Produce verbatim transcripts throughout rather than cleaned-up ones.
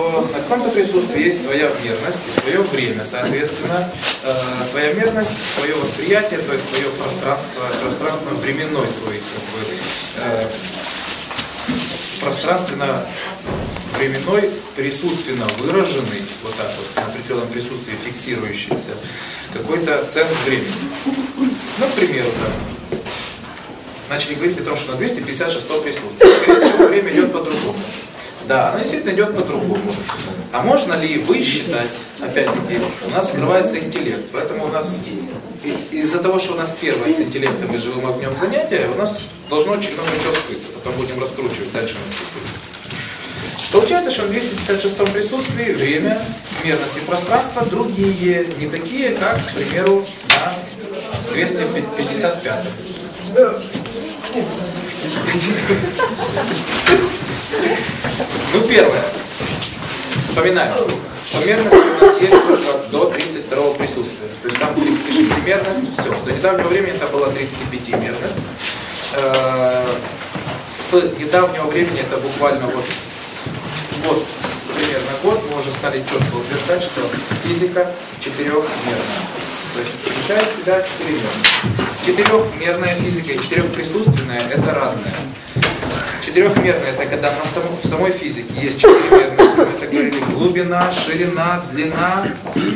что на каком-то присутствии есть своя мерность и свое время, соответственно, э, своя мерность, свое восприятие, то есть свое пространство, пространственно-временной свой, как бы, э, пространственно-временной, присутственно выраженный, вот так вот, на определенном присутствии фиксирующийся, какой-то центр времени. Ну, к примеру, там, начали говорить о том, что на двести пятьдесят шестом присутствии, скорее всего, время идет по-другому. Да, оно действительно идет по-другому. А можно ли высчитать, опять-таки, у нас скрывается интеллект, поэтому у нас, из-за того, что у нас первое с интеллектом и живым огнем занятие, у нас должно очень много чего скрыться, потом будем раскручивать дальше на степени. Получается, что на двести пятьдесят шестом присутствии время, мерность и пространство другие, не такие, как, к примеру, на двести пятьдесят пятом. Ну, первое. Вспоминаем, что мерность у нас есть только до тридцать второго присутствия. То есть там тридцать шесть мерность, все. До недавнего времени это была тридцать пять мерность. С недавнего времени, это буквально вот, вот примерно год, мы уже стали четко утверждать, что физика четырехмерная. То есть включает в себя четырехмерность. Четырехмерная физика и четырехприсутственная – это разное. Четырехмерная – это когда на само, в самой физике есть четыре мерности. Мы это говорили: глубина, ширина, длина и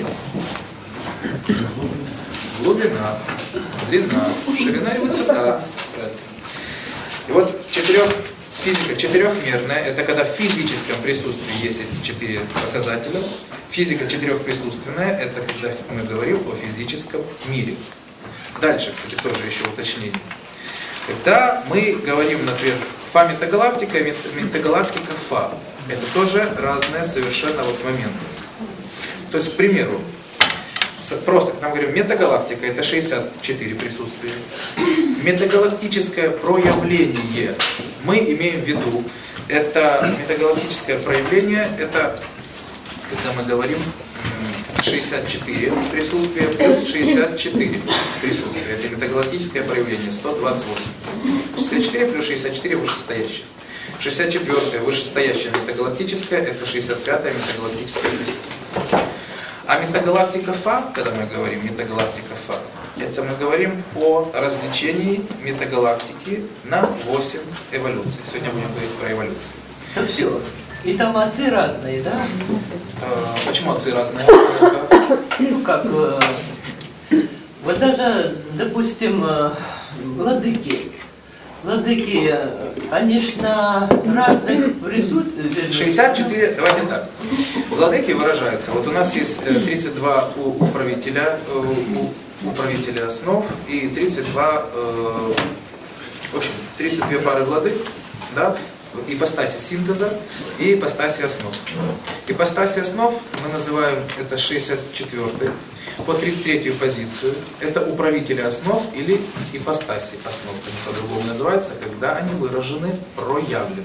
глубина, длина, ширина и высота. И вот четырех, физика четырехмерная – это когда в физическом присутствии есть эти четыре показателя. Физика четырехприсутственная – это когда мы говорим о физическом мире. Дальше, кстати, тоже еще уточнение. Когда мы говорим, например, Фа метагалактика и метагалактика Фа, это тоже разные совершенно вот моменты. То есть, к примеру, просто, когда мы говорим метагалактика, это шестьдесят четыре присутствия. Метагалактическое проявление мы имеем в виду, это метагалактическое проявление, это когда мы говорим шестьдесят четыре присутствия плюс шестьдесят четыре присутствия. Это метагалактическое проявление, сто двадцать восемь. шестьдесят четыре плюс шестьдесят четыре вышестоящее. шестьдесят четыре вышестоящее метагалактическое, это шестьдесят пять метагалактическое присутствие. А метагалактика Фа, когда мы говорим метагалактика Фа, это мы говорим о развлечении метагалактики на восемь эволюций. Сегодня будем говорить про эволюцию. Ну все. И там отцы разные, да? А, почему отцы разные? Ну как, э, вот даже, допустим, э, владыки. Владыки, э, конечно, разных присутствий. шестьдесят четыре, давайте так. Владыки выражаются. Вот у нас есть тридцать два управителя, управителя основ и тридцать два, в общем, тридцать две пары владык, да? Ипостаси синтеза и ипостаси основ. Ипостаси основ мы называем это шестьдесят четвёртый. По тридцать третью позицию это управители основ или ипостаси основ, они по-другому называются, когда они выражены проявленно.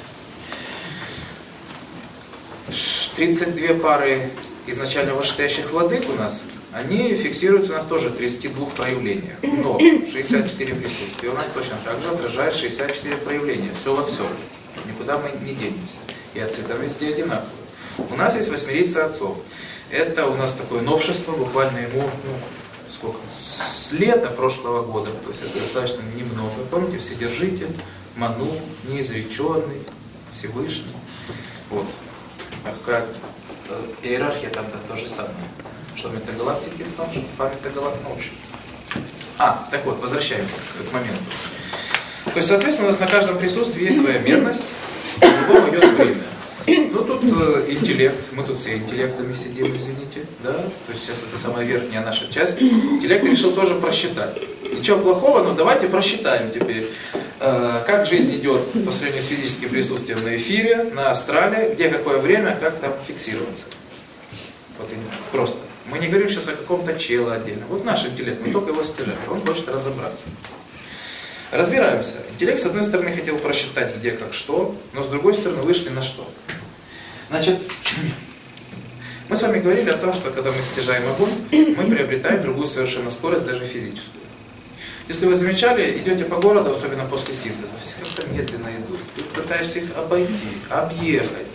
тридцать две пары изначально вышестоящих владык у нас, они фиксируются у нас тоже в тридцати двух проявлениях. Но шестьдесят четыре присутствия у нас точно так же отражает шестьдесят четыре проявления. Все во всем. Никуда мы не денемся. И отцы там везде одинаковые. У нас есть восьмерица отцов. Это у нас такое новшество, буквально ему, ну, сколько? С лета прошлого года. То есть это достаточно немного. Помните, Вседержитель, Ману, Неизреченный, Всевышний. Вот. А какая иерархия там-то то же самое. Что метагалактики, Фа метагалактика, ну, в общем. А, так вот, возвращаемся к моменту. То есть, соответственно, у нас на каждом присутствии есть своя мерность, в другом идет время. Ну, тут э, интеллект, мы тут все интеллектами сидим, извините, да? То есть сейчас это самая верхняя наша часть. Интеллект решил тоже просчитать. Ничего плохого, но давайте просчитаем теперь, э, как жизнь идет по сравнению с физическим присутствием на эфире, на астрале, где какое время, как там фиксироваться. Вот просто. Мы не говорим сейчас о каком-то чело отдельно. Вот наш интеллект, мы только его стяжали, он хочет разобраться. Разбираемся. Интеллект, с одной стороны, хотел просчитать, где, как, что, но с другой стороны, вышли на что. Значит, мы с вами говорили о том, что когда мы стяжаем огонь, мы приобретаем другую совершенно скорость, даже физическую. Если вы замечали, идете по городу, особенно после синтеза, все как-то медленно идут. Ты пытаешься их обойти, объехать.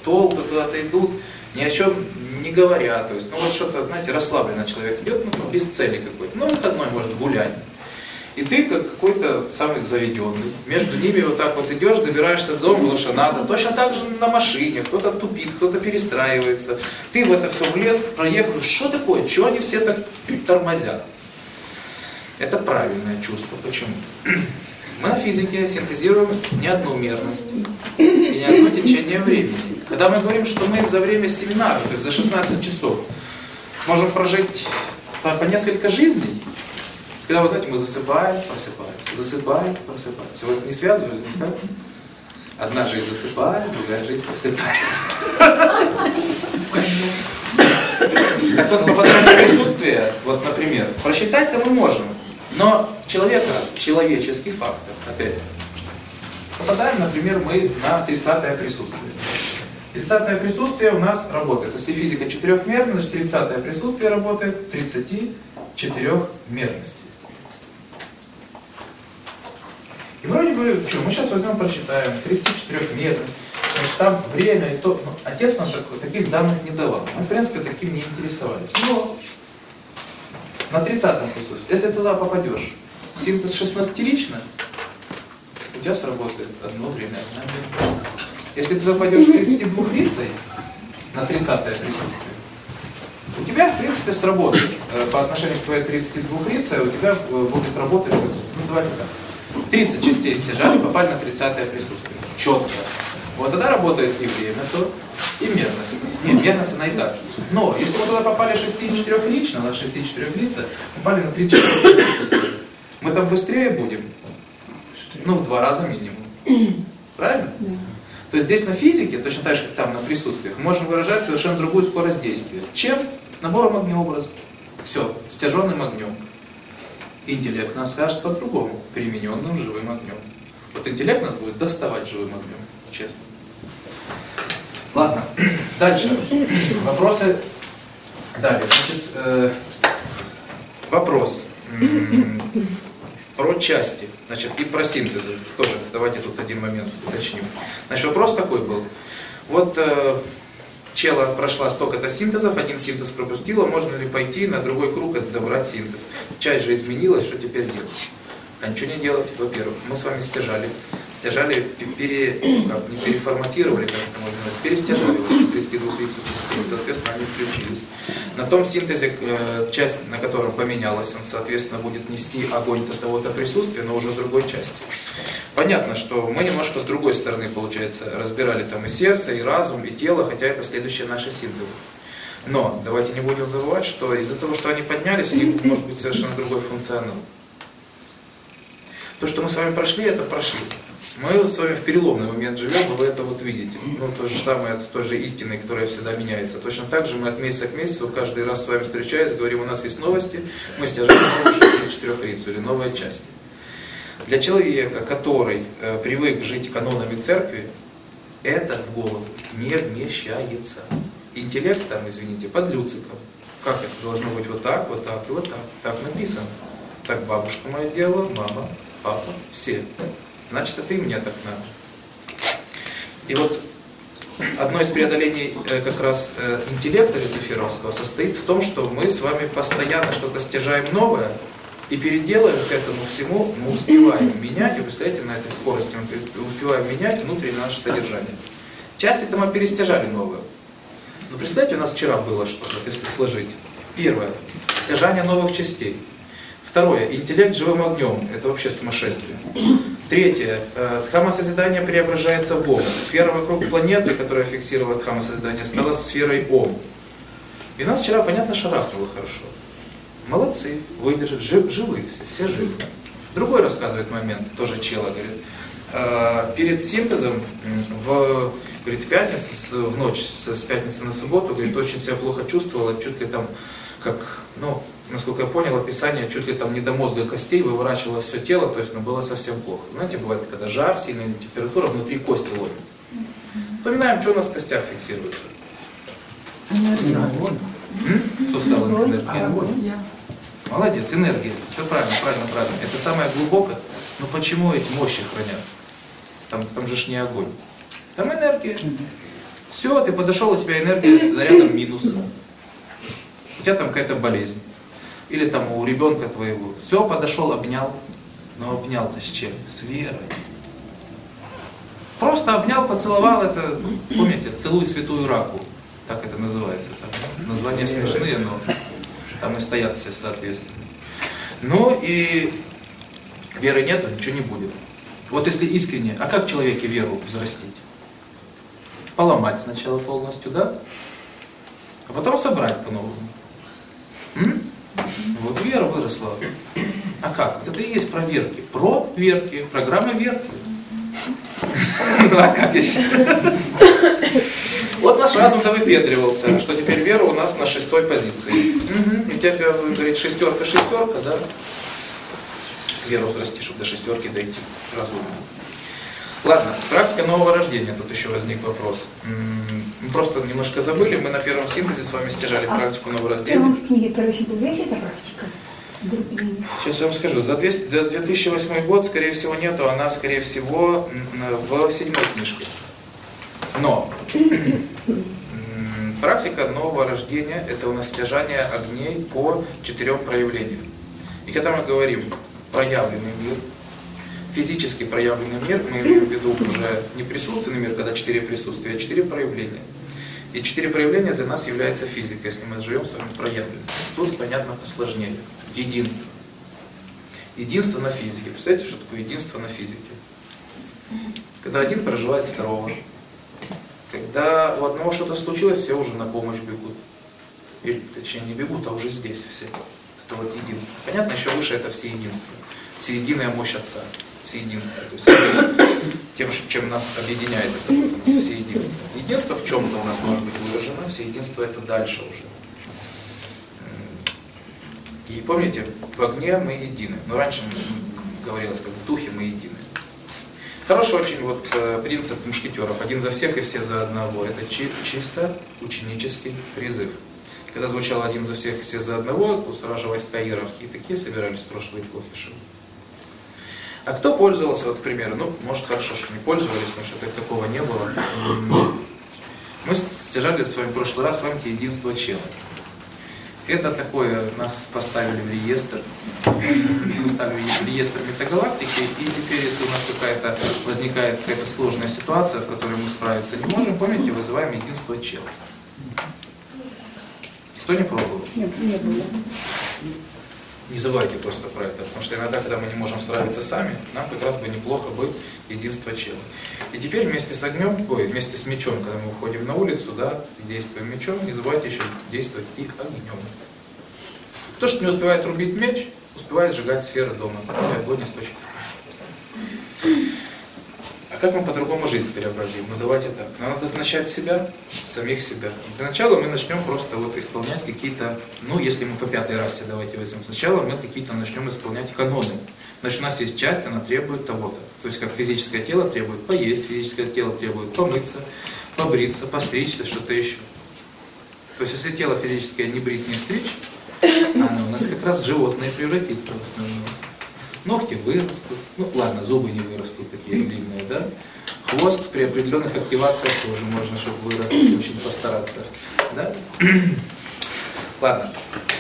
толпы куда-то идут, ни о чем не говорят. То есть, ну вот что-то, знаете, расслабленно человек идет, ну, без цели какой-то. Ну, выходной, может, гулять. И ты, как какой-то самый заведенный, между ними вот так вот идешь, добираешься до дома, потому что надо. Точно так же на машине, кто-то тупит, кто-то перестраивается. Ты в это все влез, проехал. Что такое? Чего они все так тормозят? Это правильное чувство. Почему? Мы на физике синтезируем не одну мерность и не одно течение времени. Когда мы говорим, что мы за время семинара, то есть за шестнадцать часов, можем прожить по, по несколько жизней, когда, вы знаете, мы засыпаем, просыпаемся, засыпаем, просыпаемся. Вы это не связывали никак? Одна жизнь засыпает, другая жизнь просыпает. Так вот, попадаем на присутствие, вот, например, просчитать-то мы можем, но человека, человеческий фактор, опять, попадаем, например, мы на тридцатое присутствие. тридцатое присутствие у нас работает. Если физика четырехмерная, значит тридцатое присутствие работает в тридцати четырёх мерности. И вроде бы, что, мы сейчас возьмем, прочитаем, тридцать четырёхмерность, значит там время и то. Ну, отец нам так, таких данных не давал. Мы, в принципе, таким не интересовались. Но на тридцатом присутствии, если туда попадешь, синтез шестнадцатирично, у тебя сработает одно время, одна время. Если ты туда пойдешь тридцатидвухрицей на тридцатое присутствие, у тебя, в принципе, сработает. По отношению к твоей тридцатидвухрице у тебя будет работать, ну давайте так. тридцать частей стяжали, попали на тридцатое присутствие. Четко. Вот тогда работает и время, то и мерность. Нет, мерность она и так. Но если мы туда попали шестичетырёхрично, на шестичетырёхрице, попали на тридцать четыре присутствие, мы там быстрее будем? Ну, в два раза минимум. Правильно? Да. То есть здесь на физике, точно так же, как там на присутствиях, мы можем выражать совершенно другую скорость действия. Чем? Набором огнеобразов. Все, стяженным огнем. Интеллект нам скажет по-другому, примененным живым огнем. Вот интеллект нас будет доставать живым огнем, честно. Ладно, дальше. Вопросы. Далее. Значит, э, вопрос про части, значит, и про синтезы. Тоже давайте тут один момент уточним. Значит, вопрос такой был. Вот э, чела прошла столько-то синтезов, один синтез пропустила, можно ли пойти на другой круг и добрать синтез? Часть же изменилась, что теперь делать? А ничего не делать. Во-первых, мы с вами стяжали. Стяжали, пере, ну, как, не переформатировали, как это можно сказать, перестяжали вот тридцатидвухрицу частей, соответственно, они включились. На том синтезе, э, часть, на котором поменялась, он, соответственно, будет нести огонь до того-то присутствия, но уже в другой части. Понятно, что мы немножко с другой стороны, получается, разбирали там и сердце, и разум, и тело, хотя это следующие наши синтезы. Но давайте не будем забывать, что из-за того, что они поднялись, у них может быть совершенно другой функционал. То, что мы с вами прошли, это прошли. Мы с вами в переломный момент живем, и вы это вот видите. Ну, то же самое, с той же истиной, которая всегда меняется. Точно так же мы от месяца к месяцу, каждый раз с вами встречаясь, говорим, у нас есть новости, мы стяжаем новую шестичетырёхрицу или новые части. Для человека, который э, привык жить канонами церкви, это в голову не вмещается. Интеллект там, извините, под люциком. Как это должно быть вот так, вот так и вот так. Так написано. Так бабушка моя делала, мама, папа, все. Значит, это и мне так надо. И вот одно из преодолений э, как раз э, интеллекта Люциферовского состоит в том, что мы с вами постоянно что-то стяжаем новое и переделаем к этому всему, мы успеваем менять, и представляете, на этой скорости мы успеваем менять внутреннее наше содержание. Части-то мы перестяжали новое. Но представьте, у нас вчера было что-то, если сложить. Первое. Стяжание новых частей. Второе. Интеллект живым огнем. Это вообще сумасшествие. Третье. Дхамма-созидание преображается в Ом. Сфера вокруг планеты, которая фиксировала Дхамма-созидание, стала сферой Ом. И нас вчера, понятно, шарахнуло хорошо. Молодцы, выдержали, жив, живы все, все живы. Другой рассказывает момент, тоже чела, говорит, перед синтезом в, говорит, в пятницу, в ночь с пятницы на субботу, говорит, очень себя плохо чувствовала, чуть ли там, как, ну, насколько я понял, описание, чуть ли там не до мозга костей, выворачивало все тело, то есть, ну, было совсем плохо. Знаете, бывает, когда жар, сильная температура, внутри кости ломит. Вспоминаем, что у нас в костях фиксируется. Энергия. Кто сказал энергия? Молодец, энергия. Все правильно, правильно, правильно. Это самое глубокое. Но почему эти мощи хранят? Там, там же ж не огонь. Там энергия. Все, ты подошел, у тебя энергия с зарядом минус. У тебя там какая-то болезнь. Или там у ребенка твоего. Все, подошел, обнял. Но обнял-то с чем? С верой. Просто обнял, поцеловал, это, помните, целуй святую раку. Так это называется. Так, названия смешные, но там и стоят все соответственно. Ну и веры нету, ничего не будет. Вот если искренне, а как в человеке веру взрастить? Поломать сначала полностью, да? А потом собрать по-новому. М? Вот вера выросла. А как? Вот это и есть проверки. Проверки. Программа верки. Ну а как еще? Вот наш разум-то выпендривался, что теперь вера у нас на шестой позиции. И теперь говорит шестерка, шестерка, да? Веру взрасти, чтобы до шестерки дойти. Разумно. Ладно, практика нового рождения. Тут еще возник вопрос. Мы просто немножко забыли, мы на первом синтезе с вами стяжали а практику нового рождения. В книге «Первый синтез» есть эта практика? Сейчас я вам скажу. За две тысячи восьмой год, скорее всего, нету. Она, скорее всего, в седьмой книжке. Но практика нового рождения – это у нас стяжание огней по четырем проявлениям. И когда мы говорим проявленный мир, физически проявленный мир, мы имеем в виду уже не присутственный мир, когда четыре присутствия, а четыре проявления. И четыре проявления для нас является физика, если мы живем с вами проявленным. Тут, понятно, посложнее. Единство. Единство на физике. Представляете, что такое единство на физике? Когда один проживает второго. Когда у одного что-то случилось, все уже на помощь бегут. Или, точнее, не бегут, а уже здесь все. Это вот единство. Понятно, еще выше это всеединство. Всеединая мощь Отца. Всеединство. То есть тем, чем нас объединяет, это вот у нас всеединство. Единство в чем-то у нас может быть выражено, всеединство это дальше уже. И помните, в огне мы едины. Но раньше говорилось, как в духе мы едины. Хороший очень вот принцип мушкетеров. Один за всех и все за одного. Это чи- чисто ученический призыв. Когда звучало один за всех и все за одного, то сразу же войска иерархии такие собирались в прошлой эпохе. А кто пользовался, вот, к примеру, ну, может, хорошо, что не пользовались, потому что такого не было. Мы стяжали с вами в прошлый раз, помните, единство чела. Это такое, нас поставили в реестр, мы ставили в реестр метагалактики, и теперь, если у нас какая-то возникает какая-то сложная ситуация, в которой мы справиться не можем, помните, вызываем единство чела. Кто не пробовал? Нет, не было. Не забывайте просто про это, потому что иногда, когда мы не можем справиться сами, нам как раз бы неплохо бы единство чела. И теперь вместе с огнем, ой, вместе с мечом, когда мы выходим на улицу, да, действуем мечом, не забывайте еще действовать и огнем. Кто что не успевает рубить меч, успевает сжигать сферы дома, или огонь источник. А как мы по-другому жизнь преобразим? Ну давайте так. Нам надо начать с себя, с самих себя. Для начала мы начнем просто вот исполнять какие-то, ну если мы по пятой расе, давайте возьмем. Сначала мы какие-то начнем исполнять каноны. Значит, у нас есть часть, она требует того-то. То есть как физическое тело требует поесть, физическое тело требует помыться, побриться, постричься, что-то еще. То есть если тело физическое не брить, не стричь, оно у нас как раз в животное превратится в основном. Ногти вырастут, ну ладно, зубы не вырастут такие длинные, да? Хвост при определенных активациях тоже можно, чтобы вырос, если очень постараться, да? Ладно.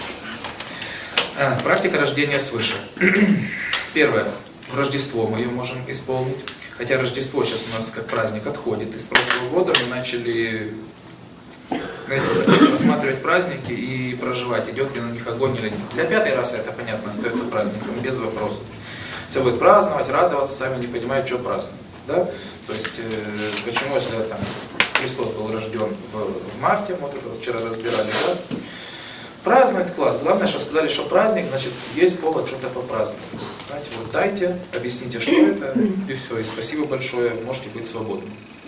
А, практика рождения свыше. Первое. В Рождество мы ее можем исполнить. Хотя Рождество сейчас у нас как праздник отходит. Из прошлого года мы начали, знаете, рассматривать праздники и проживать, идет ли на них огонь или нет. Для пятой расы это, понятно, остается праздником, без вопросов. Все будет праздновать, радоваться, сами не понимают, что праздновать. Да? То есть, э, почему, если там, Христос был рожден в, в марте, вот это вот вчера разбирали, да? Праздновать класс. Главное, что сказали, что праздник, значит, есть повод что-то попраздновать. Знаете, вот дайте, объясните, что это, и все. И спасибо большое, можете быть свободны.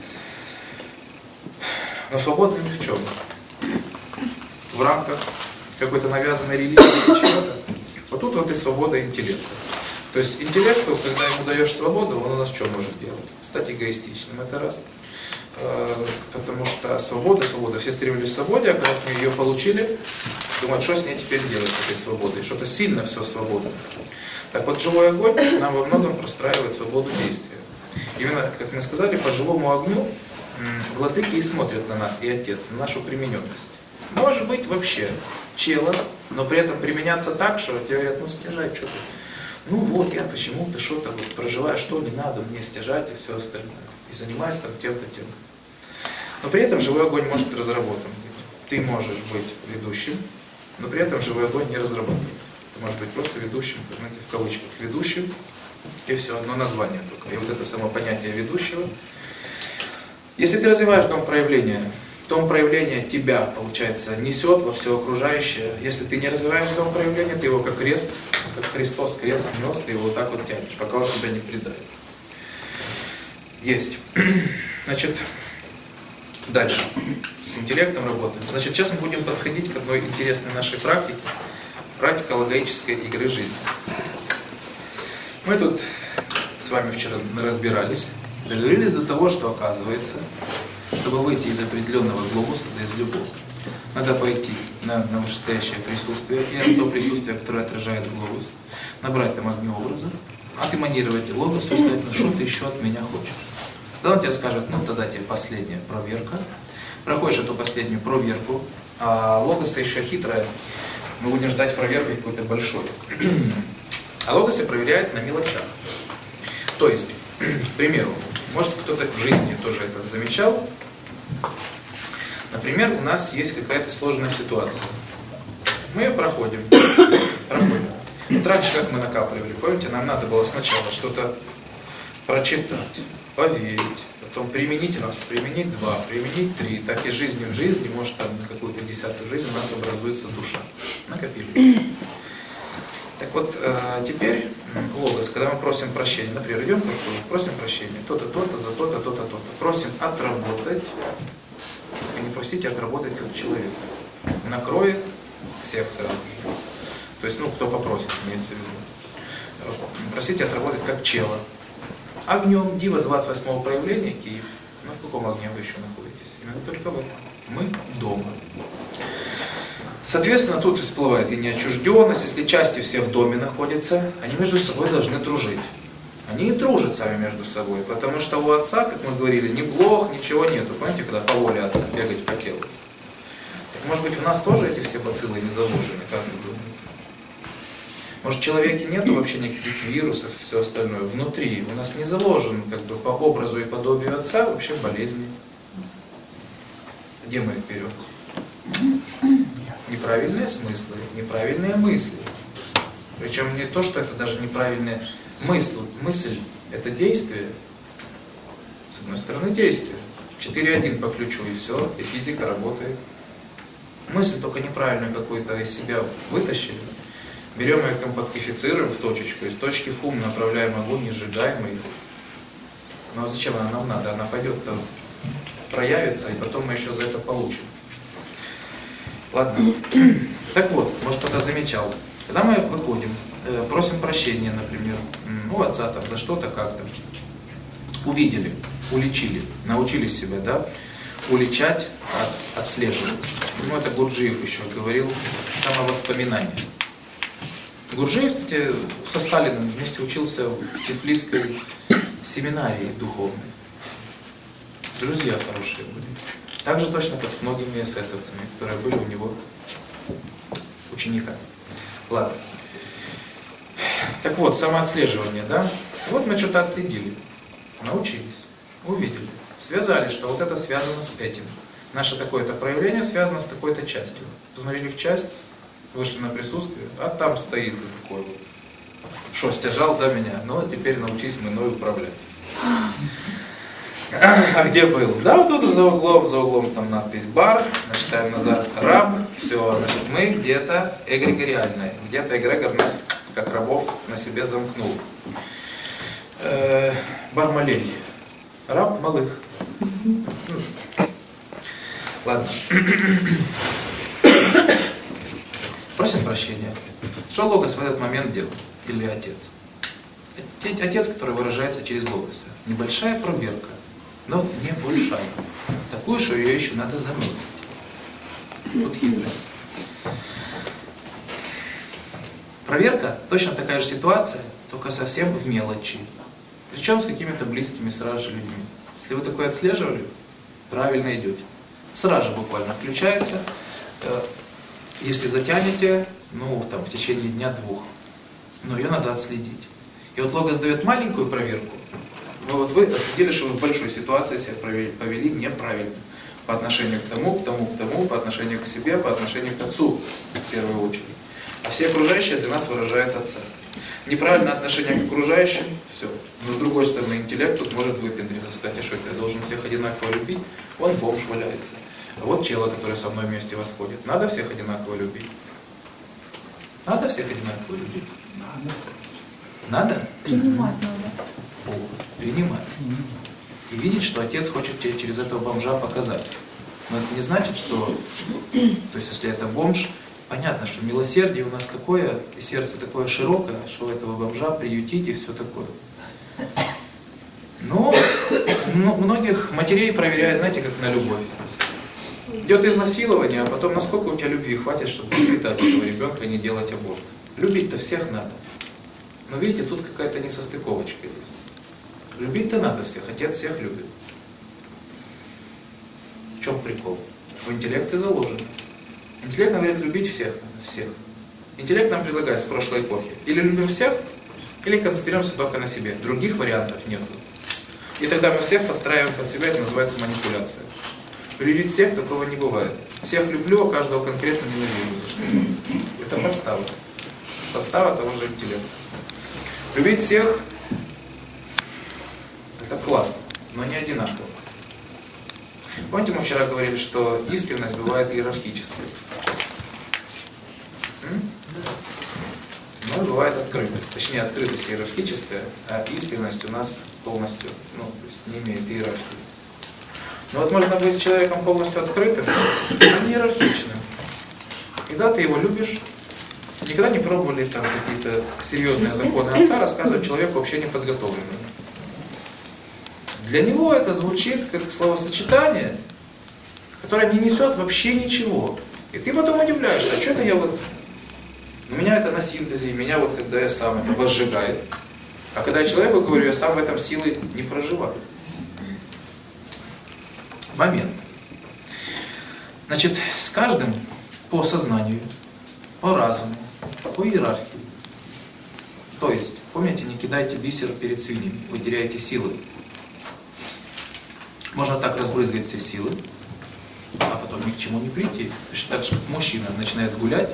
Но свободны ни в чем. В рамках какой-то навязанной религии или чего-то. Вот тут вот и свобода интеллекта. То есть интеллекту, когда ему даешь свободу, он у нас что может делать? Стать эгоистичным, это раз. Потому что свобода, свобода, все стремились к свободе, а когда мы ее получили, думают, что с ней теперь делать, с этой свободой. Что-то сильно все свободно. Так вот, живой огонь нам во многом простраивает свободу действия. Именно, как мы сказали, по живому огню владыки и смотрят на нас, и Отец, на нашу примененность. Может быть вообще чела, но при этом применяться так, что тебе говорят, ну стяжать, что ты. Ну вот, я почему-то что-то вот проживаю, что не надо мне стяжать и все остальное. И занимаюсь там тем-то, тем. Но при этом живой огонь может разработан быть. Ты можешь быть ведущим, но при этом живой огонь не разработан. Ты можешь быть просто ведущим, знаете, в кавычках, ведущим, и все, одно название только. И вот это само понятие ведущего. Если ты развиваешь дом проявления, дом проявления тебя, получается, несет во все окружающее. Если ты не развиваешь дом проявления, ты его как крест, как Христос крест нес, ты его вот так вот тянешь, пока он тебя не предает. Есть. Значит, дальше. С интеллектом работаем. Значит, сейчас мы будем подходить к одной интересной нашей практике. Практика логической игры жизни. Мы тут с вами вчера разбирались, договорились до того, что оказывается, чтобы выйти из определенного глобуса, да из любого, надо пойти на, на вышестоящее присутствие, и на то присутствие, которое отражает глобус, набрать там огнеобраза, отэманировать логос и сказать, ну что ты еще от меня хочешь. Тогда он тебе скажет, ну тогда тебе последняя проверка. Проходишь эту последнюю проверку, а логосы еще хитрая, мы будем ждать проверки какой-то большой. А логосы проверяют на мелочах. То есть, к примеру, может кто-то в жизни тоже это замечал. Например, у нас есть какая-то сложная ситуация. Мы ее проходим. проходим. Вот раньше как мы накапливали, помните, нам надо было сначала что-то прочитать, поверить, потом применить раз, применить два, применить три. Так из жизни в жизни, может там на какую-то десятую жизнь у нас образуется душа. Накопили. Так вот, э, теперь логос, когда мы просим прощения, например, идем к отцу, просим прощения, то-то, то-то, за то-то, то-то, то-то. Просим отработать, вы не просите отработать как человек. Накроет всех сразу же. То есть, ну, кто попросит, имеется в виду. Просите отработать как чела. Огнем Дива двадцать восьмого проявления Киев. Ну, в каком огне вы еще находитесь? Именно только в этом. Мы дома. Соответственно, тут всплывает и неотчужденность. Если части все в доме находятся, они между собой должны дружить. Они и дружат сами между собой, потому что у отца, как мы говорили, ни блох, ничего нету. Помните, когда по воле отца бегать по телу? Так, может быть, у нас тоже эти все бациллы не заложены, как вы думаете? Может, в человеке нету вообще никаких вирусов и все остальное? Внутри у нас не заложен, как бы, по образу и подобию отца вообще болезни. Где мы их берем? Неправильные смыслы, неправильные мысли. Причем не то, что это даже неправильные мысли. Мысль – это действие. С одной стороны, действие. четыре один по ключу, и все, и физика работает. Мысль только неправильную какую-то из себя вытащили. Берем ее, компактифицируем в точечку, из точки в ум направляем огонь, не сжигаем ее. Ну а зачем она нам надо? Она пойдет, там, проявится, и потом мы еще за это получим. Ладно. Так вот, может кто-то замечал. Когда мы выходим, э, просим прощения, например, у отца там за что-то как-то, увидели, уличили, научились себя, да, уличать, от, отслеживать. Ну, это Гурджиев еще говорил, самовоспоминание. Гурджиев, кстати, со Сталиным вместе учился в Тифлисской семинарии духовной. Друзья хорошие были. Так же точно, как с многими эсэсовцами, которые были у него учениками. Ладно. Так вот, самоотслеживание, да? Вот мы что-то отследили, научились, увидели, связали, что вот это связано с этим. Наше такое-то проявление связано с такой-то частью. Посмотрели в часть, вышли на присутствие, а там стоит вот такой вот. Что, стяжал, да, меня? Ну, а теперь научись мной управлять. А где был? Да, вот тут за углом, за углом там надпись бар, начитаем назад раб, все, значит мы где-то эгрегориальные, где-то эгрегор нас, как рабов, на себе замкнул. Э, бар малей, раб малых. Ладно. Просим прощения. Что логос в этот момент делал? Или отец? Отец, который выражается через логоса. Небольшая проверка. Но не большая. Такую, что ее еще надо заметить. Вот хитрость. Проверка точно такая же ситуация, только совсем в мелочи. Причем с какими-то близкими сразу же людьми. Если вы такое отслеживали, правильно идете. Сразу же буквально включается. Если затянете, ну, там, в течение дня-двух, но ее надо отследить. И вот логос дает маленькую проверку. Вот вы отследили, что вы в большой ситуации себя повели неправильно. По отношению к тому, к тому, к тому, по отношению к себе, по отношению к отцу, в первую очередь. А все окружающие для нас выражают отца. Неправильное отношение к окружающим, все. Но с другой стороны, интеллект тут может выпендриться, сказать, а что я должен всех одинаково любить, он бомж валяется. А вот чело, который со мной вместе восходит. Надо всех одинаково любить? Надо всех одинаково любить? Надо? Надо? Принимать надо. О, принимать. И видеть, что отец хочет тебе через этого бомжа показать. Но это не значит, что, то есть если это бомж, понятно, что милосердие у нас такое, и сердце такое широкое, что этого бомжа приютить и все такое. Но многих матерей проверяют, знаете, как на любовь. Идет изнасилование, а потом насколько у тебя любви хватит, чтобы воспитать этого ребенка и не делать аборт. Любить-то всех надо. Но видите, тут какая-то несостыковочка есть. Любить-то надо всех, отец всех любит. В чем прикол? В интеллекте заложено. Интеллект нам говорит любить всех, всех. Интеллект нам предлагает с прошлой эпохи. Или любим всех, или концентрируемся только на себе. Других вариантов нет. И тогда мы всех подстраиваем под себя, это называется манипуляция. Любить всех такого не бывает. Всех люблю, а каждого конкретно ненавижу. Это подстава. Подстава того же интеллекта. Любить всех — это классно, но не одинаково. Помните, мы вчера говорили, что искренность бывает иерархической. М? Ну и бывает открытость. Точнее, открытость иерархическая, а искренность у нас полностью, ну, то есть не имеет иерархии. Но вот можно быть человеком полностью открытым, но не иерархичным. Когда ты его любишь, никогда не пробовали там какие-то серьезные законы отца рассказывать человеку вообще неподготовленному. Для него это звучит как словосочетание, которое не несет вообще ничего. И ты потом удивляешься, а что это я вот... У меня это на синтезе, меня вот когда я сам это возжигает. А когда я человеку говорю, я сам в этом силы не проживаю. Момент. Значит, с каждым по сознанию, по разуму, по иерархии. То есть, помните, не кидайте бисер перед свиньями, вы теряете силы. Можно так разбрызгать все силы, а потом ни к чему не прийти. Точно так же, как мужчина начинает гулять,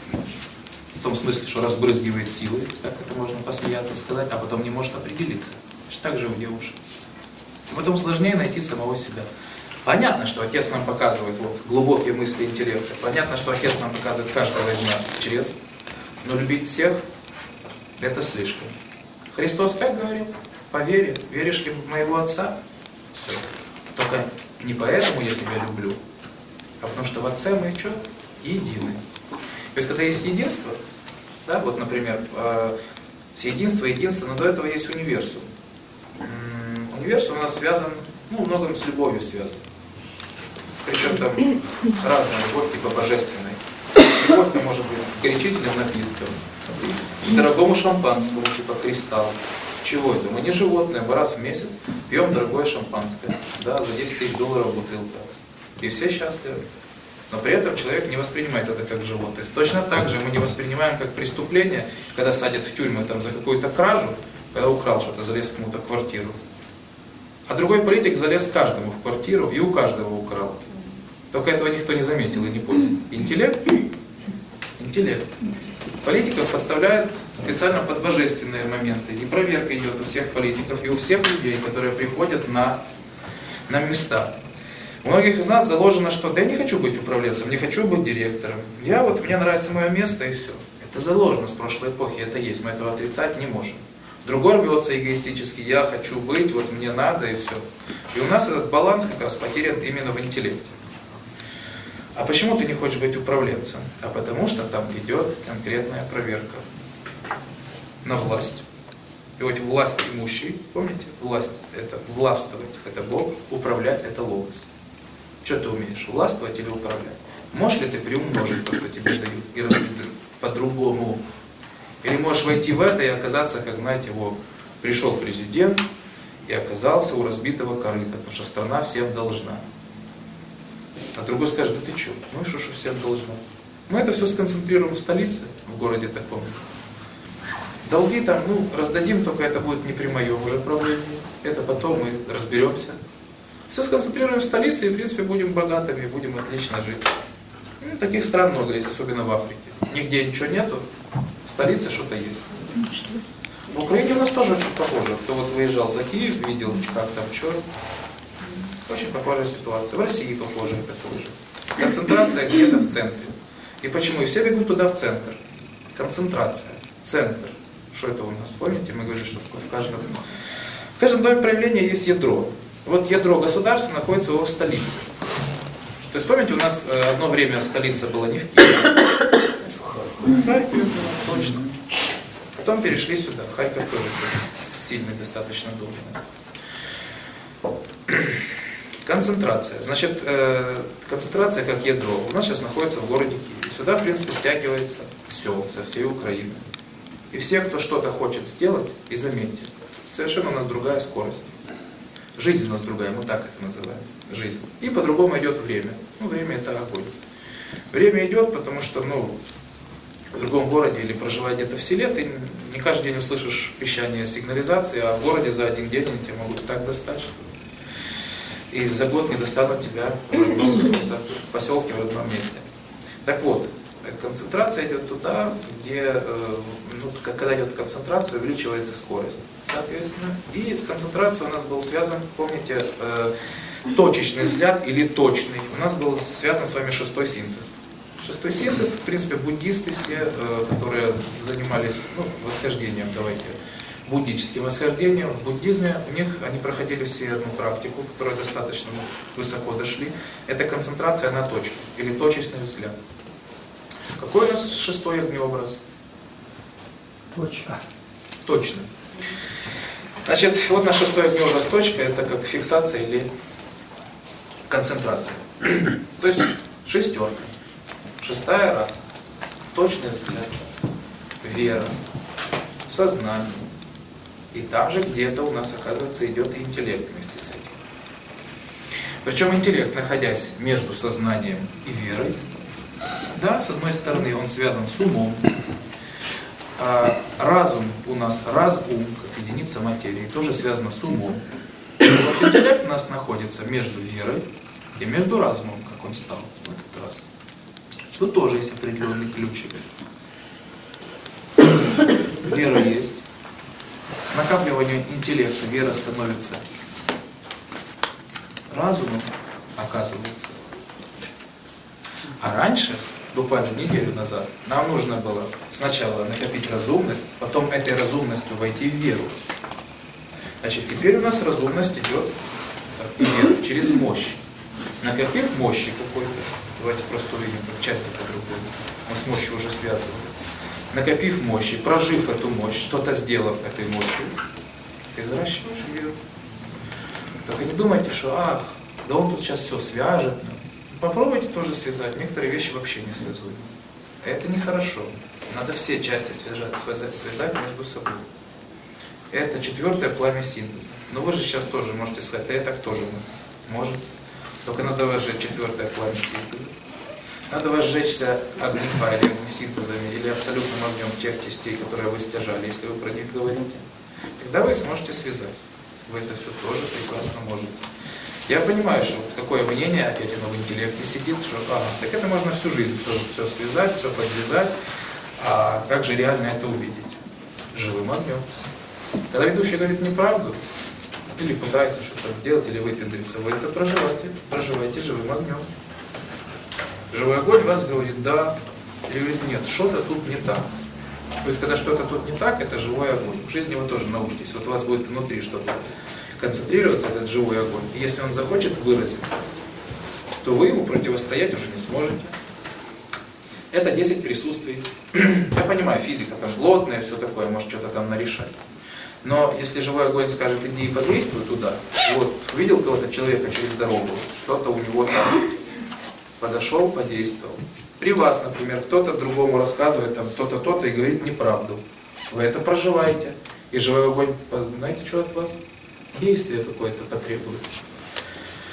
в том смысле, что разбрызгивает силы, так это можно посмеяться, сказать, а потом не может определиться. Точно так же у девушек. И потом сложнее найти самого себя. Понятно, что отец нам показывает вот, глубокие мысли интеллекта. Понятно, что отец нам показывает каждого из нас через. Но любить всех — это слишком. Христос как говорил? По вере. Веришь ли в моего отца? Все. Только не поэтому я тебя люблю, а потому что в отце мы что? Едины. То есть, когда есть единство, да, вот, например, э, всеединство, единство, но до этого есть универсум. М-м, универсум у нас связан, ну, многом с любовью связан. Причем там разная любовь, типа божественной. Любовь-то может быть горячительным напитком, и дорогому шампанскому, типа кристалл. Чего это? Мы не животные, мы раз в месяц пьем дорогое шампанское, да, за десять тысяч долларов бутылка. И все счастливы. Но при этом человек не воспринимает это как животное. То есть точно так же мы не воспринимаем как преступление, когда садят в тюрьму там, за какую-то кражу, когда украл что-то, залез кому-то в квартиру. А другой политик залез каждому в квартиру и у каждого украл. Только этого никто не заметил и не понял. Интеллект? Интеллект. Политиков подставляют специально под божественные моменты. И проверка идет у всех политиков и у всех людей, которые приходят на, на места. У многих из нас заложено, что да я не хочу быть управленцем, не хочу быть директором. Я вот, мне нравится мое место и все. Это заложено с прошлой эпохи, это есть, мы этого отрицать не можем. Другой рвется эгоистически, я хочу быть, вот мне надо и все. И у нас этот баланс как раз потерян именно в интеллекте. А почему ты не хочешь быть управленцем? А потому что там идет конкретная проверка на власть. И вот власть имущий, помните, власть это властвовать, это Бог, управлять это логос. Что ты умеешь, властвовать или управлять? Можешь ли ты приумножить то, что тебе дают, и распределить по-другому? Или можешь войти в это и оказаться, как, знаете, его пришел президент и оказался у разбитого корыта, потому что страна всем должна. А другой скажет, да ты что, ну и что, что всем должно. Мы это все сконцентрируем в столице, в городе таком. Долги там, ну, раздадим, только это будет не при моем уже проблеме. Это потом мы разберемся. Все сконцентрируем в столице и, в принципе, будем богатыми, будем отлично жить. Ну, таких стран много есть, особенно в Африке. Нигде ничего нету, в столице что-то есть. В Украине у нас тоже очень похоже. Кто вот выезжал за Киев, видел, как там что. Очень похожая ситуация. В России похоже такое же. Концентрация где-то в центре. И почему? И все бегут туда, в центр. Концентрация. Центр. Что это у нас? Помните, мы говорили, что в каждом, в каждом доме правления есть ядро. Вот ядро государства находится в столице. То есть, помните, у нас одно время столица была не в Киеве. В Харькове была, точно. Потом перешли сюда. Харьков тоже сильный достаточно дом у нас. Концентрация. Значит, э, концентрация как ядро у нас сейчас находится в городе Киеве. Сюда, в принципе, стягивается все, со всей Украины. И все, кто что-то хочет сделать, и заметьте, совершенно у нас другая скорость. Жизнь у нас другая, мы так это называем. Жизнь. И по-другому идет время. Ну, время это огонь. Время идет, потому что, ну, в другом городе или проживая где-то в селе, ты не каждый день услышишь пищание сигнализации, а в городе за один день они тебя могут так достать, что и за год не достанут тебя в родном поселке, в родном месте. Так вот, концентрация идет туда, где, ну, когда идет концентрация, увеличивается скорость. Соответственно, и с концентрацией у нас был связан, помните, точечный взгляд или точный. У нас был связан с вами шестой синтез. Шестой синтез, в принципе, буддисты все, которые занимались, ну, восхождением, давайте, буддическим восхождением, в буддизме у них, они проходили все одну практику, которая достаточно высоко дошли. Это концентрация на точке, или точечный взгляд. Какой у нас шестой огнеобраз? Точка. Точно. Значит, вот наш шестой огнеобраз точка, это как фиксация или концентрация. То есть шестерка. Шестая раз. Точный взгляд. Вера. Сознание. И там же где-то у нас, оказывается, идет и интеллект вместе с этим. Причем интеллект, находясь между сознанием и верой, да, с одной стороны, он связан с умом. А разум у нас, разум, как единица материи, тоже связано с умом. И вот интеллект у нас находится между верой и между разумом, как он стал в этот раз. Тут тоже есть определенный ключик. Вера есть. С накапливанием интеллекта вера становится разумом, оказывается. А раньше, буквально неделю назад, нам нужно было сначала накопить разумность, потом этой разумностью войти в веру. Значит, теперь у нас разумность идет так, вверх, через мощь. Накопив мощи какой-то, давайте просто увидим, как части по-другому, он с мощью уже связан. Накопив мощи, прожив эту мощь, что-то сделав этой мощью, ты взращиваешь веру. Только не думайте, что ах, да он тут сейчас все свяжет. Попробуйте тоже связать. Некоторые вещи вообще не связуемы. Это нехорошо. Надо все части связать, связать, связать между собой. Это четвертое пламя синтеза. Но вы же сейчас тоже можете сказать, да я так тоже можете. Только надо возжечь четвертое пламя синтеза. Надо возжечься огнефа или огнесинтезами, или абсолютным огнем тех частей, которые вы стяжали, если вы про них говорите. Тогда вы их сможете связать. Вы это все тоже прекрасно можете. Я понимаю, что такое мнение, опять оно в интеллекте сидит, что ага, так это можно всю жизнь все, все связать, все подвязать, а как же реально это увидеть? Живым огнем. Когда ведущий говорит неправду, или пытается что-то сделать, или выпендриться, вы это проживаете, проживаете живым огнем. Живой огонь вас говорит да, или говорит нет, что-то тут не так. То есть, когда что-то тут не так, это живой огонь. В жизни вы тоже научитесь. Вот у вас будет внутри что-то концентрироваться, этот живой огонь. И если он захочет выразиться, то вы ему противостоять уже не сможете. Это десять присутствий. Я понимаю, физика там плотная, все такое, может что-то там нарешать. Но если живой огонь скажет, иди и подействуй туда, вот, увидел кого-то человека через дорогу, что-то у него там, подошел, подействовал. При вас, например, кто-то другому рассказывает там то-то, то-то и говорит неправду. Вы это проживаете. И живой огонь, знаете, что от вас? Действие какое-то потребует.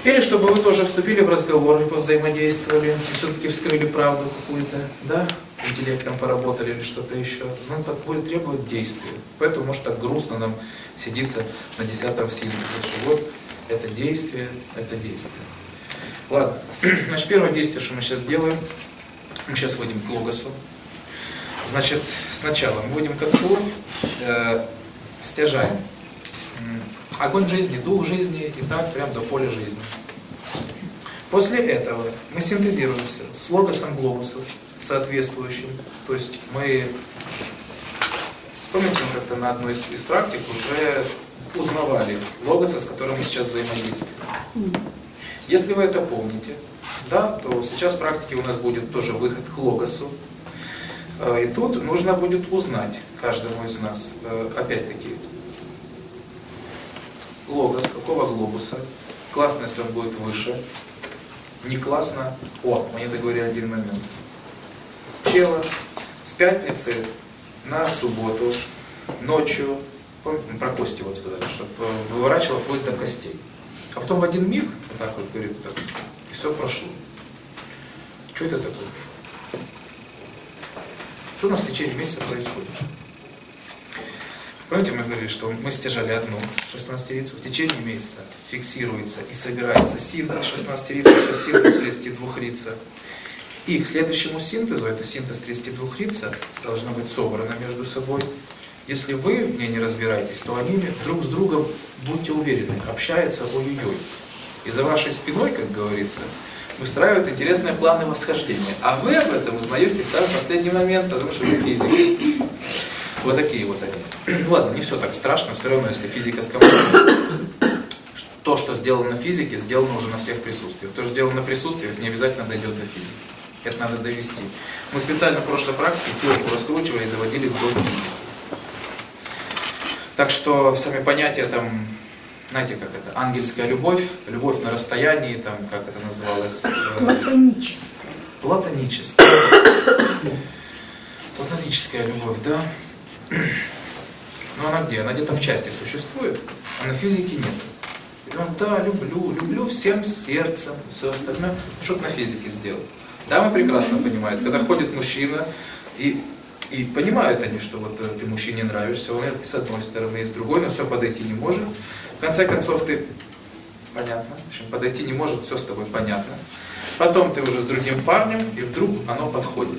Или чтобы вы тоже вступили в разговор и повзаимодействовали, и все-таки вскрыли правду какую-то, да, интеллектом поработали или что-то еще. Ну, это будет требовать действия. Поэтому, может, так грустно нам сидится на десятом синтезе, что вот это действие, это действие. Ладно, значит, первое действие, что мы сейчас сделаем, мы сейчас выйдем к логосу. Значит, сначала мы выйдем к отцу, э, стяжаем огонь жизни, дух жизни и так прям до поля жизни. После этого мы синтезируемся с логосом глобусов соответствующим. То есть мы, помните, мы как-то на одной из, из практик уже узнавали логоса, с которым мы сейчас взаимодействуем. Если вы это помните, да, то сейчас в практике у нас будет тоже выход к логосу. И тут нужно будет узнать каждому из нас, опять-таки, логос, какого глобуса. Классно, если он будет выше. Не классно. О, мы не договорили один момент. Чело с пятницы на субботу ночью, помните, про кости вот сказали, чтобы выворачивало вплоть до костей. А потом в один миг, вот так вот говорится, так, и все прошло. Что это такое? Что у нас в течение месяца происходит? Помните, мы говорили, что мы стяжали одну шестнадцатерицу, в течение месяца фиксируется и собирается синтез шестнадцатерицы, это синтез тридцатидвухрица. И к следующему синтезу, это синтез тридцатидвухрица, должна быть собрана между собой. Если вы в ней не разбираетесь, то они друг с другом, будьте уверены, общаются ой-ой-ой. И за вашей спиной, как говорится, выстраивают интересные планы восхождения. А вы об этом узнаете в самый последний момент, потому что вы физик. Вот такие вот они. Ладно, не все так страшно, все равно, если физика скомпонована. То, что сделано на физике, сделано уже на всех присутствиях. То, что сделано на присутствиях, не обязательно дойдет до физики. Это надо довести. Мы специально в прошлой практике пилку раскручивали и доводили до физики. Так что сами понятия там, знаете, как это, ангельская любовь, любовь на расстоянии, там, как это называлось? Платоническая. Платоническая. Платоническая любовь, да? Но она где? Она где-то в части существует, а на физике нет. И он, да, люблю, люблю всем сердцем, все остальное. Что-то на физике сделал. Дамы прекрасно понимают, когда ходит мужчина, и, и понимают они, что вот ты мужчине нравишься, он и с одной стороны, и с другой, но все подойти не может. В конце концов ты, понятно, в общем, подойти не может, все с тобой понятно. Потом ты уже с другим парнем, и вдруг оно подходит.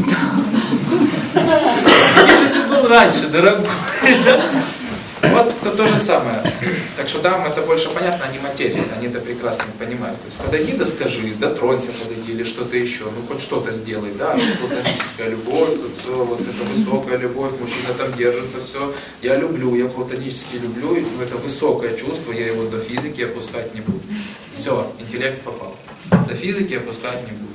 Где же ты был раньше, дорогой? Вот это то же самое. Так что да, это больше понятно, они материи, они это прекрасно понимают. То есть подойди да скажи, дотронься, подойди или что-то еще, ну хоть что-то сделай, да, платоническая любовь, тут все, вот это высокая любовь, мужчина там держится, все, я люблю, я платонически люблю, и это высокое чувство, я его до физики опускать не буду. Все, интеллект попал. До физики опускать не буду.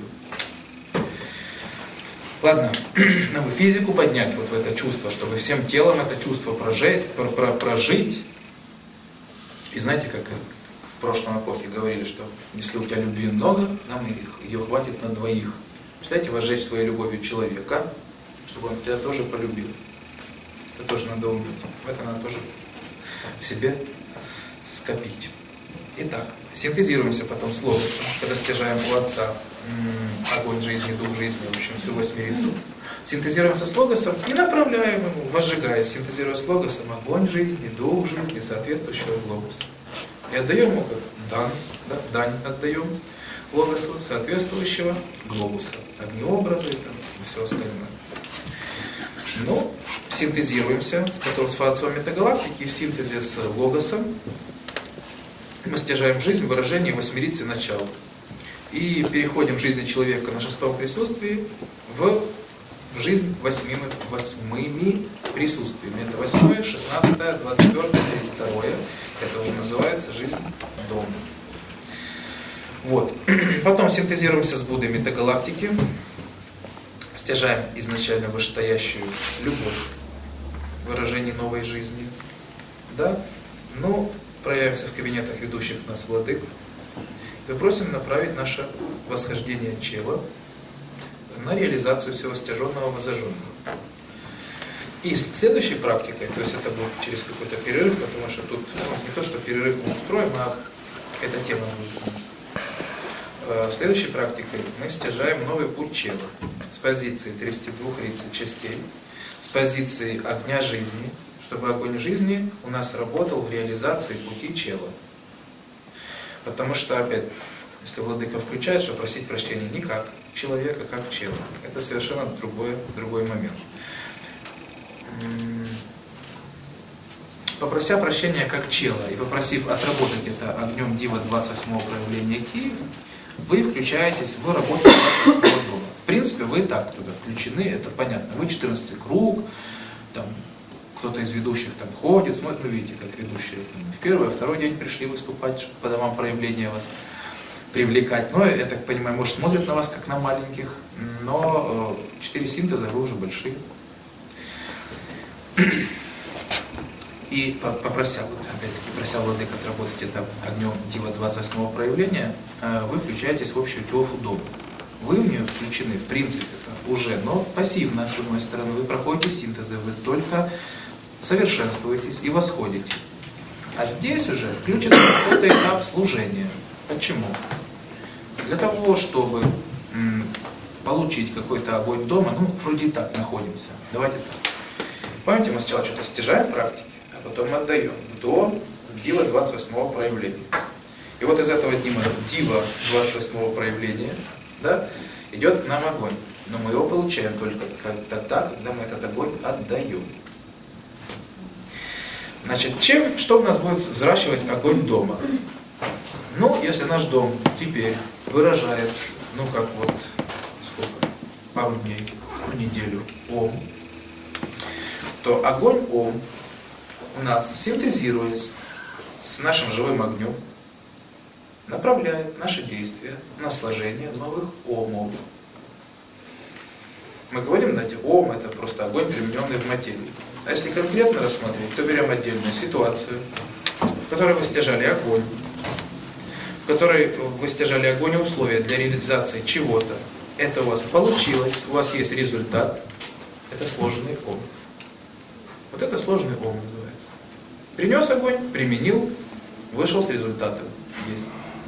Ладно, надо физику поднять вот в это чувство, чтобы всем телом это чувство прожить, про, про, прожить. И знаете, как в прошлом эпохе говорили, что если у тебя любви много, нам ее хватит на двоих. Представляете, возжечь своей любовью человека, чтобы он тебя тоже полюбил. Это тоже надо уметь. Это надо тоже в себе скопить. Итак, синтезируемся потом с логосом, когда стяжаем у отца огонь жизни, дух жизни, в общем, всю восьмерицу. Синтезируемся с логосом и направляем ему, возжигая, синтезируя с логосом огонь жизни, дух жизни, соответствующего глобуса. И отдаем ему как дан, да, дань отдаем логосу соответствующего глобуса. Огнеобразы и, там, и все остальное. Ну, синтезируемся потом с фаотцом метагалактики, в синтезе с логосом мы стяжаем жизнь в выражении восьмерицы начала. И переходим в жизнь человека на шестом присутствии в, в жизнь восьмими, восьмыми присутствиями. Это восьмое, шестнадцатое, двадцать четвёртое, тридцать второе. Это уже называется жизнь дома. Вот. Потом синтезируемся с Буддой метагалактики. Стяжаем изначально вышестоящую любовь в выражении новой жизни. Да? Ну, проявимся в кабинетах ведущих нас владык. Мы просим направить наше восхождение чела на реализацию всего стяженного воззаженного. И следующей практикой, то есть это будет через какой-то перерыв, потому что тут ну, не то, что перерыв мы устроим, а Эта тема будет у нас. В следующей практикой мы стяжаем новый путь чела с позиции тридцати двух частей, с позиции огня жизни, чтобы огонь жизни у нас работал в реализации пути чела. Потому что, опять, если владыка включает, что просить прощения не как человека, как чела. Это совершенно другой, другой момент. Попрося прощения как чела и попросив отработать это огнем Дива двадцать восьмого проявления Киев, вы включаетесь в работу двадцать восьмого дома. В принципе, вы так туда включены, это понятно. Вы четырнадцатый круг, там кто-то из ведущих там ходит, смотрит, вы видите, как ведущие в первый, а второй день пришли выступать, чтобы по домам проявления вас привлекать. Но, я так понимаю, может, смотрят на вас как на маленьких, но четыре синтеза вы уже большие. И попрося, вот опять-таки, прося владык отработать это огнем Дива двадцать восьмого проявления, вы включаетесь в общую Тёфу дома. Вы в нее включены, в принципе, уже, но пассивно, с одной стороны, вы проходите синтезы, вы только совершенствуетесь и восходите. А здесь уже включится какой-то этап служения. Почему? Для того, чтобы м, получить какой-то огонь дома, ну, вроде и так находимся. Давайте так. Помните, мы сначала что-то стяжаем в практике, а потом отдаем до Дива двадцать восьмого проявления. И вот из этого Дива двадцать восьмого проявления, да, идет к нам огонь. Но мы его получаем только тогда, когда мы этот огонь отдаем. Значит, чем, что в нас будет взращивать огонь дома? Ну, если наш дом теперь выражает, ну как вот, сколько, пару дней, неделю, ом, то огонь ом у нас, синтезируясь с нашим живым огнем, направляет наши действия на сложение новых омов. Мы говорим, знаете, ом — это просто огонь, примененный в материи. А если конкретно рассмотреть, то берем отдельную ситуацию, в которой вы стяжали огонь, в которой вы стяжали огонь и условия для реализации чего-то. Это у вас получилось, у вас есть результат. Это сложенный ом. Вот это сложный ом называется. Принес огонь, применил, вышел с результатом. Есть.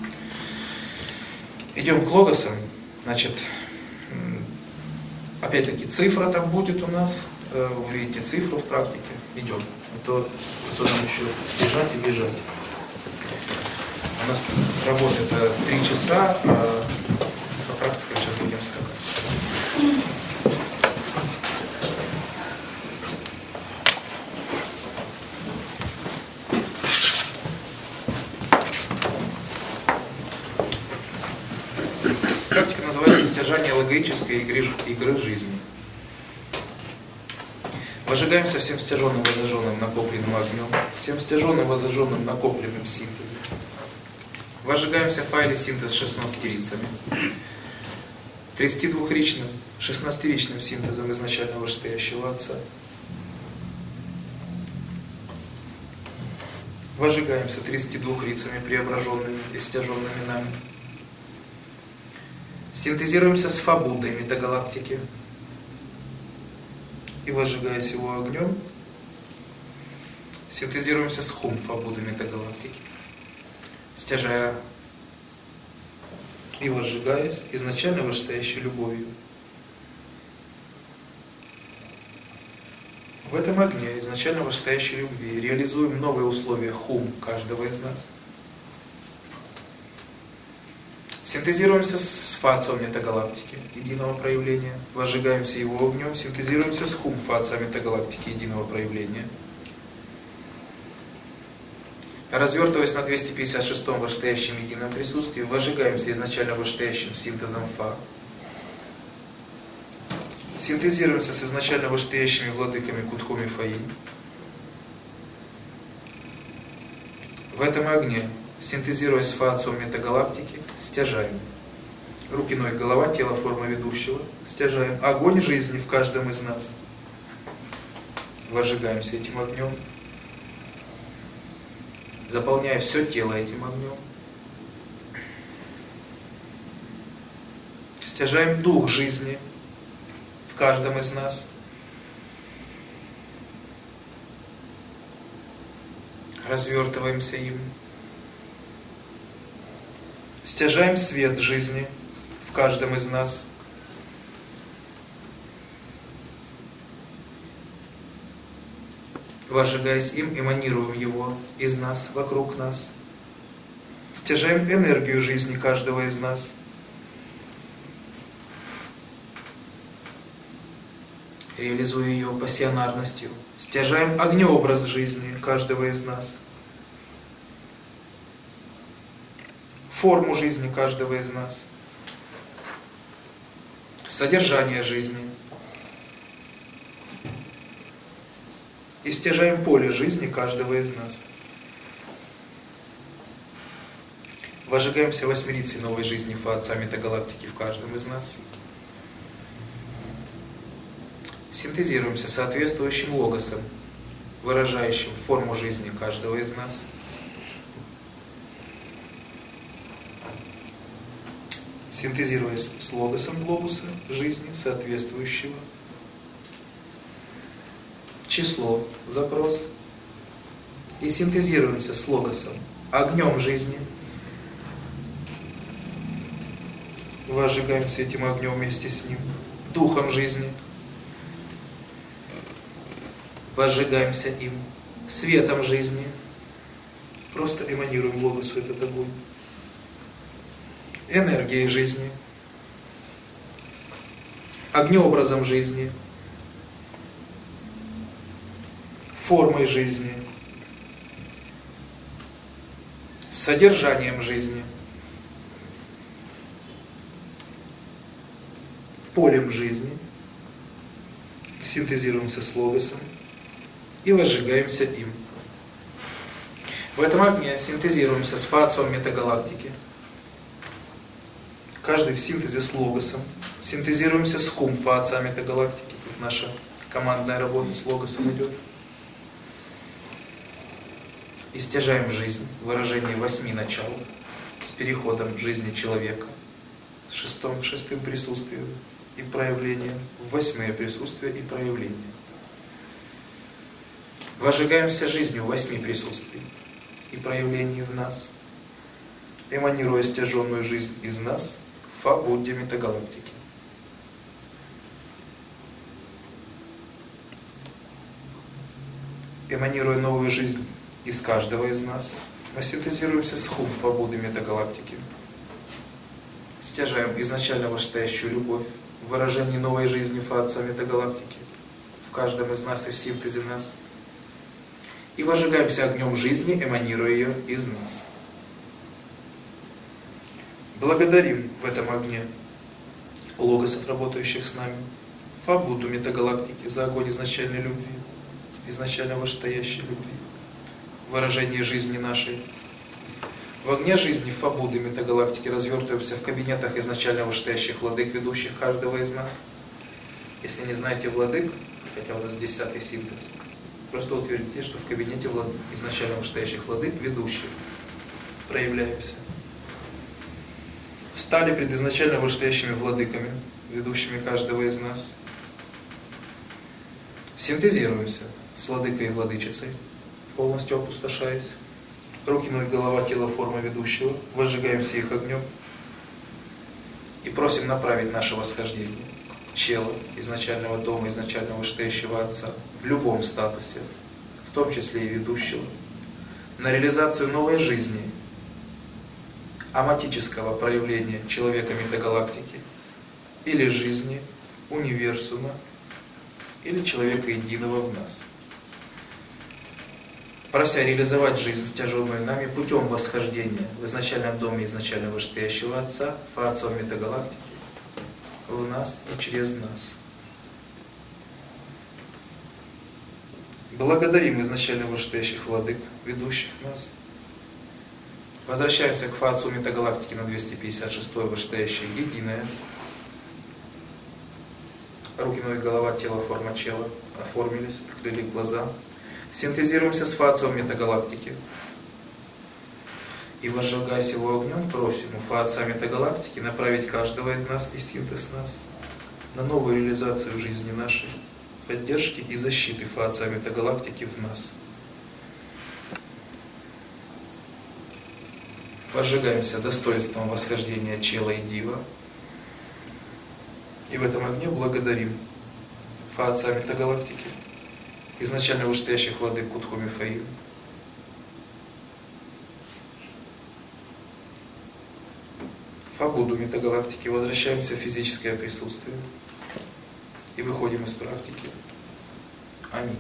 Идем к логосам. Значит, опять-таки цифра там будет у нас. Вы видите цифру в практике. Идем. А то, а то нам еще бежать и бежать. У нас работа это три часа, а по практике сейчас будем скакать. Практика называется стяжание логической игры, игры жизни. Возжигаемся всем стяженным, возожженным, накопленным огнем, всем стяженным, возожженным, накопленным синтезом. Возжигаемся в файле синтез шестнадцатирицами, тридцатидвухричным, шестнадцатиричным синтезом изначального вышестоящего Отца. Возжигаемся тридцатидвухрицами, преображенными и стяженными нами. Синтезируемся с Фабудой метагалактики. И возжигаясь его огнем, синтезируемся с Хум Фабуды метагалактики, стяжая и возжигаясь изначально вышестоящей любовью. В этом огне изначально вышестоящей любви реализуем новые условия Хум каждого из нас. Синтезируемся с Фа-отцом метагалактики единого проявления, возжигаемся его огнем, синтезируемся с Хум Фа-отца метагалактики единого проявления. Развертываясь на двести пятьдесят шестом вышестоящем едином присутствии, возжигаемся изначально вышестоящим синтезом Фа. Синтезируемся с изначально вышестоящими владыками Кудхуми Фаинь. В этом огне, синтезируясь с Фа-отцом метагалактики, стяжаем. Руки, ноги, голова, тело, форма ведущего. Стяжаем огонь жизни в каждом из нас. Возжигаемся этим огнем, заполняя все тело этим огнем. Стяжаем дух жизни в каждом из нас. Развертываемся им. Стяжаем свет жизни в каждом из нас. Возжигаясь им, эманируем его из нас, вокруг нас. Стяжаем энергию жизни каждого из нас. Реализуя ее пассионарностью. Стяжаем огнеобраз жизни каждого из нас. Форму жизни каждого из нас. Содержание жизни. И стяжаем поле жизни каждого из нас. Возжигаемся восьмерицей новой жизни Фаотца метагалактики в каждом из нас. Синтезируемся соответствующим логосом, выражающим форму жизни каждого из нас. Синтезируясь с логосом глобуса жизни, соответствующего число, запрос. И синтезируемся с логосом, огнем жизни. Возжигаемся этим огнем вместе с ним, духом жизни. Возжигаемся им, светом жизни. Просто эманируем логосу этот огонь. Энергией жизни. Огнеобразом жизни. Формой жизни. Содержанием жизни. Полем жизни. Синтезируемся с логосом. И возжигаемся им. В этом огне синтезируемся с Фаотцом метагалактики. Каждый в синтезе с логосом. Синтезируемся с Хум Фаотца метагалактики. Тут наша командная работа с логосом идет. И стяжаем жизнь в выражении восьми начал, с переходом жизни человека, с шестым, шестым присутствием и проявлением, в восьмое присутствие и проявление. Возжигаемся жизнью восьми присутствий и проявлений в нас, эманируя стяженную жизнь из нас в Фа-Будде метагалактики. Эманируя новую жизнь из каждого из нас, мы синтезируемся с Хум Фа-Будды метагалактики. Стяжаем изначально восстоящую любовь в выражении новой жизни Фаотца метагалактики в каждом из нас и в синтезе нас. И возжигаемся огнем жизни, эманируя ее из нас. Благодарим в этом огне логосов, работающих с нами, Фа-Будду метагалактики за огонь изначальной любви, изначально восстоящей любви, выражение жизни нашей. В огне жизни Фа-Будды метагалактики развертываемся в кабинетах изначально восстоящих владык, ведущих каждого из нас. Если не знаете владык, хотя у нас десятый синтез, просто утвердите, что в кабинете влад... изначально восстоящих владык, ведущих, проявляемся. Стали пред изначально восстоящими владыками, ведущими каждого из нас. Синтезируемся с владыкой и владычицей, полностью опустошаясь. Руки, ноги, голова, тело, форма ведущего. Возжигаемся их огнем. И просим направить наше восхождение чела, изначального дома, изначального вышестоящего Отца, в любом статусе, в том числе и ведущего, на реализацию новой жизни, аматического проявления человека метагалактики, или жизни, универсума, или человека единого в нас. Прося реализовать жизнь, стяженную нами, путем восхождения в изначальном доме изначального вышестоящего Отца, Фаотцом метагалактики, в нас и через нас. Благодарим изначально вышестоящих владык, ведущих нас. Возвращаемся к Фаотцу метагалактики на двести пятьдесят шестое вышестоящее единое. Руки, ноги, голова, тело, форма чела оформились, открыли глаза. Синтезируемся с Фаотцом метагалактики. И, возжигаясь его огнем, просим у Фаотца метагалактики направить каждого из нас и синтез нас на новую реализацию жизни нашей, поддержки и защиты Фаотца метагалактики в нас. возжигаемся достоинством восхождения чела и дива. И в этом огне благодарим Фа Отца Метагалактики, изначально вышестоящих владык Кутху Мифаим, Фа Будду Метагалактики, возвращаемся в физическое присутствие и выходим из практики. Аминь.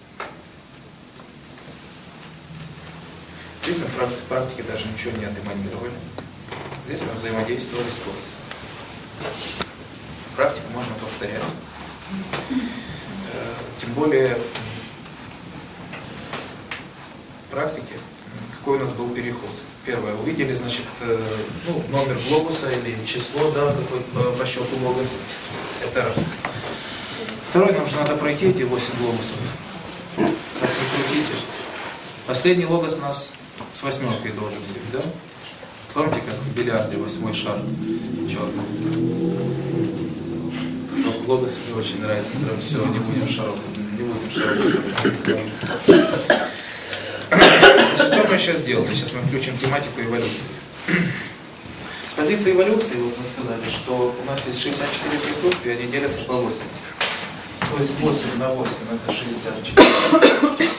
Здесь мы в практике даже ничего не отдемонировали. Здесь мы взаимодействовали с Логосом. Практику можно повторять. Тем более в практике, какой у нас был переход. Первое, увидели, значит, ну, номер глобуса или число, да, какой по счету логос. Это раз. Второе, нам же надо пройти эти восемь глобусов. Как вы крутите. Последний логос у нас с восьмеркой должен быть, да? Помните, как в бильярде восьмой шар черный? Но логос мне очень нравится, сразу все, не будем шаров, не будем шаров. Значит, что мы еще сделали? Сейчас мы включим тематику эволюции. С позиции эволюции, вот мы сказали, что у нас есть шестьдесят четыре присутствия, они делятся по восемь. То есть восемь на восемь это шестьдесят четыре.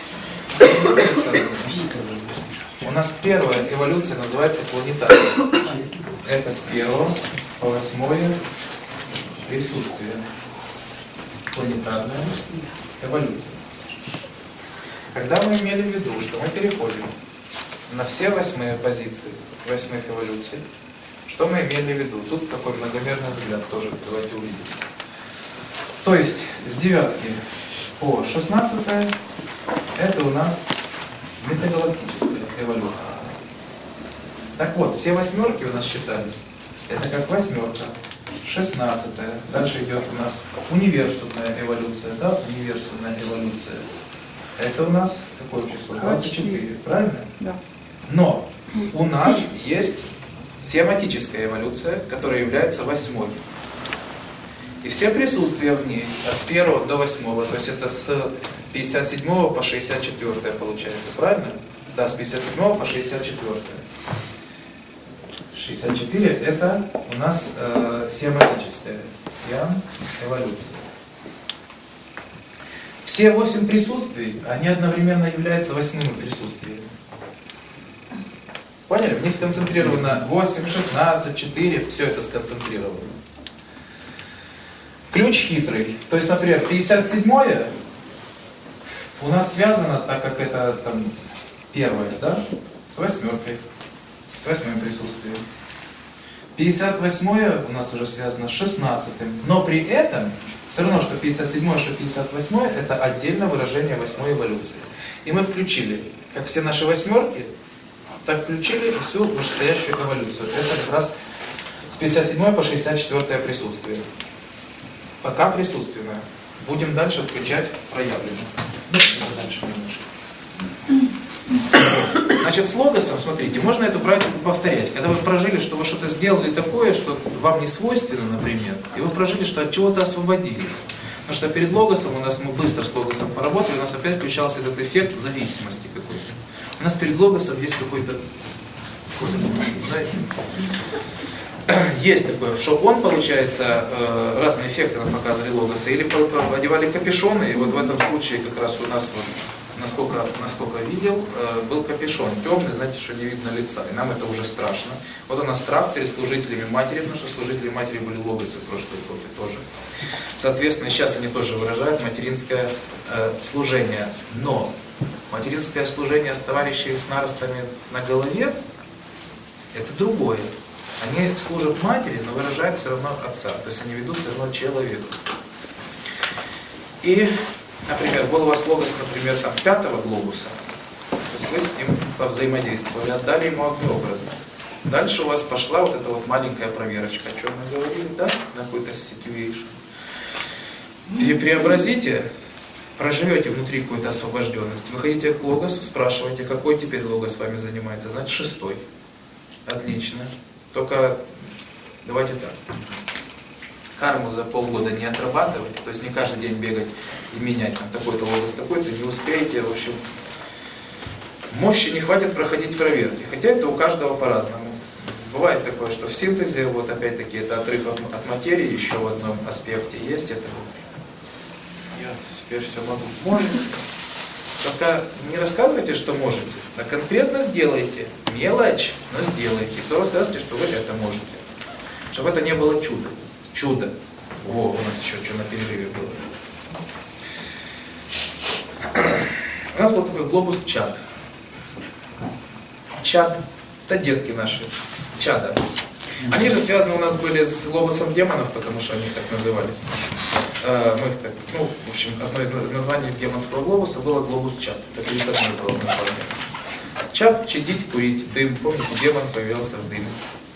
У нас первая эволюция называется планетарная. Это с первого по восьмое присутствие. Планетарная эволюция. Когда мы имели в виду, что мы переходим на все восьмые позиции восьмых эволюций, что мы имели в виду? Тут такой многомерный взгляд тоже давайте увидим. То есть с девятки по шестнадцатое это у нас метагалактическая эволюция. Так вот, все восьмерки у нас считались. Это как восьмерка, шестнадцатая. Дальше идет у нас универсумная эволюция, да, универсумная эволюция. Это у нас какое число? двадцать четыре, правильно? Да. Но у нас есть сиаматическая эволюция, которая является восьмой. И все присутствия в ней от первого до восьмого, то есть это с пятьдесят седьмого по шестьдесят четвёртое получается, правильно? Да, с пятьдесят седьмого по шестьдесят четвёртое. шестьдесят четыре это у нас э, сиаматическая, сиам эволюция. Все восемь присутствий, они одновременно являются восьмыми присутствиями. Поняли? В них сконцентрировано восемь, шестнадцать, четыре, все это сконцентрировано. Ключ хитрый. То есть, например, пятьдесят седьмое у нас связано, так как это там первое, да, с восьмеркой, с восьмым присутствием. пятьдесят восьмое у нас уже связано с шестнадцатым. Но при этом все равно, что пятьдесят седьмое, что пятьдесят восьмое это отдельное выражение восьмой эволюции. И мы включили, как все наши восьмерки, так включили всю вышестоящую эволюцию. Это как раз с пятьдесят седьмого по шестьдесят четвёртое присутствие. Пока присутственное. Будем дальше включать проявленное. Дальше немножко. Значит, с логосом, смотрите, можно эту практику повторять. Когда вы прожили, что вы что-то сделали такое, что вам не свойственно, например, и вы прожили, что от чего-то освободились. Потому что перед логосом у нас, мы быстро с логосом поработали, у нас опять включался этот эффект зависимости какой-то. У нас перед логосом есть какой-то, какой-то, знаете, есть такое, что он, получается, разные эффекты нам показывали логосы, или одевали капюшоны, и вот в этом случае как раз у нас, вот, насколько, насколько видел, был капюшон темный, знаете, что не видно лица, и нам это уже страшно. Вот у нас страх перед служителями матери, потому что служители матери были логосы в прошлой эпохе тоже. Соответственно, сейчас они тоже выражают материнское э, служение, но материнское служение с товарищами с наростами на голове это другое. Они служат матери, но выражают все равно отца. То есть они ведут все равно человека. И, например, был у вас логос, например, там, пятого глобуса. То есть вы с ним повзаимодействовали, отдали ему огнеобразы. Дальше у вас пошла вот эта вот маленькая проверочка, о чем мы говорили, да? На какой-то situation. Перепреобразите, проживете внутри какую-то освобожденность. Выходите к логосу, спрашиваете, какой теперь логос с вами занимается. Значит, шестой. Отлично. Только давайте так. Карму за полгода не отрабатывать, то есть не каждый день бегать и менять там такой-то логос, такой-то, не успеете, в общем, мощи не хватит проходить проверки. Хотя это у каждого по-разному. Бывает такое, что в синтезе, вот опять-таки, это отрыв от, от материи еще в одном аспекте есть. Это я теперь все могу. Можете. Только не рассказывайте, что можете, а конкретно сделайте. Мелочь, но сделайте. То рассказывайте, что вы это можете. Чтобы это не было чудо. Чудо. Во, у нас еще что на перерыве было. У нас был такой глобус чад. Чад. Это детки наши. Чада. Они же связаны у нас были с глобусом демонов, потому что они так назывались. Мы их так, ну, в общем, одно из названий демонского глобуса было глобус чад. Это переходное было название. Чад, чадить, курить, дым. Помните, демон появился в дыме.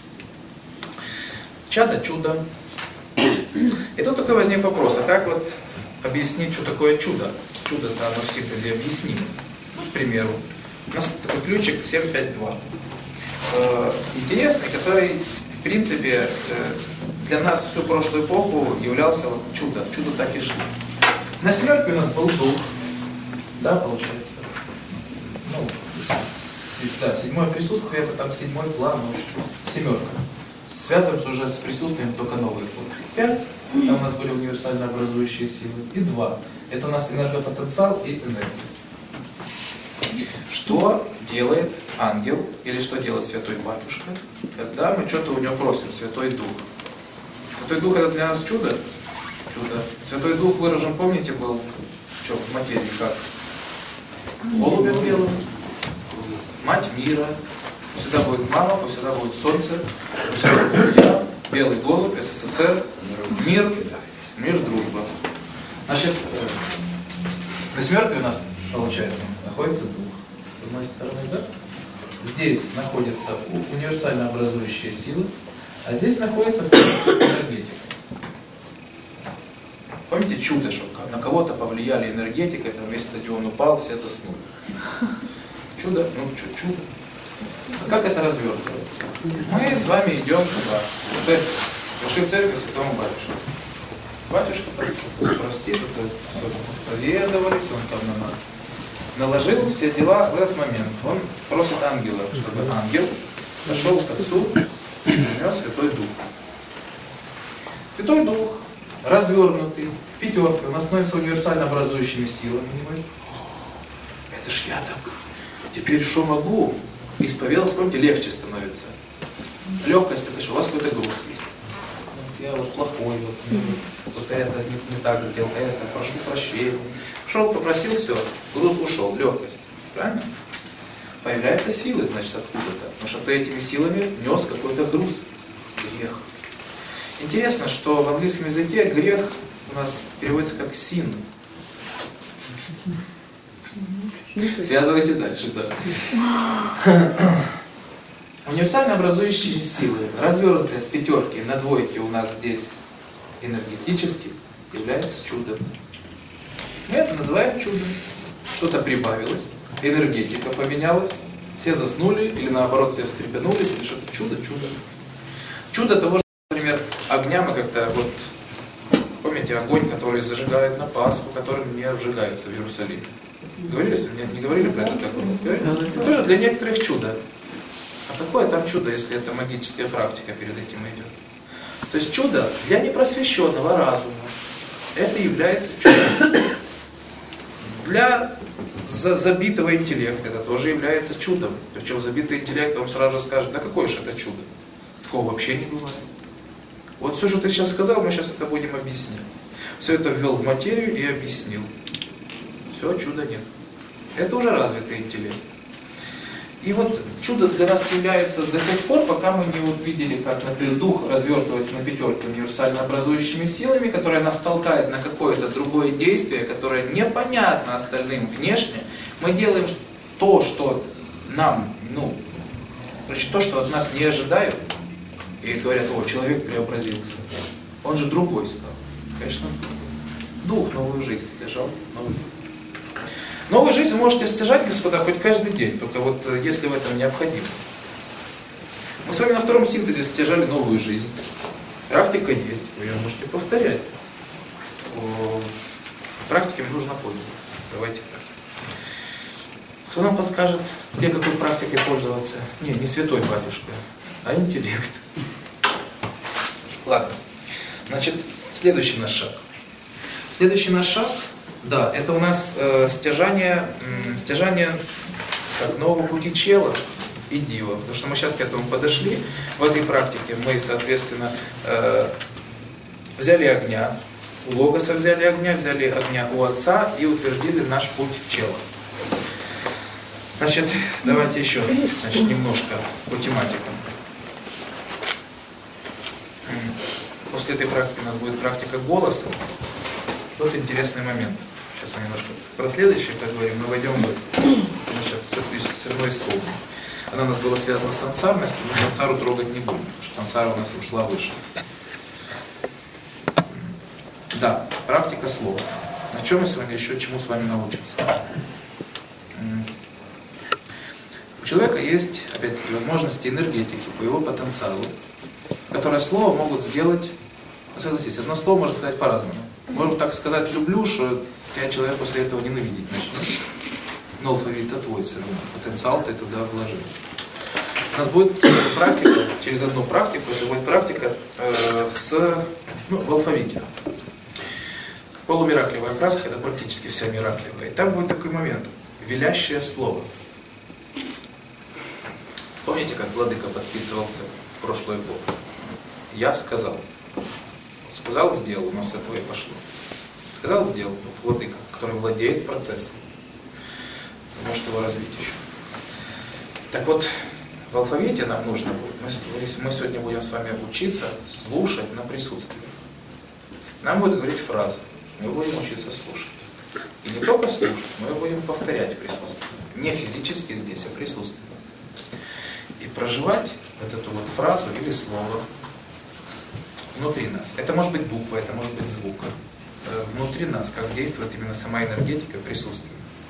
Чада, чудо. И тут такой возник вопрос, а как вот объяснить, что такое чудо? Чудо-то оно в синтезе объяснимо. Ну, к примеру, у нас такой ключик семь пять два. Э, интересный, который, в принципе, э, для нас всю прошлую эпоху являлся вот чудо. Чудо так и жил. На семерке у нас был дух. Да, получается. Ну, да, седьмое присутствие, это там седьмой план, семерка. Связывается уже с присутствием только новых. Пять, там у нас были универсально образующие силы. И два, это у нас энергопотенциал и энергия. Что делает ангел, или что делает Святой Батюшка, когда мы что-то у него просим, Святой Дух? Святой Дух это для нас чудо? Чудо. Святой Дух выражен, помните, был что, в материи как? Голубем белым. Мать мира. Пусть всегда будет мама, пусть всегда будет солнце, пусть всегда будет я, белый голубь, СССР, мир, мир, дружба. Значит, на семерке у нас, получается, находится дух. С одной стороны, да? Здесь находятся универсально образующие силы, а здесь находится энергетика. Помните чудо, что на кого-то повлияли энергетика, там весь стадион упал, все заснули. Чудо? Ну что, чудо. А как это развертывается? Мы с вами идем туда, в церковь. Пришли в церковь Святому Батюшке. Батюшка, прости, тут исповедовались, он там на нас наложил все дела в этот момент. Он просит ангела, чтобы ангел пошел к Отцу и принес Святой Дух. Святой Дух, развернутый, в пятерке, он становится универсально образующими силами. Это ж я так. Теперь что могу? Исповедовался, помните, легче становится. Легкость это что, у вас какой-то груз есть. Вот я вот плохой, вот, вот это не, не так сделал, это, прошу прощения. Шел, попросил, все, груз ушел, легкость. Правильно? Появляются силы, значит, откуда-то. Потому что ты этими силами нес какой-то груз. Грех. Интересно, что в английском языке грех у нас переводится как син. Связывайте дальше, да. Универсально образующие силы, развернутые с пятерки на двойке у нас здесь энергетически, является чудом. Мы это называем чудом. Что-то прибавилось, энергетика поменялась, все заснули, или наоборот все встрепенулись, или что-то чудо, чудо. Чудо того, что, например, огня мы как-то, вот, помните, огонь, который зажигают на Пасху, которым не сжигаются в Иерусалиме. Говорили, не, не говорили про это такое? Говорили? Тоже для некоторых чудо. А какое там чудо, если это магическая практика перед этим идет? То есть чудо для непросвещенного разума. Это является чудом. Для забитого интеллекта это тоже является чудом. Причем забитый интеллект вам сразу же скажет, да какое же это чудо? Такого вообще не бывает. Вот все, что ты сейчас сказал, мы сейчас это будем объяснять. Все это ввел в материю и объяснил. Все, чуда нет. Это уже развитый интеллект. И вот чудо для нас является до тех пор, пока мы не увидели, как, например, дух развертывается на пятерке универсально образующими силами, которая нас толкает на какое-то другое действие, которое непонятно остальным внешне. Мы делаем то, что нам, ну, короче, то, что от нас не ожидают, и говорят, о, человек преобразился. Он же другой стал. Конечно, дух новую жизнь стяжал, новую. Новую жизнь вы можете стяжать, господа, хоть каждый день, только вот если в этом необходимость. Мы с вами на втором синтезе стяжали новую жизнь. Практика есть, вы ее можете повторять. Практиками нужно пользоваться. Давайте так. Кто нам подскажет, где какой практикой пользоваться? Не, не святой батюшка, а интеллект. Ладно. Значит, следующий наш шаг. Следующий наш шаг, да, это у нас э, стяжание, э, стяжание как нового пути чела в идио. Потому что мы сейчас к этому подошли. В этой практике мы, соответственно, э, взяли огня, у Логоса взяли огня, взяли огня у Отца и утвердили наш путь чела. Значит, давайте еще значит, немножко по тематикам. После этой практики у нас будет практика голоса. Тут интересный момент. Сейчас мы немножко про следующее поговорим, мы войдем в это. Мы сейчас все равно исполним. Она у нас была связана с сансарностью, но сансару трогать не будем, потому что сансара у нас ушла выше. Да, практика слова. На чем мы сегодня еще чему с вами научимся? У человека есть, опять-таки, возможности энергетики по его потенциалу, которые слово могут сделать, согласитесь, одно слово можно сказать по-разному. Можно так сказать «люблю», что тебя человек после этого ненавидеть начнет. Но алфавит-то твой все равно, потенциал ты туда вложил. У нас будет практика, через одну практику, это будет практика э, с, ну, в алфавите. Полумираклевая практика, это практически вся мираклевая. И там будет такой момент, велящее слово. Помните, как Владыка подписывался в прошлый год? Я сказал. Сказал, сделал, у нас с этого и пошло. Сказал, сделал. Владыка, который владеет процессом. Может его развить еще. Так вот, в алфавите нам нужно будет, мы, мы сегодня будем с вами учиться слушать на присутствие. Нам будет говорить фразу, мы будем учиться слушать. И не только слушать, мы будем повторять присутствие. Не физически здесь, а присутствие. И проживать вот эту вот фразу или слово внутри нас. Это может быть буква, это может быть звук. Внутри нас, как действует именно сама энергетика присутствия.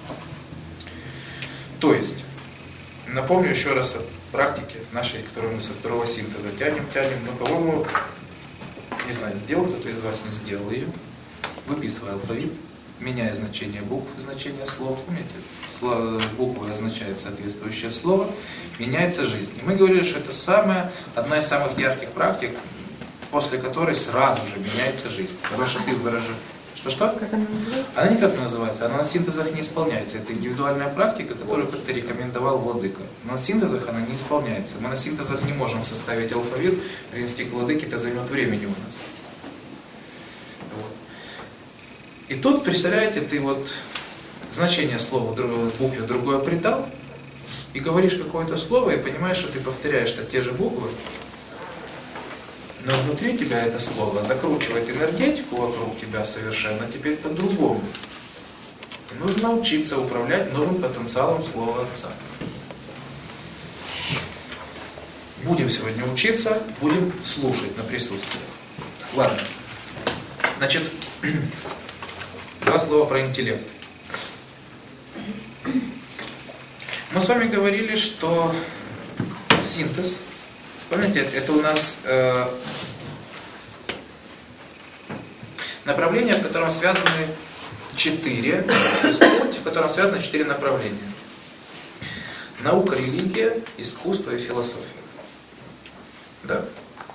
То есть, напомню еще раз о практике нашей, которую мы со второго синтеза тянем, тянем, но, по-моему, не знаю, сделал кто-то из вас, не сделал ее, выписывая алфавит, меняя значение букв, значение слов, помните, буква означает соответствующее слово, меняется жизнь. И мы говорили, что это самая, одна из самых ярких практик, после которой сразу же меняется жизнь. Потому что ты выражаешь. Что-что? Как она называется? Она никак не называется, она на синтезах не исполняется. Это индивидуальная практика, которую как-то рекомендовал Владыка. Но на синтезах она не исполняется. Мы на синтезах не можем составить алфавит, принести к Владыке, это займет времени у нас. Вот. И тут, представляете, ты вот значение слова в букве другое придал, и говоришь какое-то слово, и понимаешь, что ты повторяешь-то те же буквы, но внутри тебя это слово закручивает энергетику вокруг тебя совершенно теперь по-другому. И нужно научиться управлять новым потенциалом слова Отца. Будем сегодня учиться, будем слушать на присутствие. Ладно. Значит, два слова про интеллект. Мы с вами говорили, что синтез, помните, это у нас э, направление, в котором связаны четыре, то есть путь, в котором связаны четыре направления. Наука, религия, искусство и философия. Да.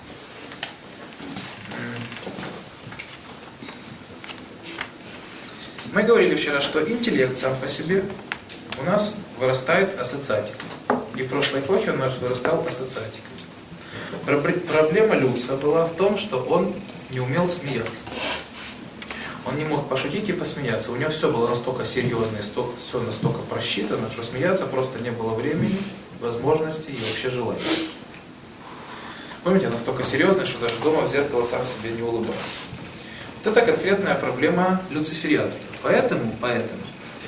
Мы говорили вчера, что интеллект сам по себе у нас вырастает ассоциатикой. И в прошлой эпохе он вырастал ассоциатикой. Проблема Люца была в том, что он не умел смеяться. Он не мог пошутить и посмеяться. У него все было настолько серьезно, все настолько просчитано, что смеяться просто не было времени, возможности и вообще желания. Помните, настолько серьезно, что даже дома в зеркало сам себе не улыбался. Вот это конкретная проблема люциферианства. Поэтому, поэтому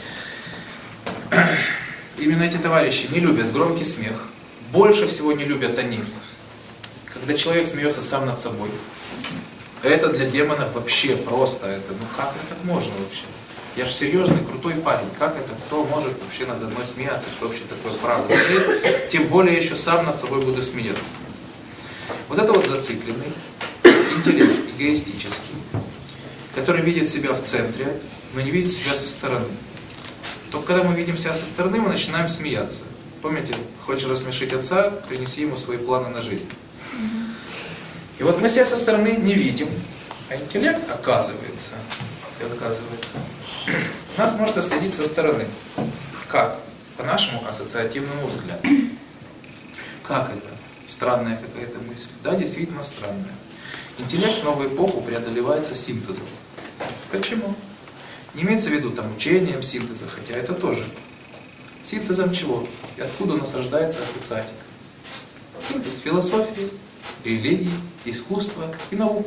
именно эти товарищи не любят громкий смех. Больше всего не любят они, когда человек смеется сам над собой. Это для демонов вообще просто. Это, ну как это так можно вообще? Я же серьезный, крутой парень. Как это? Кто может вообще надо мной смеяться? Что вообще такое правда? Тем более я еще сам над собой буду смеяться. Вот это вот зацикленный интеллект, эгоистический, который видит себя в центре, но не видит себя со стороны. Только когда мы видим себя со стороны, мы начинаем смеяться. Помните, хочешь рассмешить отца, принеси ему свои планы на жизнь. И вот мы себя со стороны не видим, а интеллект, оказывается, оказывается, нас может отследить со стороны. Как? По нашему ассоциативному взгляду. Как это? Странная какая-то мысль. Да, действительно странная. Интеллект в новую эпоху преодолевается синтезом. Почему? Не имеется в виду там учением синтеза, хотя это тоже. Синтезом чего? И откуда у нас рождается ассоциатика? Синтез философии, религии, искусства и наук.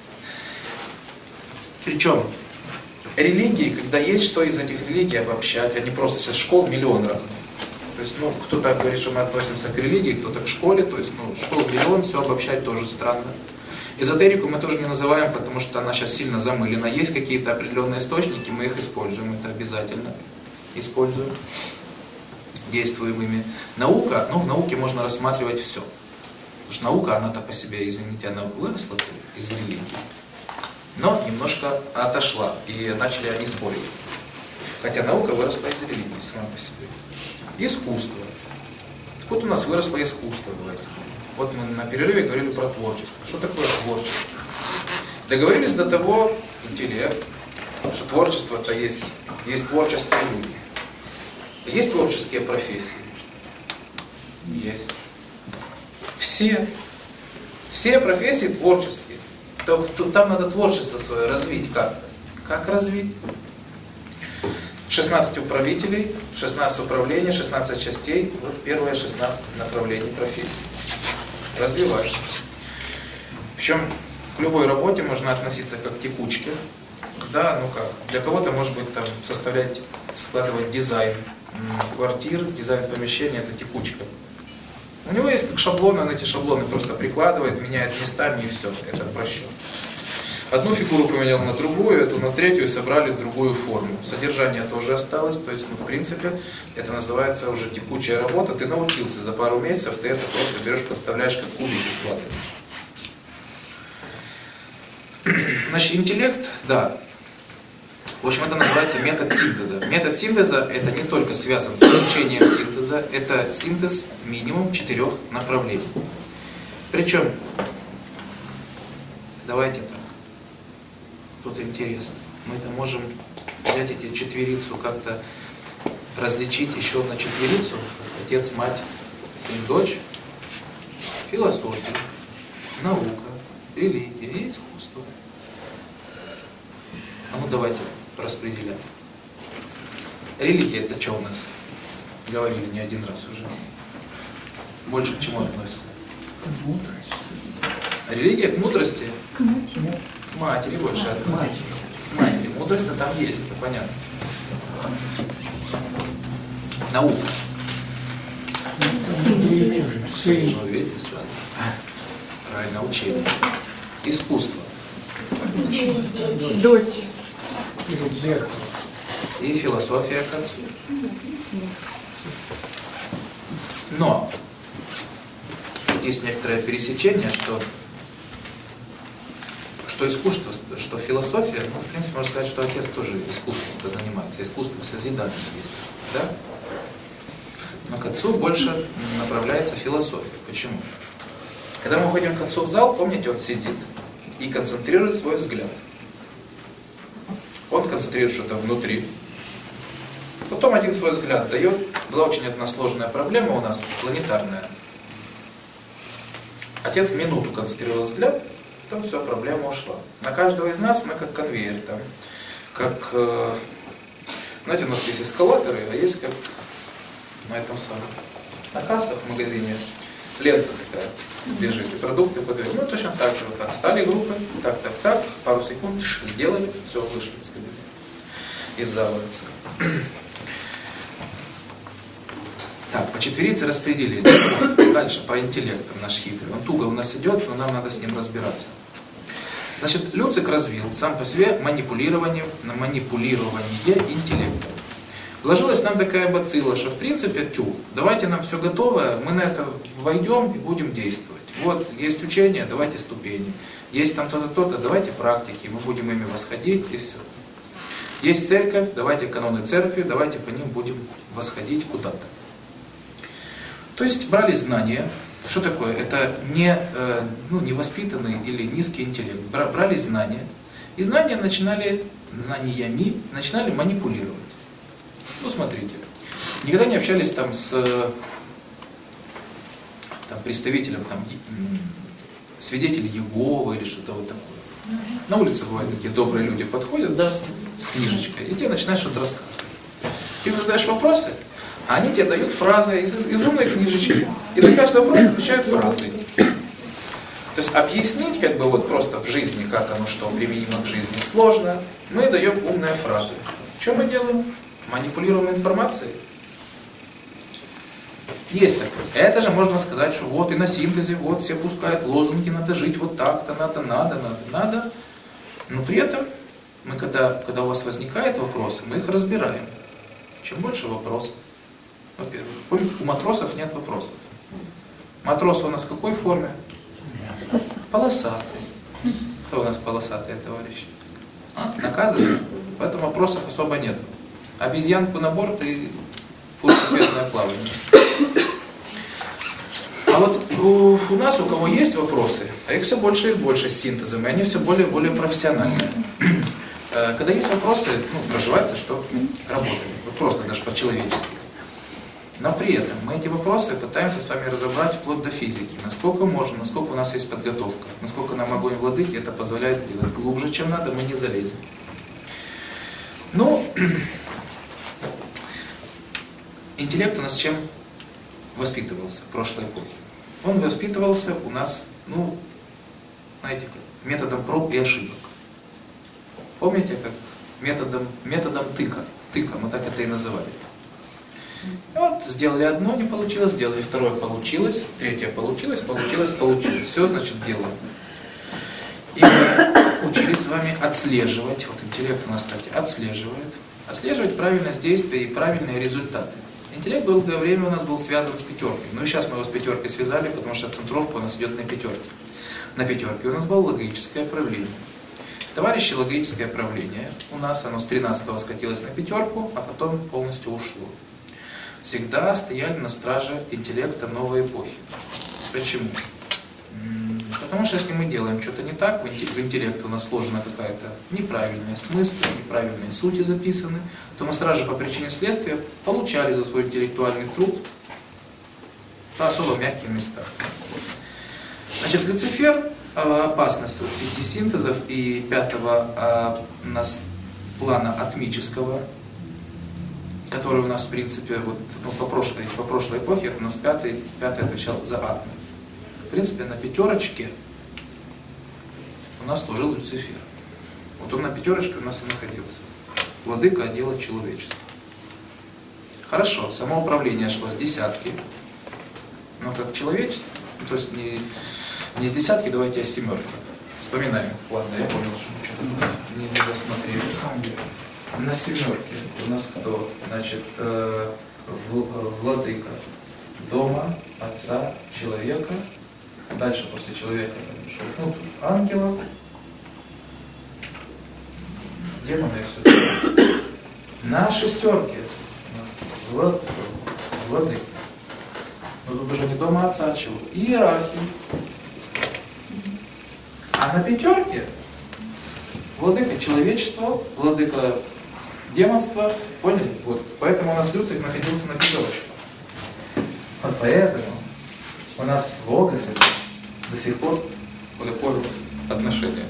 Причем религии, когда есть что из этих религий обобщать, а не просто сейчас школ миллион разных. То есть, ну, кто-то говорит, что мы относимся к религии, кто-то к школе, то есть, ну, школ миллион, все обобщать тоже странно. Эзотерику мы тоже не называем, потому что она сейчас сильно замылена. Есть какие-то определенные источники, мы их используем, это обязательно используем, действуем ими. Наука, ну, в науке можно рассматривать все. Потому что наука, она-то по себе, извините, она выросла из религии, но немножко отошла, и начали они спорить. Хотя наука выросла из религии сама по себе. Искусство. Вот у нас выросло искусство, давайте. Вот мы на перерыве говорили про творчество. Что такое творчество? Договорились до того, интеллект, что творчество-то есть, есть творческие люди. Есть творческие профессии? Есть. Все. Все профессии творческие. То, то, там надо творчество свое развить. Как? Как развить? шестнадцать управителей, шестнадцать управлений, шестнадцать частей. Вот первые шестнадцать направлений профессии. Развивать. Причем к любой работе можно относиться как к текучке. Да, ну как. Для кого-то может быть там составлять, складывать дизайн квартир, дизайн помещения, это текучка. У него есть как шаблоны, он эти шаблоны просто прикладывает, меняет местами и все. Это просчет. Одну фигуру поменял на другую, эту на третью и собрали другую форму. Содержание тоже осталось, то есть, ну, в принципе, это называется уже текучая работа. Ты научился, за пару месяцев ты это просто берешь, подставляешь как кубик и складываешь. Значит, интеллект, да. В общем, это называется метод синтеза. Метод синтеза это не только связан с изучением синтеза, это синтез минимум четырех направлений. Причем, давайте так. Тут интересно. Мы это можем взять эти четверицу как-то различить еще на четверицу. Отец, мать, сын, дочь. Философия, наука, религия и искусство. А ну давайте распределяем. Религия это что у нас? Говорили не один раз уже. Больше к чему относится? К мудрости. Религия к мудрости? К матери. К матери больше относится. К матери. Мудрость-то там есть, это понятно. Наука. Сын. Ну, видите, сразу. Правильно, учение. Искусство. Дочь. Перед зеркалом. И философия к отцу. Но есть некоторое пересечение, что, что искусство, что философия, ну, в принципе, можно сказать, что отец тоже искусством занимается, искусством созидания есть, да? Но к отцу больше направляется философия. Почему? Когда мы уходим к отцу в зал, помните, он сидит и концентрирует свой взгляд. Он концентрирует что-то внутри. Потом один свой взгляд дает. Была очень одна сложная проблема у нас, планетарная. Отец минуту концентрировал взгляд, потом все, проблема ушла. На каждого из нас мы как конвейер, там, как, э, знаете, у нас есть эскалаторы, а есть как на этом самом, на кассах в магазине лента такая лежит, и продукты подают. Ну, точно так же, вот так, стали группы, так, так, так, пару секунд, ш, сделали, все, вышли из кабинета, из зала. Так, по четверице распределили. Дальше про интеллект, наш хитрый. Он туго у нас идет, но нам надо с ним разбираться. Значит, Люцик развил сам по себе манипулирование, на манипулирование интеллектом. Вложилась нам такая бацилла, что в принципе, тю, давайте нам все готовое, мы на это войдем и будем действовать. Вот, есть учение, давайте ступени. Есть там то-то, то-то, давайте практики, мы будем ими восходить и все. Есть церковь, давайте каноны церкви, давайте по ним будем восходить куда-то. То есть брали знания. Что такое? Это не, э, ну, невоспитанный или низкий интеллект. Брали знания, и знания начинали, знаниями начинали манипулировать. Ну, смотрите, никогда не общались там с там, представителем там, свидетелей Иеговы или что-то вот такое. На улице бывают такие добрые люди, подходят да. с, с книжечкой, и тебе начинают что-то рассказывать. Ты задаешь вопросы, а они тебе дают фразы из, из умной книжечки, и на каждый вопрос отвечают фразы. То есть объяснить как бы вот просто в жизни, как оно что применимо к жизни, сложно. Мы даем умные фразы. Что мы делаем? Манипулируем информацией. Есть такое. Это же можно сказать, что вот и на синтезе, вот все пускают лозунги, надо жить вот так-то, надо, надо, надо, надо. Но при этом, мы когда, когда у вас возникает вопрос, мы их разбираем. Чем больше вопросов. Во-первых, у матросов нет вопросов. Матрос у нас в какой форме? Полосатый. Кто у нас полосатый, товарищ? А? Наказывает. Поэтому вопросов особо нет. Обезьянку на борт и футбольное плавание. А вот у, у нас, у кого есть вопросы, а их все больше и больше с синтезом, и они все более и более профессиональные. Когда есть вопросы, ну, проживается, что работает. Вот просто даже по-человечески. Но при этом мы эти вопросы пытаемся с вами разобрать вплоть до физики. Насколько можем, насколько у нас есть подготовка, насколько нам огонь владыки это позволяет делать. Глубже, чем надо, мы не залезем. Но интеллект у нас чем воспитывался в прошлой эпохе? Он воспитывался у нас, ну, знаете, как, методом проб и ошибок. Помните, как методом, методом тыка. Тыка, мы так это и называли. Вот, сделали одно, не получилось, сделали второе, получилось, третье получилось, получилось, получилось. Все, значит, делаем. И мы учились с вами отслеживать, вот интеллект у нас, кстати, отслеживает, отслеживать правильность действия и правильные результаты. Интеллект долгое время у нас был связан с пятеркой. Ну и сейчас мы его с пятеркой связали, потому что центровка у нас идет на пятерке. На пятерке у нас было логическое правление. Товарищи, логическое правление у нас, оно с тринадцатого скатилось на пятерку, а потом полностью ушло. Всегда стояли на страже интеллекта новой эпохи. Почему? Потому что если мы делаем что-то не так, в интеллекте у нас сложена какая-то неправильная смысл, неправильные сути записаны, то мы сразу же по причине следствия получали за свой интеллектуальный труд по особо мягким местам. Значит, Люцифер, опасность пяти синтезов и пятого у нас плана атмического, который у нас, в принципе, вот, ну, по, прошлой, по прошлой эпохе, у нас пятый, пятый отвечал за атом. В принципе, на пятерочке у нас служил Люцифер. Вот он на пятерочке у нас и находился. Владыка отдела человечества. Хорошо, самоуправление шло с десятки, но как человечество, ну, то есть не, не с десятки, давайте, а с семерки. Вспоминаем. Ладно, я понял, что что-то не, не досмотрели. На семерке у нас кто? Значит, э, владыка дома, отца, человека. Дальше после человека шел, ну, ангелов, демоны и все. На шестерке у нас влад, владыка. Но тут уже не дома, отца, а чего? Иерархия. А на пятерке владыка человечества, владыка демонства, поняли? Вот. Поэтому у нас Люцифер находился на пятерочке. Вот поэтому у нас с Логосом до сих пор такое отношение.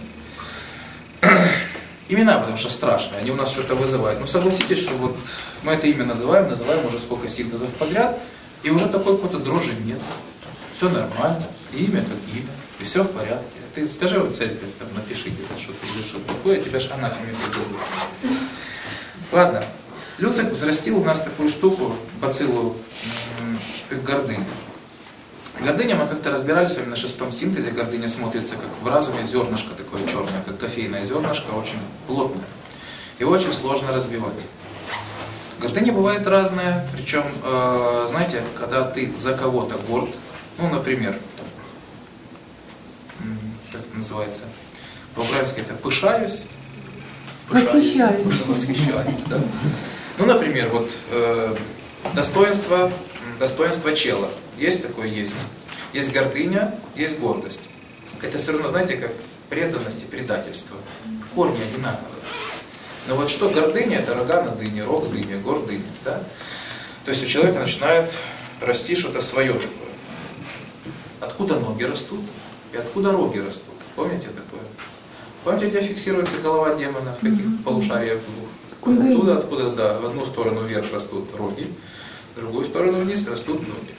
Имена, потому что страшные, они у нас что-то вызывают. Но согласитесь, что вот мы это имя называем, называем уже сколько синтезов подряд, и уже такой какой-то дрожи нет. Все нормально, и имя как имя, и все в порядке. Ты скажи вот церковь, там, напиши где-то что-то или что-то такое, тебя же анафеме делают. Ладно, Люцифер взрастил у нас такую штуку, бациллу, как гордыню. Гордыня, мы как-то разбирали с вами на шестом синтезе, гордыня смотрится как в разуме зернышко такое черное, как кофейное зернышко, очень плотное. Его очень сложно развивать. Гордыня бывает разная, причем, э, знаете, когда ты за кого-то горд, ну, например, как это называется, по-украински это «пышаюсь», Восхищаюсь. Восхищаюсь, да? Ну, например, вот э, достоинство, достоинство чела. Есть такое? Есть. Есть гордыня, есть гордость. Это все равно, знаете, как преданность и предательство. Корни одинаковые. Но вот что гордыня, это рога на дыне, рог дыня, гордыня. Да? То есть у человека начинает расти что-то свое такое. Откуда ноги растут и откуда роги растут? Помните такое? Помните, где фиксируется голова демона, в каких mm-hmm. полушариях двух? Оттуда, откуда, да, в одну сторону вверх растут роги, в другую сторону вниз растут ноги.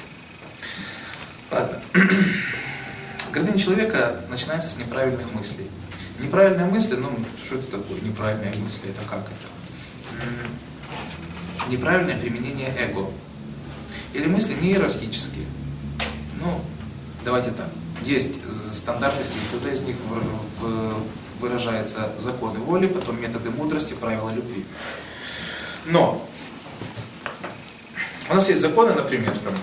Ладно. Гордыня человека начинается с неправильных мыслей. Неправильные мысли, ну, что это такое неправильные мысли, это как это? Неправильное применение эго. Или мысли не иерархические. Ну, давайте так. Есть стандарты синтеза, из них выражаются законы воли, потом методы мудрости, правила любви. Но у нас есть законы, например, там,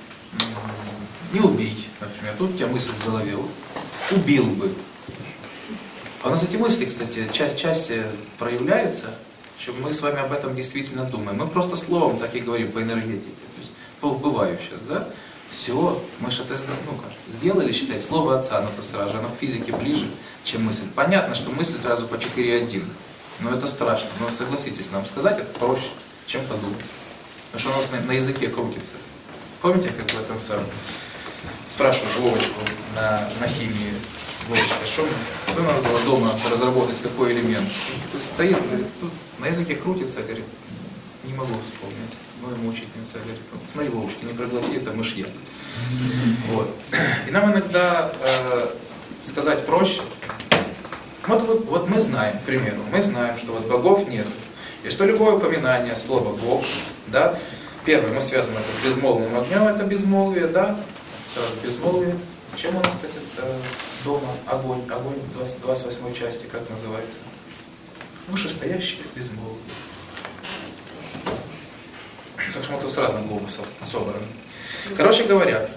не убей, например, тут у тебя мысль в голове, вот, убил бы. А у нас эти мысли, кстати, часть, часть проявляются, что мы с вами об этом действительно думаем. Мы просто словом так и говорим по энергетике, то есть по вбываю сейчас, да? Все, мы же это ну, как, сделали, считать, слово отца, но это сразу, оно к физике ближе, чем мысль. Понятно, что мысль сразу по четыре один, но это страшно. Но согласитесь, нам сказать это проще, чем подумать. Потому что оно на, на языке крутится. Помните, как в этом самом спрашивают Вовочку на, на химии, Вовочка, что, что надо было дома разработать, какой элемент? Тут стоит, говорит, тут на языке крутится, говорит, не могу вспомнить. Ну, ему учительница говорит, ну, смотри, Вовочка, не проглоти, это мышьяк. Вот. И нам иногда э, сказать проще. Вот, вот, вот мы знаем, к примеру, мы знаем, что вот богов нет. И что любое упоминание слова Бог, да, первое, мы связываем это с безмолвным огнем, это безмолвие, да, сразу безмолвие. Чем у нас, кстати, дома огонь, огонь в двадцать восьмой части, как называется? Вышестоящее безмолвие. Так что мы тут сразу глобусов собраны. Короче говоря,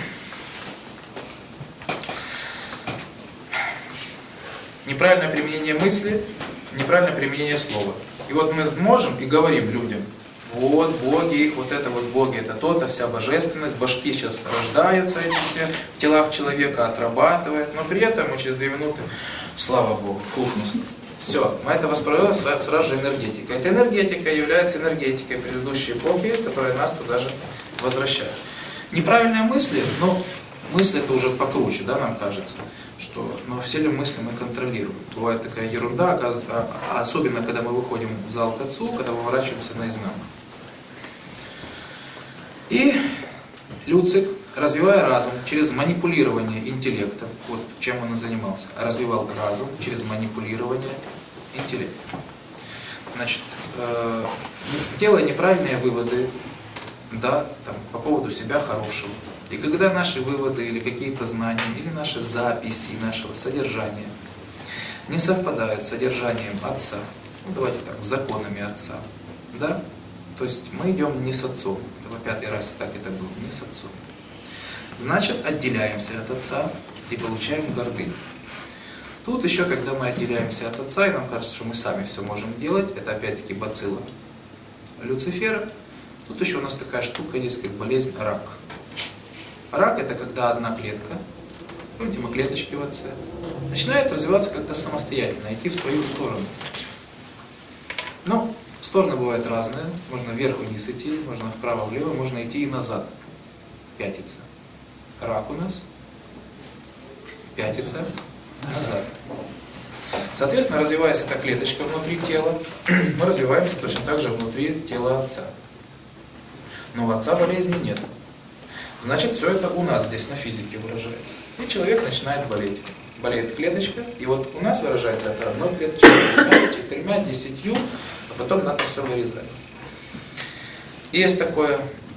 неправильное применение мысли, неправильное применение слова. И вот мы можем и говорим людям, вот боги, их вот это вот боги, это то-то, вся божественность, башки сейчас рождаются эти все в телах человека, отрабатывает, но при этом мы через две минуты, слава Богу, фухнус. Все, мы это воспринимаем сразу же энергетикой. Эта энергетика является энергетикой предыдущей эпохи, которая нас туда же возвращает. Неправильные мысли, ну, мысли это уже покруче, да, нам кажется, что, но все ли мысли мы контролируем. Бывает такая ерунда, а особенно когда мы выходим в зал к отцу, когда выворачиваемся наизнанку. И Люцик, развивая разум через манипулирование интеллектом, вот чем он и занимался, развивал разум через манипулирование интеллектом. Значит, э, делая неправильные выводы, да, там, по поводу себя хорошего. И когда наши выводы или какие-то знания, или наши записи нашего содержания не совпадают с содержанием Отца, ну, давайте так, с законами Отца, да, то есть мы идем не с Отцом, во пятый раз так это было, не с Отцом. Значит, отделяемся от Отца и получаем гордыню. Тут еще, когда мы отделяемся от Отца, и нам кажется, что мы сами все можем делать, это опять-таки бацилла Люцифера, тут еще у нас такая штука есть, как болезнь рак. Рак это когда одна клетка, помните, мы клеточки в Отце, начинает развиваться как-то самостоятельно, идти в свою сторону. Ну, стороны бывают разные, можно вверх-вниз идти, можно вправо-влево, можно идти и назад, пятиться. Рак у нас пятится назад. Соответственно, развиваясь эта клеточка внутри тела, мы развиваемся точно так же внутри тела Отца. Но у Отца болезни нет. Значит, все это у нас здесь на физике выражается. И человек начинает болеть. Болеет клеточка, и вот у нас выражается это одной клеточкой, тремя, четырьмя, десятью, а потом надо все вырезать. Есть такое,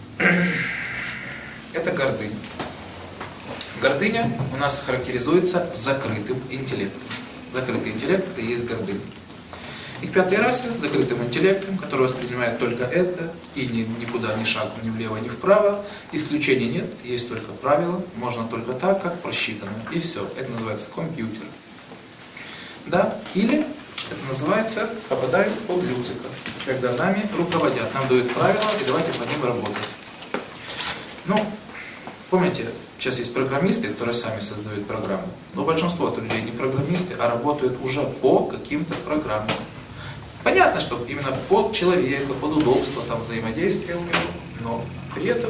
это гордыня. Гордыня у нас характеризуется закрытым интеллектом. Закрытый интеллект это и есть гордыня. И пятая раса с закрытым интеллектом, который воспринимает только это, и ни, никуда ни шагу, ни влево, ни вправо. Исключений нет, есть только правила, можно только так, как просчитано. И все, это называется компьютер. Да? Или Это называется попадаем под Люцика, когда нами руководят, нам дают правила и давайте по ним работать. Ну, помните, сейчас есть программисты, которые сами создают программу, но большинство людей не программисты, а работают уже по каким-то программам. Понятно, что именно под человека, под удобство там, взаимодействия у него, но при этом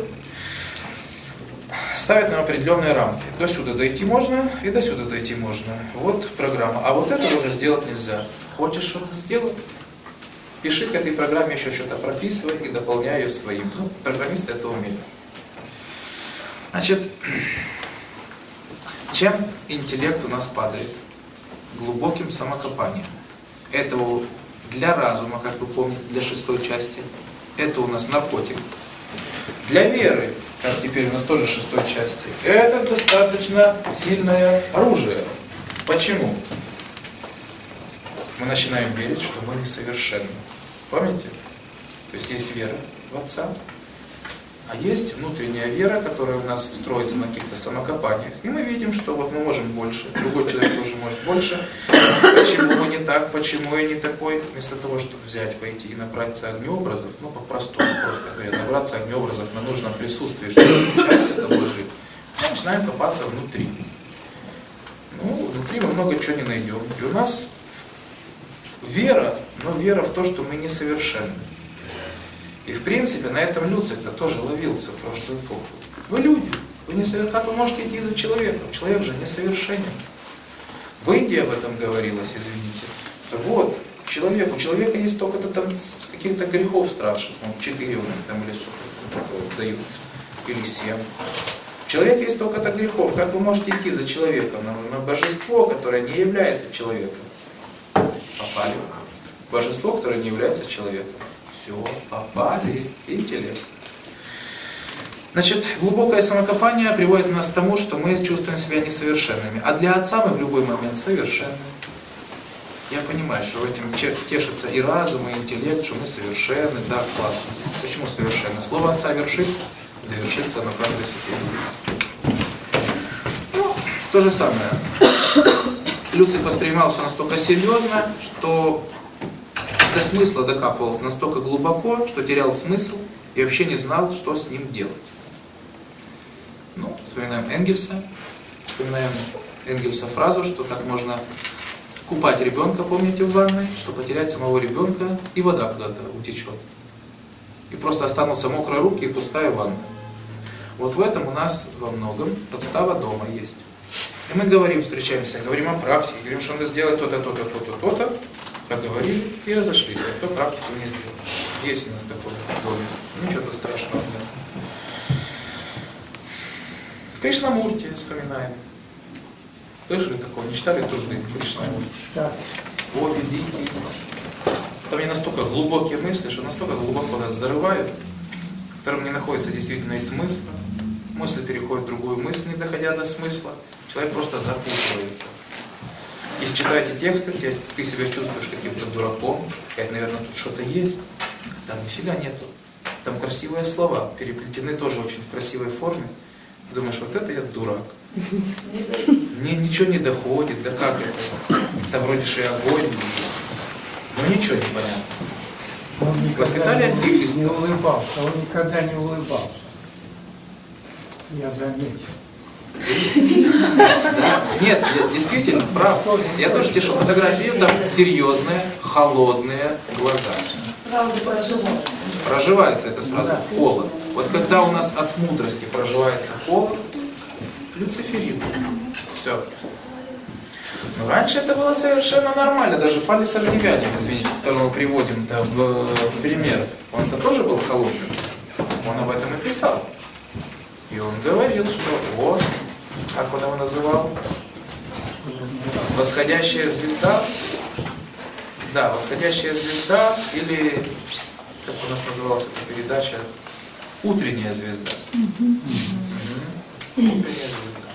ставят нам определенные рамки. До сюда дойти можно и до сюда дойти можно. Вот программа. А вот это уже сделать нельзя. Хочешь что-то сделать? Пиши к этой программе еще что-то, прописывай и дополняй ее своим. Ну, программисты это умеют. Значит, чем интеллект у нас падает? Глубоким самокопанием. Это для разума, как вы помните, для шестой части. Это у нас наркотик. Для веры, как теперь у нас тоже шестой части, это достаточно сильное оружие. Почему? Мы начинаем верить, что мы несовершенны. Помните? То есть есть вера в Отца, а есть внутренняя вера, которая у нас строится на каких-то самокопаниях. И мы видим, что вот мы можем больше, другой человек тоже может больше. Почему мы не так, почему я не такой? Вместо того, чтобы взять, пойти и набраться огнеобразов, ну по-простому просто говоря, набраться огнеобразов на нужном присутствии, чтобы часть это вложить, мы начинаем копаться внутри. Ну, внутри мы много чего не найдем. И у нас вера, но вера в то, что мы несовершенны. И в принципе на этом Люцик-то тоже ловился в прошлую эпоху. Вы люди, вы не совер... как вы можете идти за человеком? Человек же несовершенен. В Индии об этом говорилось, извините. Вот, человек, у человека есть только-то там каких-то грехов страшных, ну, четыре у них там или сколько дают, или семь. У человека есть только-то грехов. Как вы можете идти за человеком? На, на божество, которое не является человеком. Попали. Божество, которое не является человеком. Все, попали. Интеллект. Значит, глубокое самокопание приводит нас к тому, что мы чувствуем себя несовершенными. А для Отца мы в любой момент совершенны. Я понимаю, что в этом тешится и разум, и интеллект, что мы совершенны. Да, классно. Почему совершенны? Слово Отца вершится, да вершится оно каждой секунде. Ну, то же самое. Люцик воспринимал все настолько серьезно, что до смысла докапывался настолько глубоко, что терял смысл и вообще не знал, что с ним делать. Ну, вспоминаем Энгельса, вспоминаем Энгельса фразу, что так можно купать ребенка, помните, в ванной, что потерять самого ребенка, и вода куда-то утечет. И просто останутся мокрые руки и пустая ванна. Вот в этом у нас во многом подстава дома есть. И мы говорим, встречаемся, говорим о практике, говорим, что надо сделать то-то, то-то, то-то, то-то, поговорили и разошлись, а кто практику не сделал. Есть у нас такое в доме, ничего тут страшного нет. Кришнамурти вспоминаем. Слышали такое? Не читали труды Кришнамурти? О, великий. Там не настолько глубокие мысли, что настолько глубоко нас зарывают, в котором не находится действительно и смысла. Мысль переходит в другую мысль, не доходя до смысла. Человек просто запутывается. Если читаете тексты, ты себя чувствуешь каким-то дураком, сказать, наверное, тут что-то есть. Там нифига нету. Там красивые слова, переплетены тоже очень в красивой форме. Ты думаешь, вот это я дурак. Мне ничего не доходит, да как это? Это вроде же и огонь. Но ничего не понятно. Он Воспитали антихриста. не улыбался, он никогда не улыбался. Я заметил. Да? Нет, действительно, прав. Я тоже тебе фотографию, там серьезные, холодные глаза. Правда проживает. Проживается это сразу, холод. Вот когда у нас от мудрости проживается холод, люциферин. Все. Но раньше это было совершенно нормально. Даже Фалис Ардивянин, извините, которого мы приводим в, в пример, он-то тоже был холодным. Он об этом и писал. И он говорил, что вот, как он его называл? Восходящая звезда. Да, восходящая звезда, или, как у нас называлась эта передача, утренняя звезда. Mm-hmm. Mm-hmm. Утренняя звезда.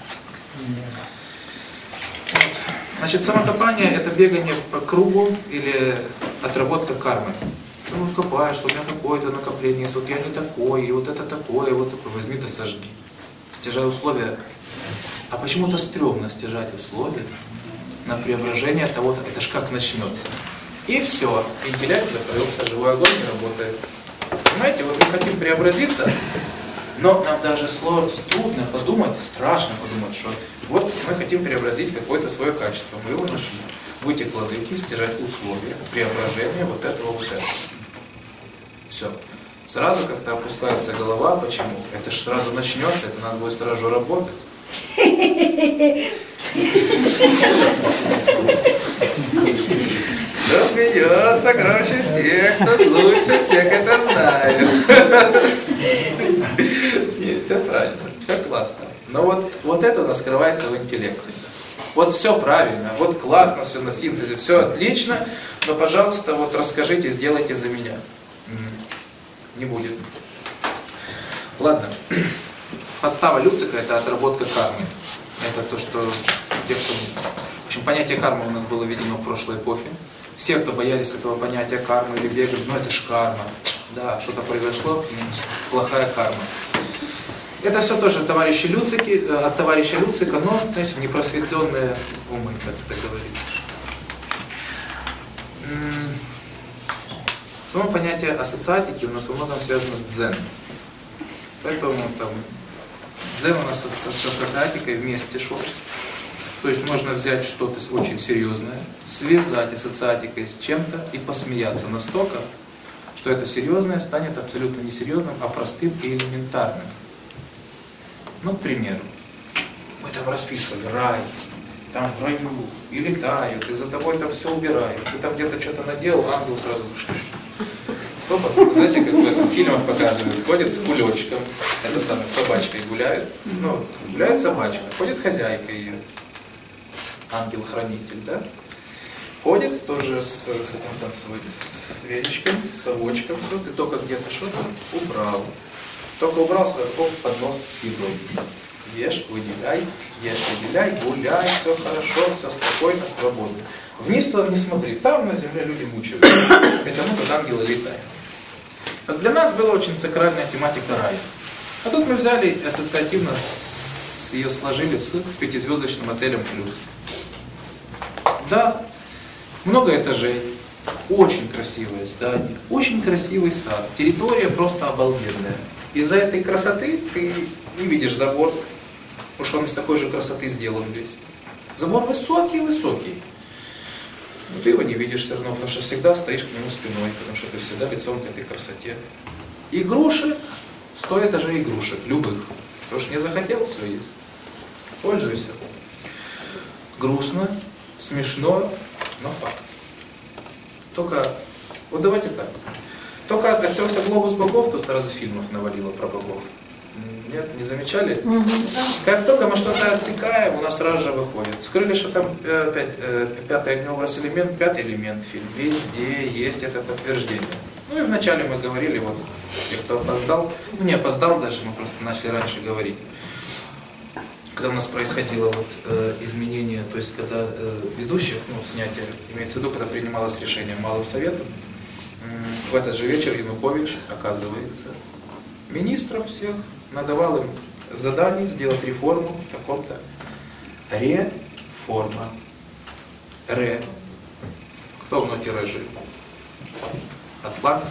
Вот. Значит, самокопание — это бегание по кругу или отработка кармы. Ну вот копаешь, у меня такое-то накопление есть, вот я не такой, и вот это такое, и вот такое. Возьми да сожги. Стяжай условия. А почему-то стрёмно стяжать условия на преображение того-то. Это ж как начнется. И все, интеллект закрылся, живой огонь не работает. Понимаете, вот мы хотим преобразиться, но нам даже сложно, трудно подумать, страшно подумать, что вот мы хотим преобразить какое-то свое качество, мы его нашли. Выйти к владыке, стяжать условия преображения вот этого вот этого. Все. Сразу как-то опускается голова, почему? Это же сразу начнется, это надо будет сразу работать. Кто смеется громче всех, тот лучше всех это знает. Нет, все правильно, все классно. Но вот, вот это у нас скрывается в интеллекте. Вот все правильно, вот классно, все на синтезе, все отлично, но, пожалуйста, вот расскажите, сделайте за меня. Не будет. Ладно. Подстава Люцика — это отработка кармы. Это то, что те, кто... В общем, понятие кармы у нас было введено в прошлой эпохе. Все, кто боялись этого понятия кармы или где говорят, ну это ж карма. Да, что-то произошло, плохая карма. Это все тоже товарищи Люцики, от товарища Люцика, но, знаете, непросветленные умы, как это говорится. Само понятие ассоциатики у нас во многом связано с дзен. Поэтому там дзен у нас с ассоциатикой вместе шел. То есть можно взять что-то очень серьезное, связать ассоциатикой с чем-то и посмеяться настолько, что это серьезное станет абсолютно несерьезным, а простым и элементарным. Ну, к примеру, мы там расписывали рай, там в раю, и летают, и за тобой там все убирают, ты там где-то что-то наделал, ангел сразу... Знаете, как в этом фильмах показывают, ходит с кулечком, это самое, с собачкой гуляет, ну, гуляет собачка, ходит хозяйка ее, ангел-хранитель, да, ходит тоже с, с этим самым, с веничком, с совочком, ты только где-то что-то убрал, только убрал сразу поднос с едой. Ешь, выделяй, ешь, выделяй, гуляй, все хорошо, все спокойно, свободно. Вниз туда не смотри, там на земле люди мучаются, потому что ангелы летают. Но для нас была очень сакральная тематика рая. А тут мы взяли ассоциативно, с, ее сложили с, с пятизвездочным отелем плюс. Да, много этажей, очень красивое здание, очень красивый сад, территория просто обалденная. Из-за этой красоты ты не видишь забор, потому что он из такой же красоты сделан весь. Забор высокий-высокий. Но ты его не видишь все равно, потому что всегда стоишь к нему спиной, потому что ты всегда лицом к этой красоте. Игрушек, сто этажей игрушек, любых. Потому что не захотел, все есть. Пользуйся. Грустно, смешно, но факт. Только, вот давайте так. Только отселся глобус богов, тут сразу фильмов навалило про богов. Нет, не замечали? Mm-hmm. Как только мы что-то отсекаем, у нас сразу же выходит. Вскрыли, что там опять, э, пятый огнеобраз элемент, пятый элемент фильм. Везде есть это подтверждение. Ну и вначале мы говорили, вот, те, кто опоздал, ну не опоздал даже, мы просто начали раньше говорить. Когда у нас происходило вот, э, изменение, то есть когда э, ведущих, ну снятие, имеется в виду, когда принималось решение малым советом, э, в этот же вечер Янукович, оказывается, министров всех надавал им задание сделать реформу в таком-то. Реформа. Ре. Кто в ноте ре жил? Атлант.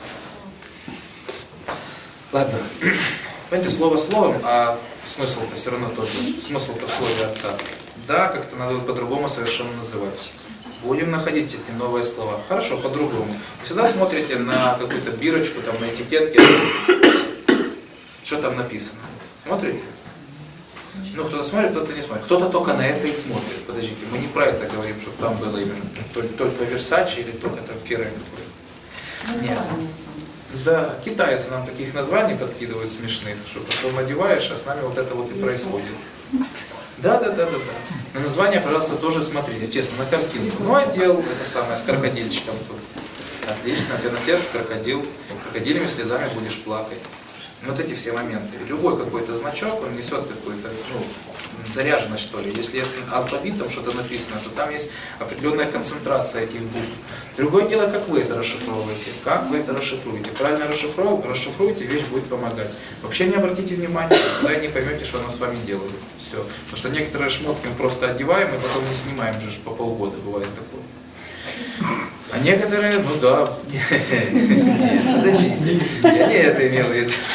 Ладно. Понимаете, слово словом, а смысл-то все равно тот же. Смысл-то в слове отца. Да, как-то надо по-другому совершенно называть. Будем находить эти новые слова. Хорошо, по-другому. Вы всегда смотрите на какую-то бирочку, там на этикетке. Что там написано? Смотрите? Ну, кто-то смотрит, кто-то не смотрит. Кто-то только на это и смотрит. Подождите, мы не про это говорим, чтобы там было именно только, только Versace или только там Ferrari. Нет. Да, китайцы нам таких названий подкидывают смешных, что потом одеваешь, а с нами вот это вот и происходит. Да, да, да, да, да. На название, пожалуйста, тоже смотрите, честно, на картинку. Ну, отдел, это самое, с крокодильчиком тут. Отлично, у тебя на сердце крокодил. Крокодилями слезами будешь плакать. Вот эти все моменты. Любой какой-то значок, он несет какую-то, ну, заряженность, что ли. Если алфавитом что-то написано, то там есть определенная концентрация этих букв. Другое дело, как вы это расшифровываете. Как вы это расшифруете. Правильно расшифруете, вещь будет помогать. Вообще не обратите внимания, тогда не поймете, что она с вами делает. Все. Потому что некоторые шмотки мы просто одеваем и потом не снимаем же по полгода, бывает такое. А некоторые, ну да, нет, подождите, я не это имел в виду.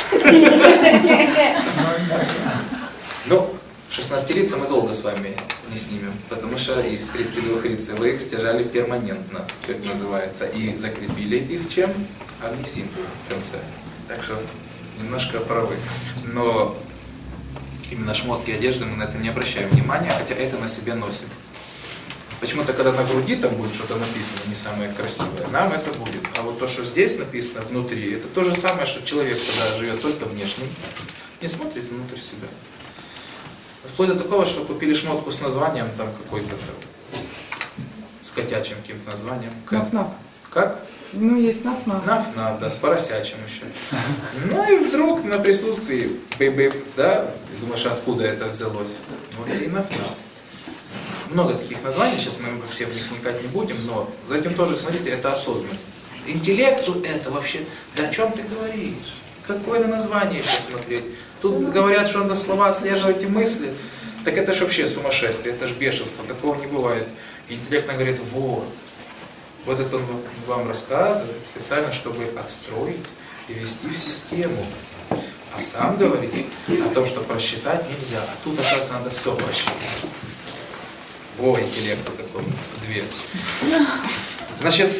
Ну, шестнадцатилица мы долго с вами не снимем, потому что их тридцатидвухлицы вы их стяжали перманентно, как называется, и закрепили их чем? Огнесинтезом в конце. Так что немножко правы. Но именно шмотки одежды мы на это не обращаем внимания, хотя это на себе носим. Почему-то, когда на груди там будет что-то написано не самое красивое, нам это будет. А вот то, что здесь написано внутри, это то же самое, что человек, когда живет только внешним, не смотрит внутрь себя. Вплоть до такого, что купили шмотку с названием там какой-то там, с котячим каким-то названием. Наф-наф. Как? Ну, есть наф-наф. Наф-наф, да, с поросячим еще. Ну и вдруг на присутствии бэйбэйб, да, думаешь, откуда это взялось? Вот и наф-наф. Много таких названий, сейчас мы все в них вникать не будем, но за этим тоже, смотрите, это осознанность. Интеллекту это вообще, да о чем ты говоришь? Какое на название сейчас смотреть? Тут говорят, что надо слова отслеживать и мысли. Так это ж вообще сумасшествие, это ж бешенство, такого не бывает. И интеллект нам говорит, вот, вот это он вам рассказывает специально, чтобы отстроить и ввести в систему. А сам говорит о том, что просчитать нельзя. А тут, оказывается, надо все просчитать. О, интеллекту такой, две. Значит,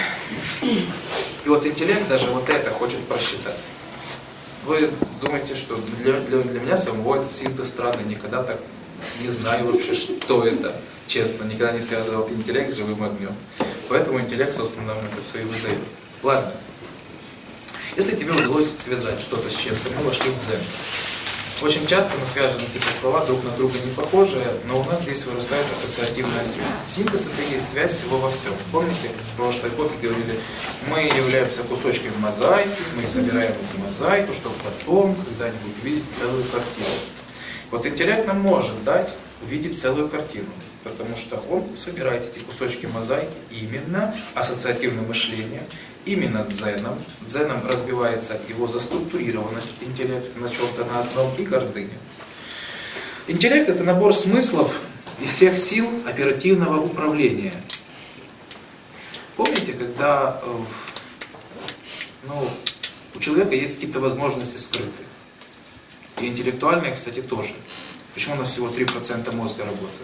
и вот интеллект даже вот это хочет просчитать. Вы думаете, что для, для, для меня самого этот синтез странный, никогда так не знаю вообще, что это, честно, никогда не связывал интеллект с живым огнем. Поэтому интеллект, собственно, нам это все и выдает. Ладно. Если тебе удалось связать что-то с чем-то, мы вошли в дзен. Очень часто мы связываем какие-то слова друг на друга не похожие, но у нас здесь вырастает ассоциативная связь. Синтез — это и есть связь всего во всем. Помните, как в прошлой эпохе говорили, мы являемся кусочками мозаики, мы собираем эту мозаику, чтобы потом когда-нибудь увидеть целую картину. Вот интеллект нам может дать увидеть целую картину, потому что он собирает эти кусочки мозаики именно ассоциативным мышлением, именно дзеном. Дзеном разбивается его заструктурированность интеллекта на чем-то на одном и гордыня. Интеллект — это набор смыслов и всех сил оперативного управления. Помните, когда ну, у человека есть какие-то возможности скрытые? И интеллектуальные, кстати, тоже. Почему у нас всего три процента мозга работает?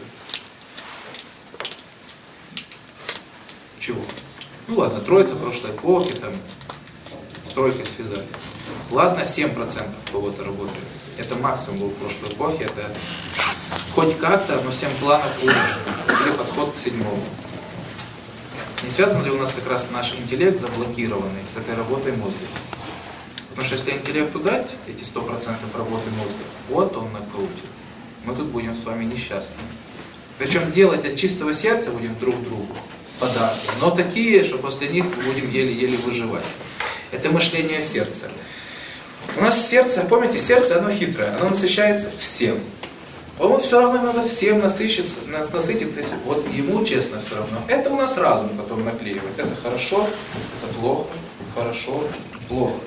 Чего? Ну ладно, троица прошлой эпохи, там, с тройкой связали. Ладно, семь процентов у кого-то работает. Это максимум был в прошлой эпохе, это хоть как-то, но семь планов улучшено. Или подход к седьмому. Не связан ли у нас как раз наш интеллект заблокированный с этой работой мозга? Потому что если интеллекту дать эти сто процентов работы мозга, вот он накрутит. Мы тут будем с вами несчастны. Причем делать от чистого сердца будем друг другу подарки, но такие, что после них мы будем еле-еле выживать. Это мышление сердца. У нас сердце, помните, сердце, оно хитрое, оно насыщается всем. Ему все равно надо всем насыщиться, насытиться, вот ему честно все равно. Это у нас разум потом наклеивает. Это хорошо, это плохо, хорошо, плохо.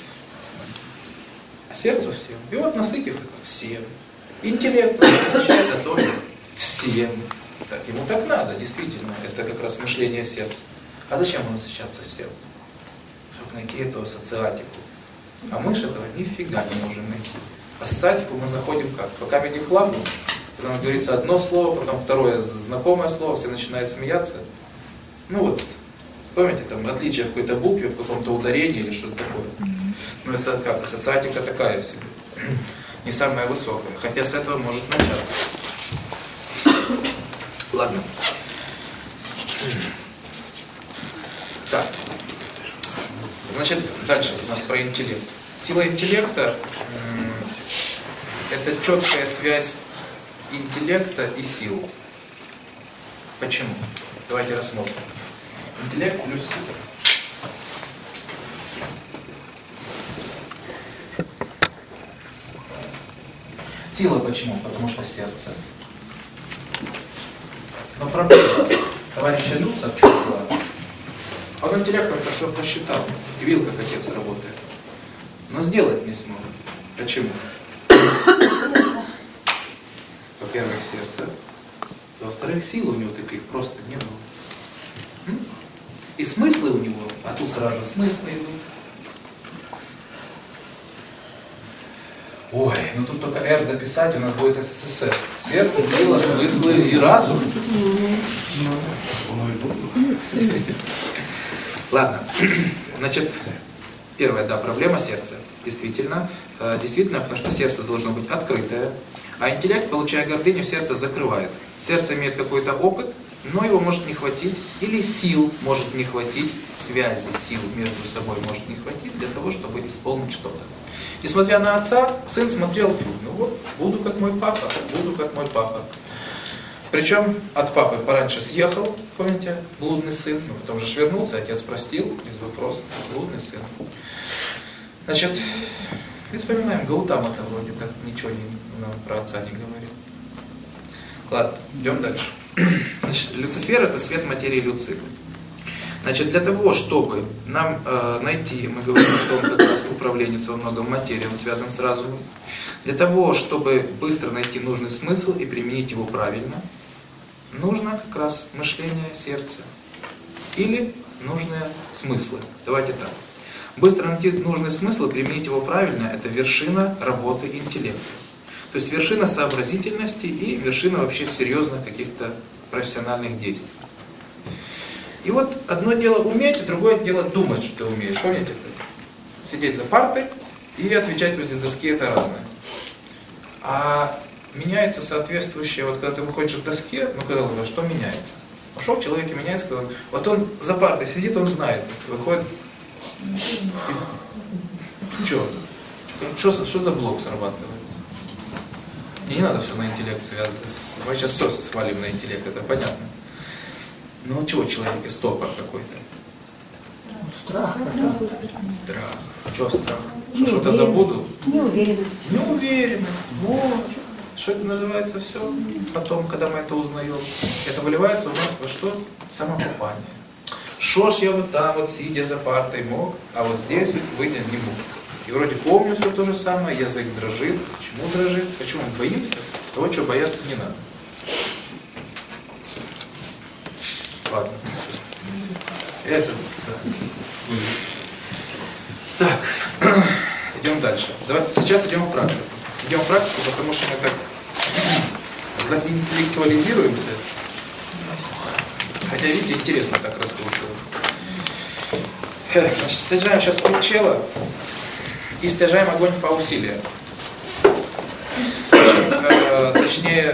А сердцу всем. И вот насытив это всем. Интеллект насыщается тоже всем. Так, ему так надо, действительно. Это как раз мышление сердца. А зачем ему насыщаться всем? Чтобы найти эту ассоциатику. А мы же этого нифига не можем найти. Ассоциатику мы находим как? Пока видим хламу, когда нам говорится одно слово, потом второе знакомое слово, все начинают смеяться. Ну вот, помните, там отличие в какой-то букве, в каком-то ударении или что-то такое. Ну это как? Ассоциатика такая в себе. Не самая высокая. Хотя с этого может начаться. Ладно. Так. Значит, дальше у нас про интеллект. Сила интеллекта – это четкая связь интеллекта и сил. Почему? Давайте рассмотрим. Интеллект плюс сила. Сила почему? Потому что сердце. Но проблема. Товарища Люца в чем была? Он интеллектом это все просчитал. И видел, как отец работает. Но сделать не смог. Почему? Во-первых, сердце. Во-вторых, сил у него таких просто не было. М? И смыслы у него, а тут сразу же смыслы идут. Ой, ну тут только R дописать, у нас будет СССР. Сердце, сила, смыслы и разум. Ладно, значит, первая, да, проблема сердца. Действительно, действительно, потому что сердце должно быть открытое, а интеллект, получая гордыню, сердце закрывает. Сердце имеет какой-то опыт, но его может не хватить, или сил может не хватить, связи, сил между собой может не хватить для того, чтобы исполнить что-то. Несмотря на отца, сын смотрел фильм. Ну вот, буду как мой папа, буду как мой папа. Причем от папы пораньше съехал, помните, блудный сын, но потом же вернулся, отец простил, без вопросов, блудный сын. Значит, и вспоминаем, Гаутама-то вроде так ничего не, нам про отца не говорил. Ладно, идем дальше. Значит, Люцифер — это свет материи Люцифера. Значит, для того, чтобы нам э, найти, мы говорим, что он как раз управленец во многом материи, он связан с разумом. Для того, чтобы быстро найти нужный смысл и применить его правильно, нужно как раз мышление сердца или нужные смыслы. Давайте так. Быстро найти нужный смысл и применить его правильно — это вершина работы интеллекта. То есть вершина сообразительности и вершина вообще серьезных каких-то профессиональных действий. И вот одно дело уметь, и другое дело думать, что ты умеешь. Помните это? Сидеть за партой и отвечать возле доски — это разное. А меняется соответствующее, вот когда ты выходишь к доске, ну когда вы, что меняется? Пошел в человеке, меняется, когда он, вот он за партой сидит, он знает, выходит, что? Что, что за блок срабатывает? И не надо все на интеллект связать. Мы сейчас все свалим на интеллект, это понятно. Ну вот чего в человеке стопор какой-то? Страх. Страх. Что страх? Что что-то забуду? Неуверенность. Неуверенность. Вот. Что это называется все? Потом, когда мы это узнаем, это выливается у нас во что? Самокопание. Шо ж я вот там, вот сидя за партой мог, а вот здесь вот выйти не мог. И вроде помню все то же самое, язык дрожит. Почему дрожит? Почему мы боимся? Того, чего бояться не надо. Ладно, все. Это, да. Так, идем дальше. Давайте сейчас идем в практику. Идем в практику, потому что мы так заинтеллектуализируемся. Хотя, видите, интересно так раскручиваем. Значит, стяжаем сейчас путь чела и стяжаем огонь фа-усилия. Э, точнее,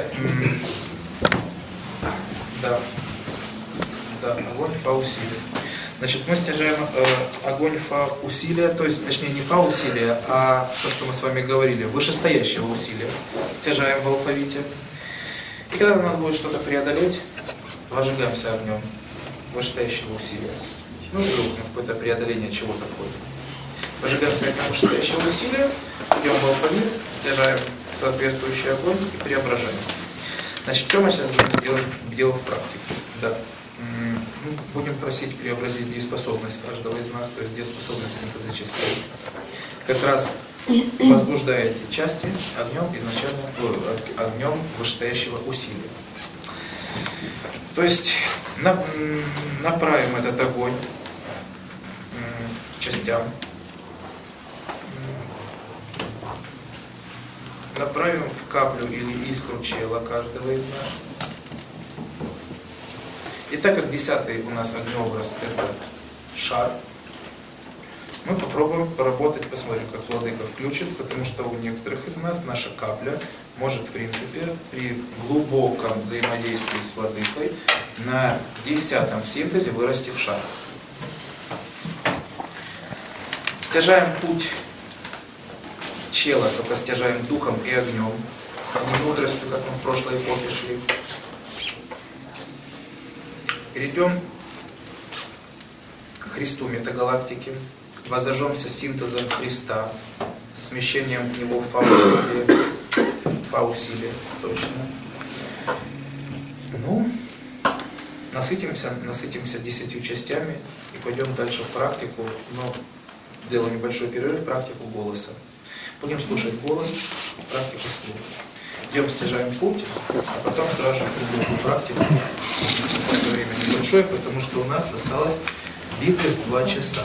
да. Да, огонь фа-усилия. Значит, мы стяжаем э, огонь фа-усилия, то есть, точнее, не фа-усилия, а то, что мы с вами говорили, вышестоящего усилия. Стяжаем в алфавите. И когда нам надо будет что-то преодолеть, возжигаемся огнем вышестоящего усилия. Ну, вдруг мы в какое-то преодоление чего-то входим. Возжигаемся огнем вышестоящего усилия, идем в алфавит, стяжаем соответствующий огонь и преображаемся. Значит, что мы сейчас будем делать, делать в практике? Да. Будем просить преобразить дееспособность каждого из нас, то есть дееспособность синтеза частей. Как раз возбуждая эти части огнем изначально, огнем вышестоящего усилия. То есть на, направим этот огонь к частям, направим в каплю или искру чела каждого из нас. И так как десятый у нас огнеобраз — это шар, мы попробуем поработать, посмотрим, как владыка включит, потому что у некоторых из нас наша капля может, в принципе, при глубоком взаимодействии с владыкой на десятом синтезе вырасти в шар. Стяжаем путь чела, только стяжаем духом и огнем, не мудростью, как мы в прошлой эпохе шли. Перейдем к Христу метагалактики, воззажемся синтезом Христа, смещением в него фа-усилия, фа-усилия, точно. Ну, насытимся, насытимся десятью частями и пойдем дальше в практику, но делаем небольшой перерыв в практику голоса. Будем слушать голос, практику слуха. Идем, стяжаем путь, а потом сразу же в практику. Время небольшое, потому что у нас осталось Битых два часа.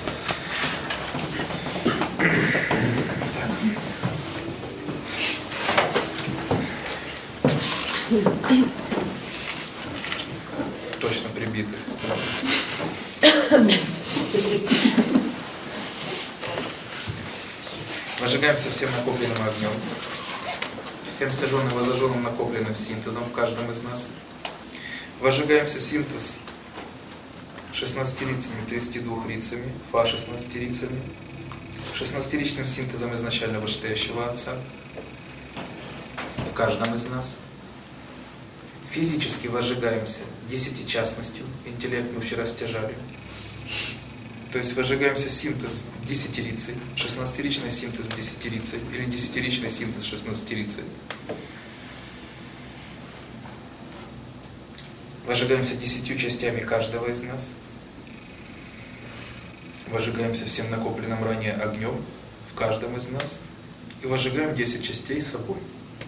Точно прибитых. Возжигаемся всем накопленным огнем, всем сожженным, возожженным, накопленным синтезом в каждом из нас. Возжигаемся синтез шестнадцатирицами, тридцатью двумя рицами, фа шестнадцатирицами, шестнадцатиричным синтезом изначально вышестоящего Отца в каждом из нас. Физически возжигаемся десятичастностью, интеллект мы вчера стяжали. То есть возжигаемся синтез десятирицей, шестнадцатиричный синтез десятирицей или десятиричный синтез шестнадцатирицей. Возжигаемся десятью частями каждого из нас. Возжигаемся всем накопленным ранее огнем в каждом из нас. И возжигаем десять частей собой.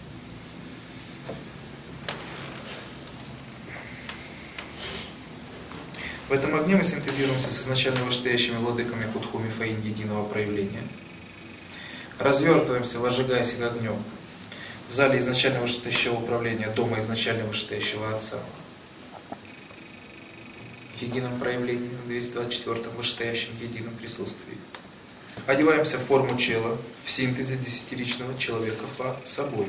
В этом огне мы синтезируемся с изначально вышестоящими владыками Кутхуми Фаин единого проявления. Развертываемся, возжигаясь их огнем в зале изначально вышестоящего управления дома изначально вышестоящего Отца. В едином проявлении, в двести двадцать четвёртом вышестоящем едином присутствии. Одеваемся в форму чела, в синтезе десятиричного человека Фа собой.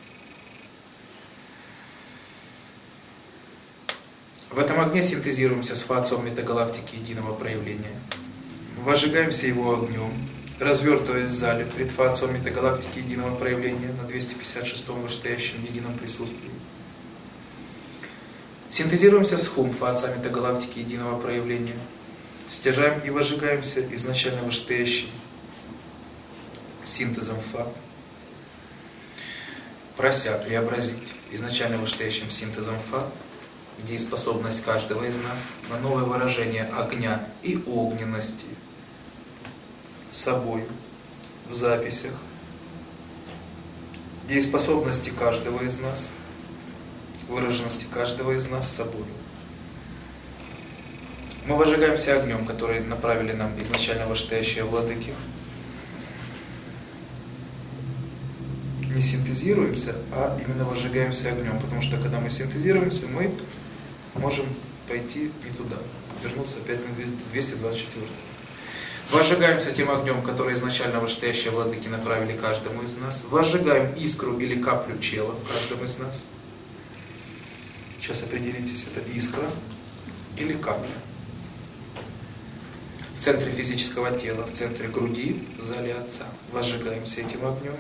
В этом огне синтезируемся с Фа Отцом метагалактики единого проявления. Возжигаемся его огнем, развертываясь в зале пред Фа Отцом метагалактики единого проявления на двести пятьдесят шестом вышестоящем едином присутствии. Синтезируемся с Хум Фа Отца метагалактики единого проявления. Стяжаем и возжигаемся изначально вышестоящим синтезом Фа, прося преобразить изначально вышестоящим синтезом Фа дееспособность каждого из нас на новое выражение огня и огненности собой в записях, дееспособности каждого из нас, выраженности каждого из нас собой. Мы возжигаемся огнем, который направили нам изначально вышестоящие владыки. Не синтезируемся, а именно возжигаемся огнем, потому что когда мы синтезируемся, мы можем пойти не туда, вернуться опять на двести двадцать четвёртый. Возжигаемся тем огнем, который изначально вышестоящие владыки направили каждому из нас. Возжигаем искру или каплю чела в каждом из нас. Сейчас определитесь, это искра или капля. В центре физического тела, в центре груди, в зале Отца. Возжигаемся этим огнем.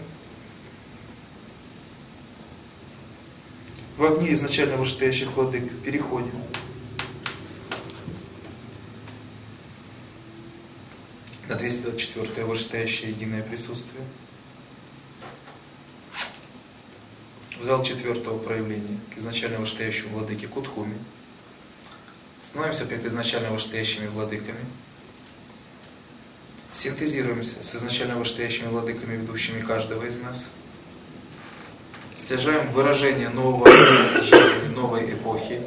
В огне изначально вышестоящих владык переходим на двести двадцать четвёртое вышестоящее единое присутствие. В зал четвертого проявления к изначально вышестоящему владыке Кутхуми. Становимся перед изначально вышестоящими владыками. Синтезируемся с изначально вышестоящими владыками, ведущими каждого из нас. Стяжаем выражение нового жизни, новой эпохи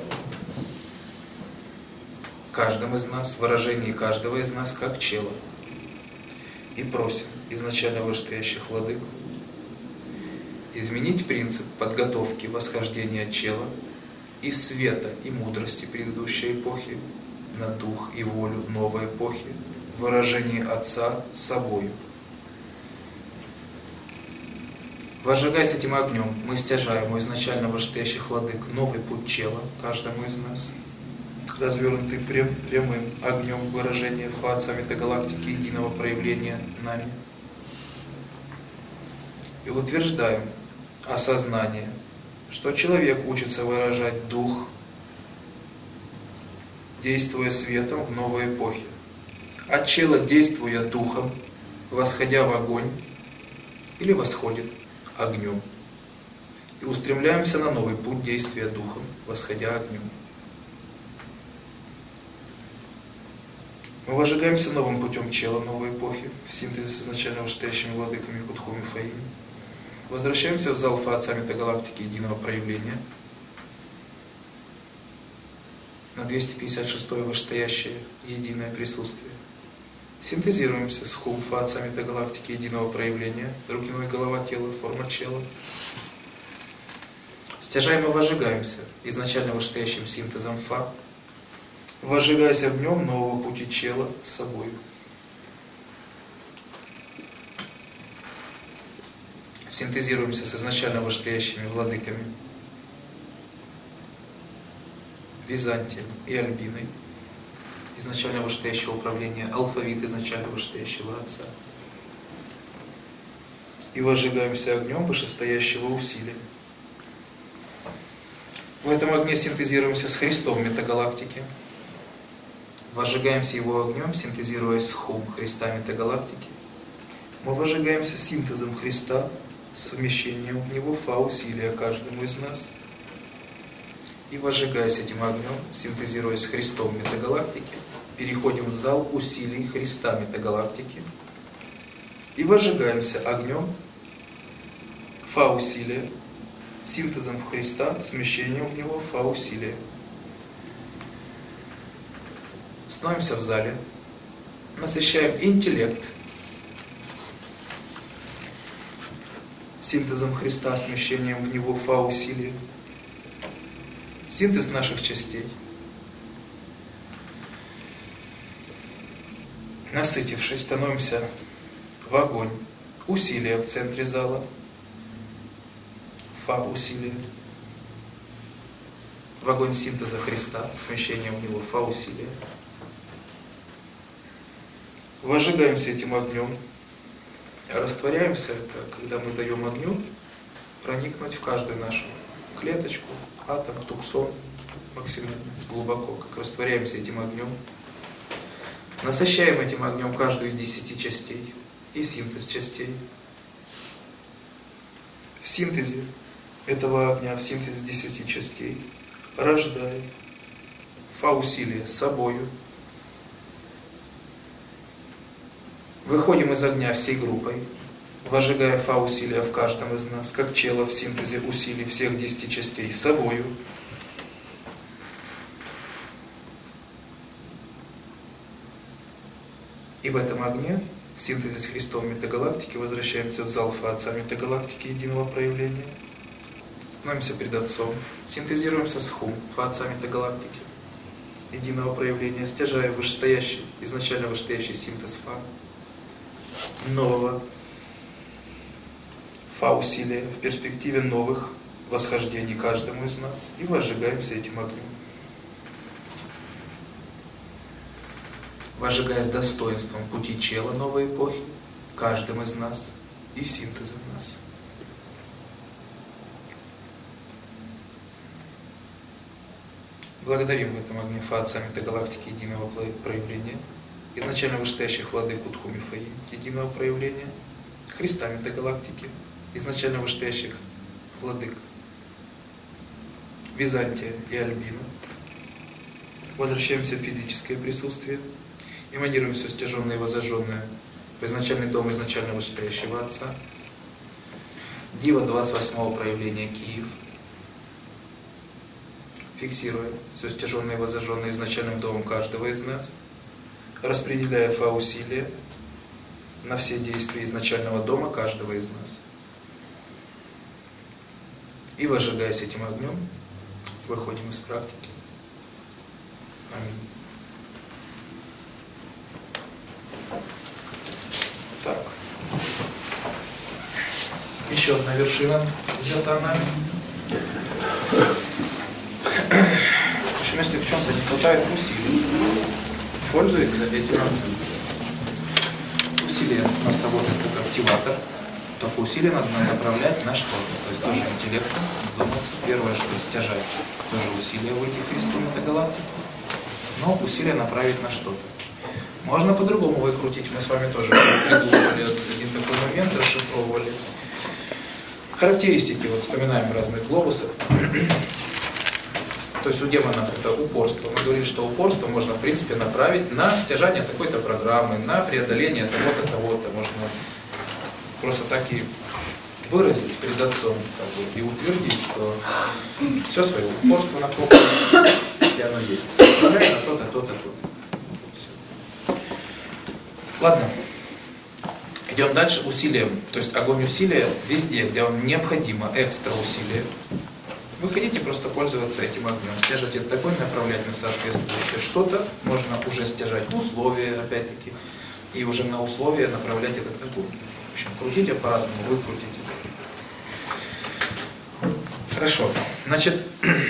в каждом из нас, в выражении каждого из нас как чела. И просим изначально вышестоящих владык изменить принцип подготовки восхождения чела и света и мудрости предыдущей эпохи на дух и волю новой эпохи в выражении Отца собою. Возжигаясь этим огнем, мы стяжаем у изначально вышестоящих владык новый путь чела каждому из нас, развернутый прям, прямым огнем выражения Фа Отца метагалактики единого проявления нами. И утверждаем осознание, что человек учится выражать дух, действуя светом в новой эпохе, а чело, действуя духом, восходя в огонь или восходит огнем. И устремляемся на новый путь действия духом, восходя огнем. Мы возжигаемся новым путем чела новой эпохи, в синтезе с изначально вышестоящими владыками Кутхуми Фаин. Возвращаемся в зал Фа Отца метагалактики единого проявления. на двести пятьдесят шестое вышестоящее единое присутствие. Синтезируемся с хум, фа, отца метагалактики единого проявления, руки, ноги, голова, тело, форма чела. Стяжаем и возжигаемся изначально вышестоящим синтезом фа, возжигаясь огнем нового пути чела с собой. Синтезируемся с изначально вышестоящими владыками Византием и Альбиной, изначально вышестоящего управления, алфавит изначально вышестоящего отца. И возжигаемся огнем вышестоящего усилия. В этом огне синтезируемся с Христом метагалактики. Возжигаемся его огнем, синтезируясь с хум Христа метагалактики. Мы возжигаемся синтезом Христа, совмещением в него фа усилия каждому из нас. И возжигаясь этим огнем, синтезируясь с Христом метагалактики, переходим в зал усилий Христа метагалактики и возжигаемся огнем фа усилия, синтезом Христа, смещением в него фа усилия. Становимся в зале, насыщаем интеллект синтезом Христа, смещением в него фа усилия. Синтез наших частей. Насытившись, становимся в огонь. Усилия в центре зала. Фа усилия. В огонь синтеза Христа, смещением в него фа усилия. Возжигаемся этим огнем. Растворяемся это, когда мы даем огню проникнуть в каждую нашу клеточку, атом, туксон, максимально глубоко, как растворяемся этим огнем. Насыщаем этим огнем каждую из десяти частей и синтез частей. В синтезе этого огня, в синтезе десяти частей, рождая фа усилия с собою. Выходим из огня всей группой, возжигая фа усилия в каждом из нас, как чело в синтезе усилий всех десяти частей с собою. И в этом огне, в синтезе с Христом метагалактики, возвращаемся в зал фа отца метагалактики единого проявления. Становимся перед Отцом, синтезируемся с хум, фа отца метагалактики единого проявления, стяжая вышестоящий, изначально вышестоящий синтез фа, нового фа усилия в перспективе новых восхождений каждому из нас и возжигаемся этим огнем. Возжигая с достоинством пути чела новой эпохи каждым из нас и синтезом нас. Благодарим в этом огне фа отца метагалактики единого проявления, изначально вышестоящих владык Утху Мифаим единого проявления, Христа метагалактики, изначально вышестоящих владык Византия и Альбина. Возвращаемся в физическое присутствие, эманируем все стяженное и возожженное в изначальный дом изначально вышестоящего Отца. Дива двадцать восьмого проявления Киев. Фиксируя все стяженное и возожженное изначальным домом каждого из нас, распределяя фа усилия на все действия изначального дома каждого из нас. И возжигаясь этим огнем, выходим из практики. Аминь. Так. Еще одна вершина взята нами. В общем, если в чем-то не хватает усилий, пользуется этим огнем. Усилие у нас работает как активатор, только усилие надо направлять на что-то. То есть тоже интеллектом думаться. Первое, что стяжать, тоже усилие выйти к Христу метагалактики, но усилие направить на что-то. Можно по-другому выкрутить. Мы с вами тоже придумывали один такой момент, расшифровывали. Характеристики, вот вспоминаем разных глобусов. То есть у демонов это упорство. Мы говорили, что упорство можно в принципе направить на стяжание такой-то программы, на преодоление того-то, того-то. Можно просто так и выразить перед Отцом, как бы, и утвердить, что все свое упорство накоплено. если оно есть. Направляй на то-то, то-то, то-то. Все. Ладно. Идем дальше усилием. То есть огонь усилия везде, где вам необходимо экстра усилие. Вы хотите просто пользоваться этим огнем. Стяжать этот огонь, направлять на соответствующее что-то. Можно уже стяжать условия, опять-таки. И уже на условия направлять этот огонь. В общем, крутите по-разному, вы крутите. Хорошо. Значит,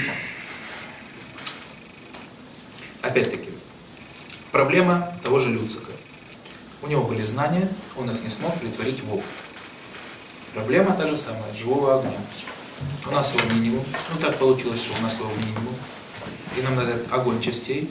опять-таки, проблема того же Люцика. У него были знания, он их не смог притворить в опыт. Проблема та же самая, живого огня. У нас его минимум. Ну так получилось, что у нас его минимум. И нам надо этот огонь частей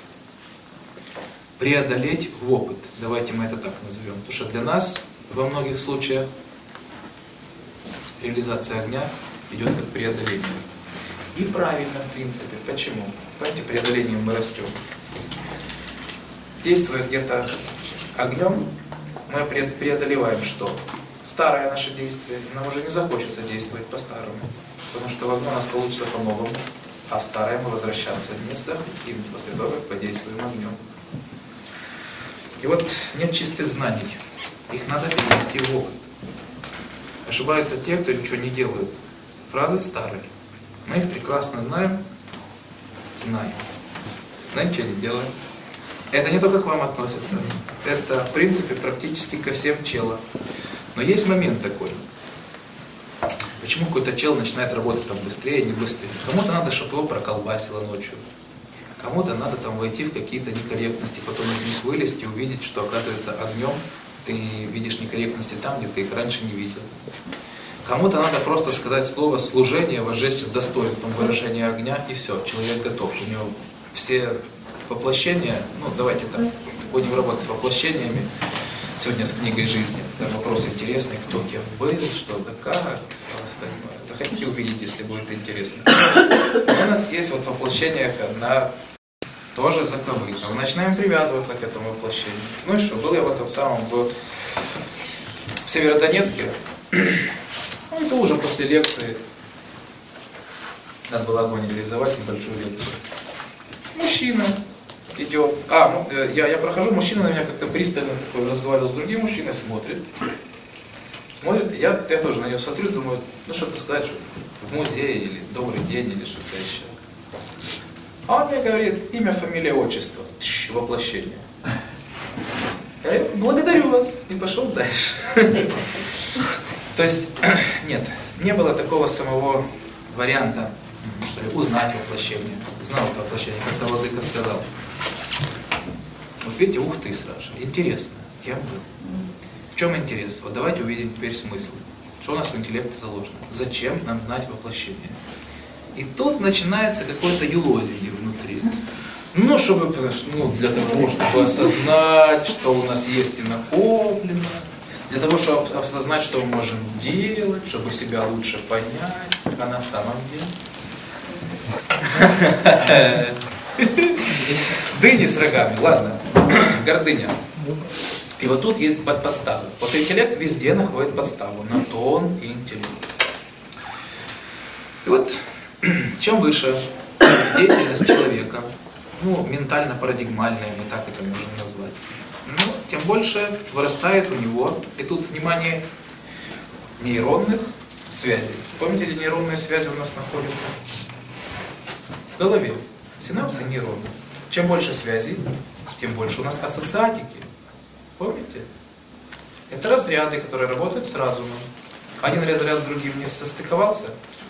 преодолеть в опыт. Давайте мы это так назовем. Потому что для нас во многих случаях реализация огня идет как преодоление. И правильно, в принципе. Почему? Понимаете, преодолением мы растем. Действуя где-то огнем, мы преодолеваем что? Старое наше действие. Нам уже не захочется действовать по-старому. Потому что в огне у нас получится по-новому. А в старое мы возвращаться не захотим после того, как подействуем огнем. И вот нет чистых знаний. Их надо перевести в опыт. Ошибаются те, кто ничего не делают. Фразы старые. Мы их прекрасно знаем. Знаем. Но ничего не делаем. Это не только к вам относится. Это, в принципе, практически ко всем челам. Но есть момент такой. Почему какой-то чел начинает работать там быстрее, не быстрее? Кому-то надо, чтобы его проколбасило ночью. Кому-то надо там войти в какие-то некорректности, потом из них вылезти, увидеть, что, оказывается, огнем ты видишь некорректности там, где ты их раньше не видел. Кому-то надо просто сказать слово «служение», возжечь достоинством выражения огня, и все, человек готов. У него все воплощения, ну давайте так, будем работать с воплощениями, сегодня с книгой жизни. Это вопрос интересный, кто кем был, что да как, все остальное. Захотите увидеть, если будет интересно. У нас есть вот в воплощениях одна тоже заковыка. Мы начинаем привязываться к этому воплощению. Ну и что, был я в этом самом, в, в Северодонецке. Ну это уже после лекции. Надо было огонь реализовать, небольшую лекцию. Мужчина идет. А, ну, я, я прохожу, мужчина на меня как-то пристально такой разговаривал с другим мужчиной, смотрит. Смотрит, я, я тоже на него смотрю, думаю, ну что-то сказать, что в музее, или добрый день, или что-то еще. А он мне говорит, имя, фамилия, отчество. Тш, воплощение. Я говорю, благодарю вас. И пошел дальше. То есть, нет, не было такого самого варианта, что ли, узнать воплощение. Знал это воплощение, как-то владыка сказал. Вот видите, ух ты сразу же. Интересно, кем был? В чем интерес? Вот давайте увидим теперь смысл. Что у нас в интеллекте заложено? Зачем нам знать воплощение? И тут начинается какое-то юлозие внутри. Ну, чтобы, ну, для того, чтобы осознать, что у нас есть и накоплено, для того, чтобы осознать, что мы можем делать, чтобы себя лучше понять, а на самом деле. Дыни с рогами, ладно, гордыня. И вот тут есть подставы. Вот интеллект везде находит подставу, на то он и интеллект. И вот, чем выше деятельность человека, ну, ментально-парадигмальная, мы так это можем назвать, ну, тем больше вырастает у него, и тут, внимание, нейронных связей. Помните, где нейронные связи у нас находятся? В голове. Синапсы нейроны. Чем больше связей, тем больше у нас ассоциатики. Помните? Это разряды, которые работают с разумом. Один разряд с другим не состыковался.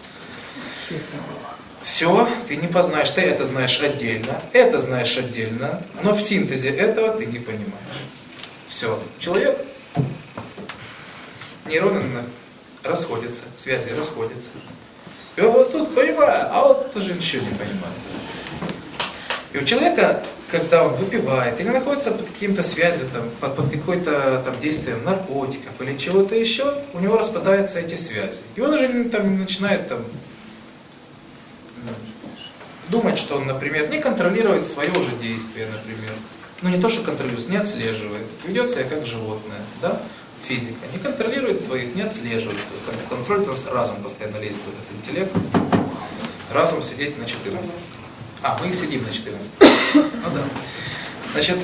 Все, ты не познаешь. Ты это знаешь отдельно, это знаешь отдельно, но в синтезе этого ты не понимаешь. Все. Человек, нейроны расходятся, связи расходятся. И он вот тут понимает, а вот тут уже ничего не понимает. И у человека, когда он выпивает или находится под каким-то связью, там, под, под какой-то там действием наркотиков или чего-то еще, у него распадаются эти связи. И он уже там начинает там думать, что он, например, не контролирует свое уже действие, например. Ну не то, что контролирует, не отслеживает. Ведет себя как животное, да? Физика. Не контролирует своих, не отслеживает. Контроль, разум постоянно действует, это интеллект. Разум сидеть на четырнадцать. А, мы сидим на четырнадцатом. Ну да. Значит,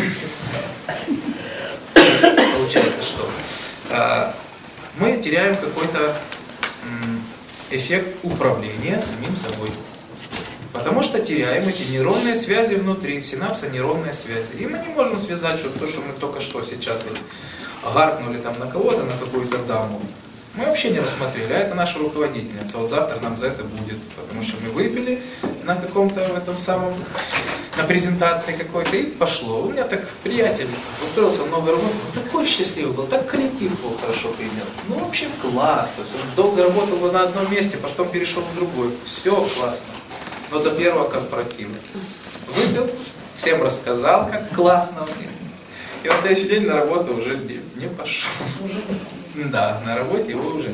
получается, что мы теряем какой-то эффект управления самим собой. Потому что теряем эти нейронные связи внутри, синапса, нейронные связи. И мы не можем связать, что то, что мы только что сейчас вот гаркнули там на кого-то, на какую-то даму, мы вообще не рассмотрели, а это наша руководительница. Вот завтра нам за это будет, потому что мы выпили на каком-то в этом самом, на презентации какой-то, и пошло. У меня так приятель устроился в новую работу, он такой счастливый был, так коллектив был хорошо принял. Ну вообще класс, то есть он долго работал на одном месте, потом перешел в другой, все классно. Но до первого корпоратива выпил, всем рассказал, как классно у них. И на следующий день на работу уже не, не пошел. Да, на работе его уже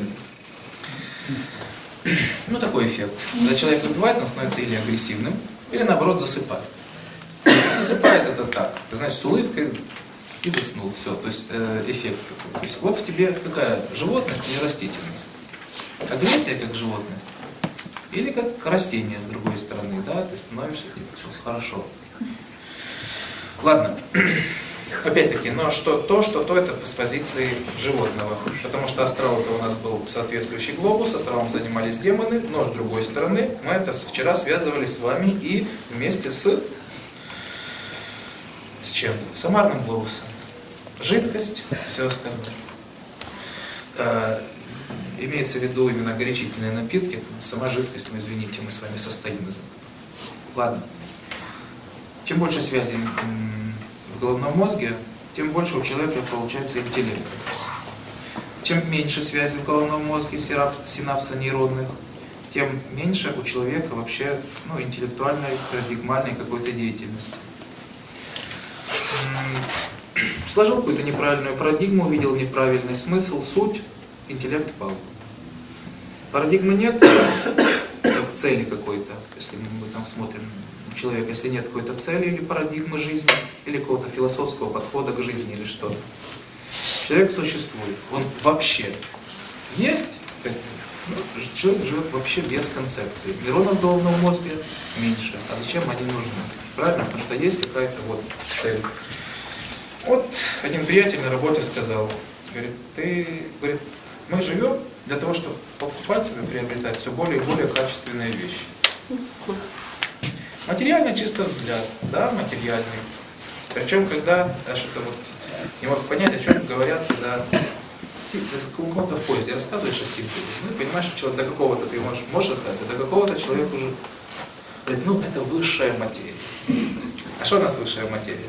нет. Ну, такой эффект. Когда человек выпивает, он становится или агрессивным, или наоборот засыпает. Засыпает это так, ты знаешь, с улыбкой и заснул, все. То есть э, эффект какой. То есть вот в тебе какая животность или растительность? Агрессия как животность? Или как растение с другой стороны, да, ты становишься, типа, все, хорошо. Ладно. Опять-таки, но что то, что то, это с позиции животного. Потому что астрал это у нас был соответствующий глобус, астралом занимались демоны, но с другой стороны, мы это вчера связывали с вами и вместе с, с чем? С амарным глобусом. Жидкость, все остальное. Имеется в виду именно горячительные напитки, сама жидкость, ну извините, мы с вами состоим из этого. Ладно. Чем больше связей в головном мозге, тем больше у человека получается интеллект. Чем меньше связей в головном мозге, синапса нейронных, тем меньше у человека вообще ну, интеллектуальной, парадигмальной какой-то деятельности. Сложил какую-то неправильную парадигму, увидел неправильный смысл, суть, интеллект пал. Парадигмы нет, как цели какой-то, если мы там смотрим у человека, если нет какой-то цели или парадигмы жизни, или какого-то философского подхода к жизни или что-то. Человек существует, он вообще есть, ну, человек живет вообще без концепции. Нейронов в головном мозге меньше, а зачем они нужны? Правильно? Потому что есть какая-то вот цель. Вот один приятель на работе сказал, говорит, ты, говорит, мы живем для того, чтобы покупать себе, приобретать все более и более качественные вещи. Материальный чисто взгляд, да, материальный. Причем, когда, я что-то вот не могу понять, о чем говорят, когда у кого-то в поезде рассказываешь о симптоме, ну, понимаешь, что человек до какого-то, ты можешь, можешь рассказать, а до какого-то человек уже говорит, ну, это высшая материя. А что у нас высшая материя?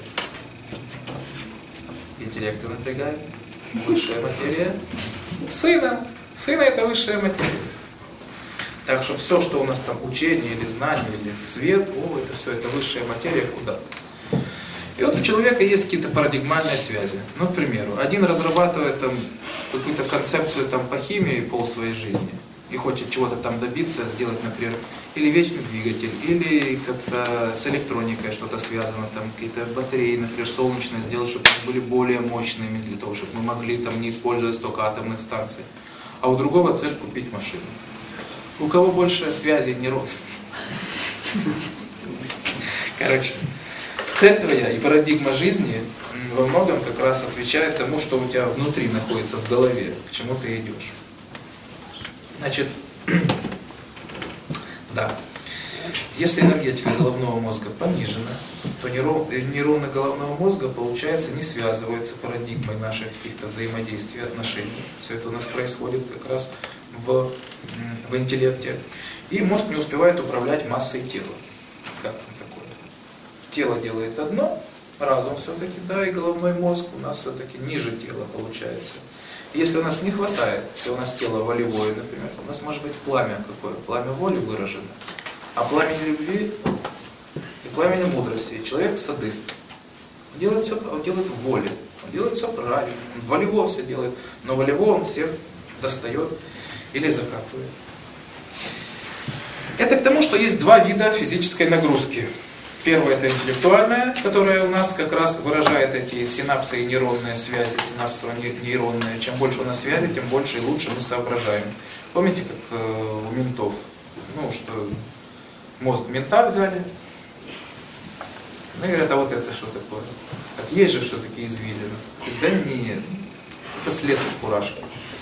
Интеллект напрягает. Высшая материя. Сына. Сына это высшая материя. Так что все, что у нас там учение или знание, или свет, о, это все, это высшая материя куда? И вот у человека есть какие-то парадигмальные связи. Ну, к примеру, один разрабатывает там какую-то концепцию там по химии пол своей жизни и хочет чего-то там добиться, сделать, например, или вечный двигатель, или как-то с электроникой что-то связано, там какие-то батареи, например, солнечные, сделать, чтобы они были более мощными, для того, чтобы мы могли там не использовать столько атомных станций. А у другого цель купить машину. У кого больше связей нейронов? Короче, цель твоя и парадигма жизни во многом как раз отвечает тому, что у тебя внутри находится в голове, к чему ты идешь. Значит, да, если энергетика головного мозга понижена, то нейрон, нейроны головного мозга, получается, не связываются парадигмой наших каких-то взаимодействий, отношений. Все это у нас происходит как раз в, в интеллекте. И мозг не успевает управлять массой тела. Как такое? Тело делает одно, разум все-таки, да, и головной мозг у нас все-таки ниже тела получается. Если у нас не хватает, если у нас тело волевое, например, у нас может быть пламя какое? Пламя воли выражено. А пламени любви и пламени мудрости. Человек садист. Он делает все, он делает в воле. Он делает все правильно. Он волево все делает. Но волево он всех достает или закапывает. Это к тому, что есть два вида физической нагрузки. Первое — это интеллектуальная, которая у нас как раз выражает эти синапсы и нейронные связи, синапсово-нейронные. Чем больше у нас связи, тем больше и лучше мы соображаем. Помните, как э, у ментов, ну, что мозг мента взяли, Ну, говорят, а вот это что такое? Так есть же все-таки извилины. Да нет, это след от фуражки.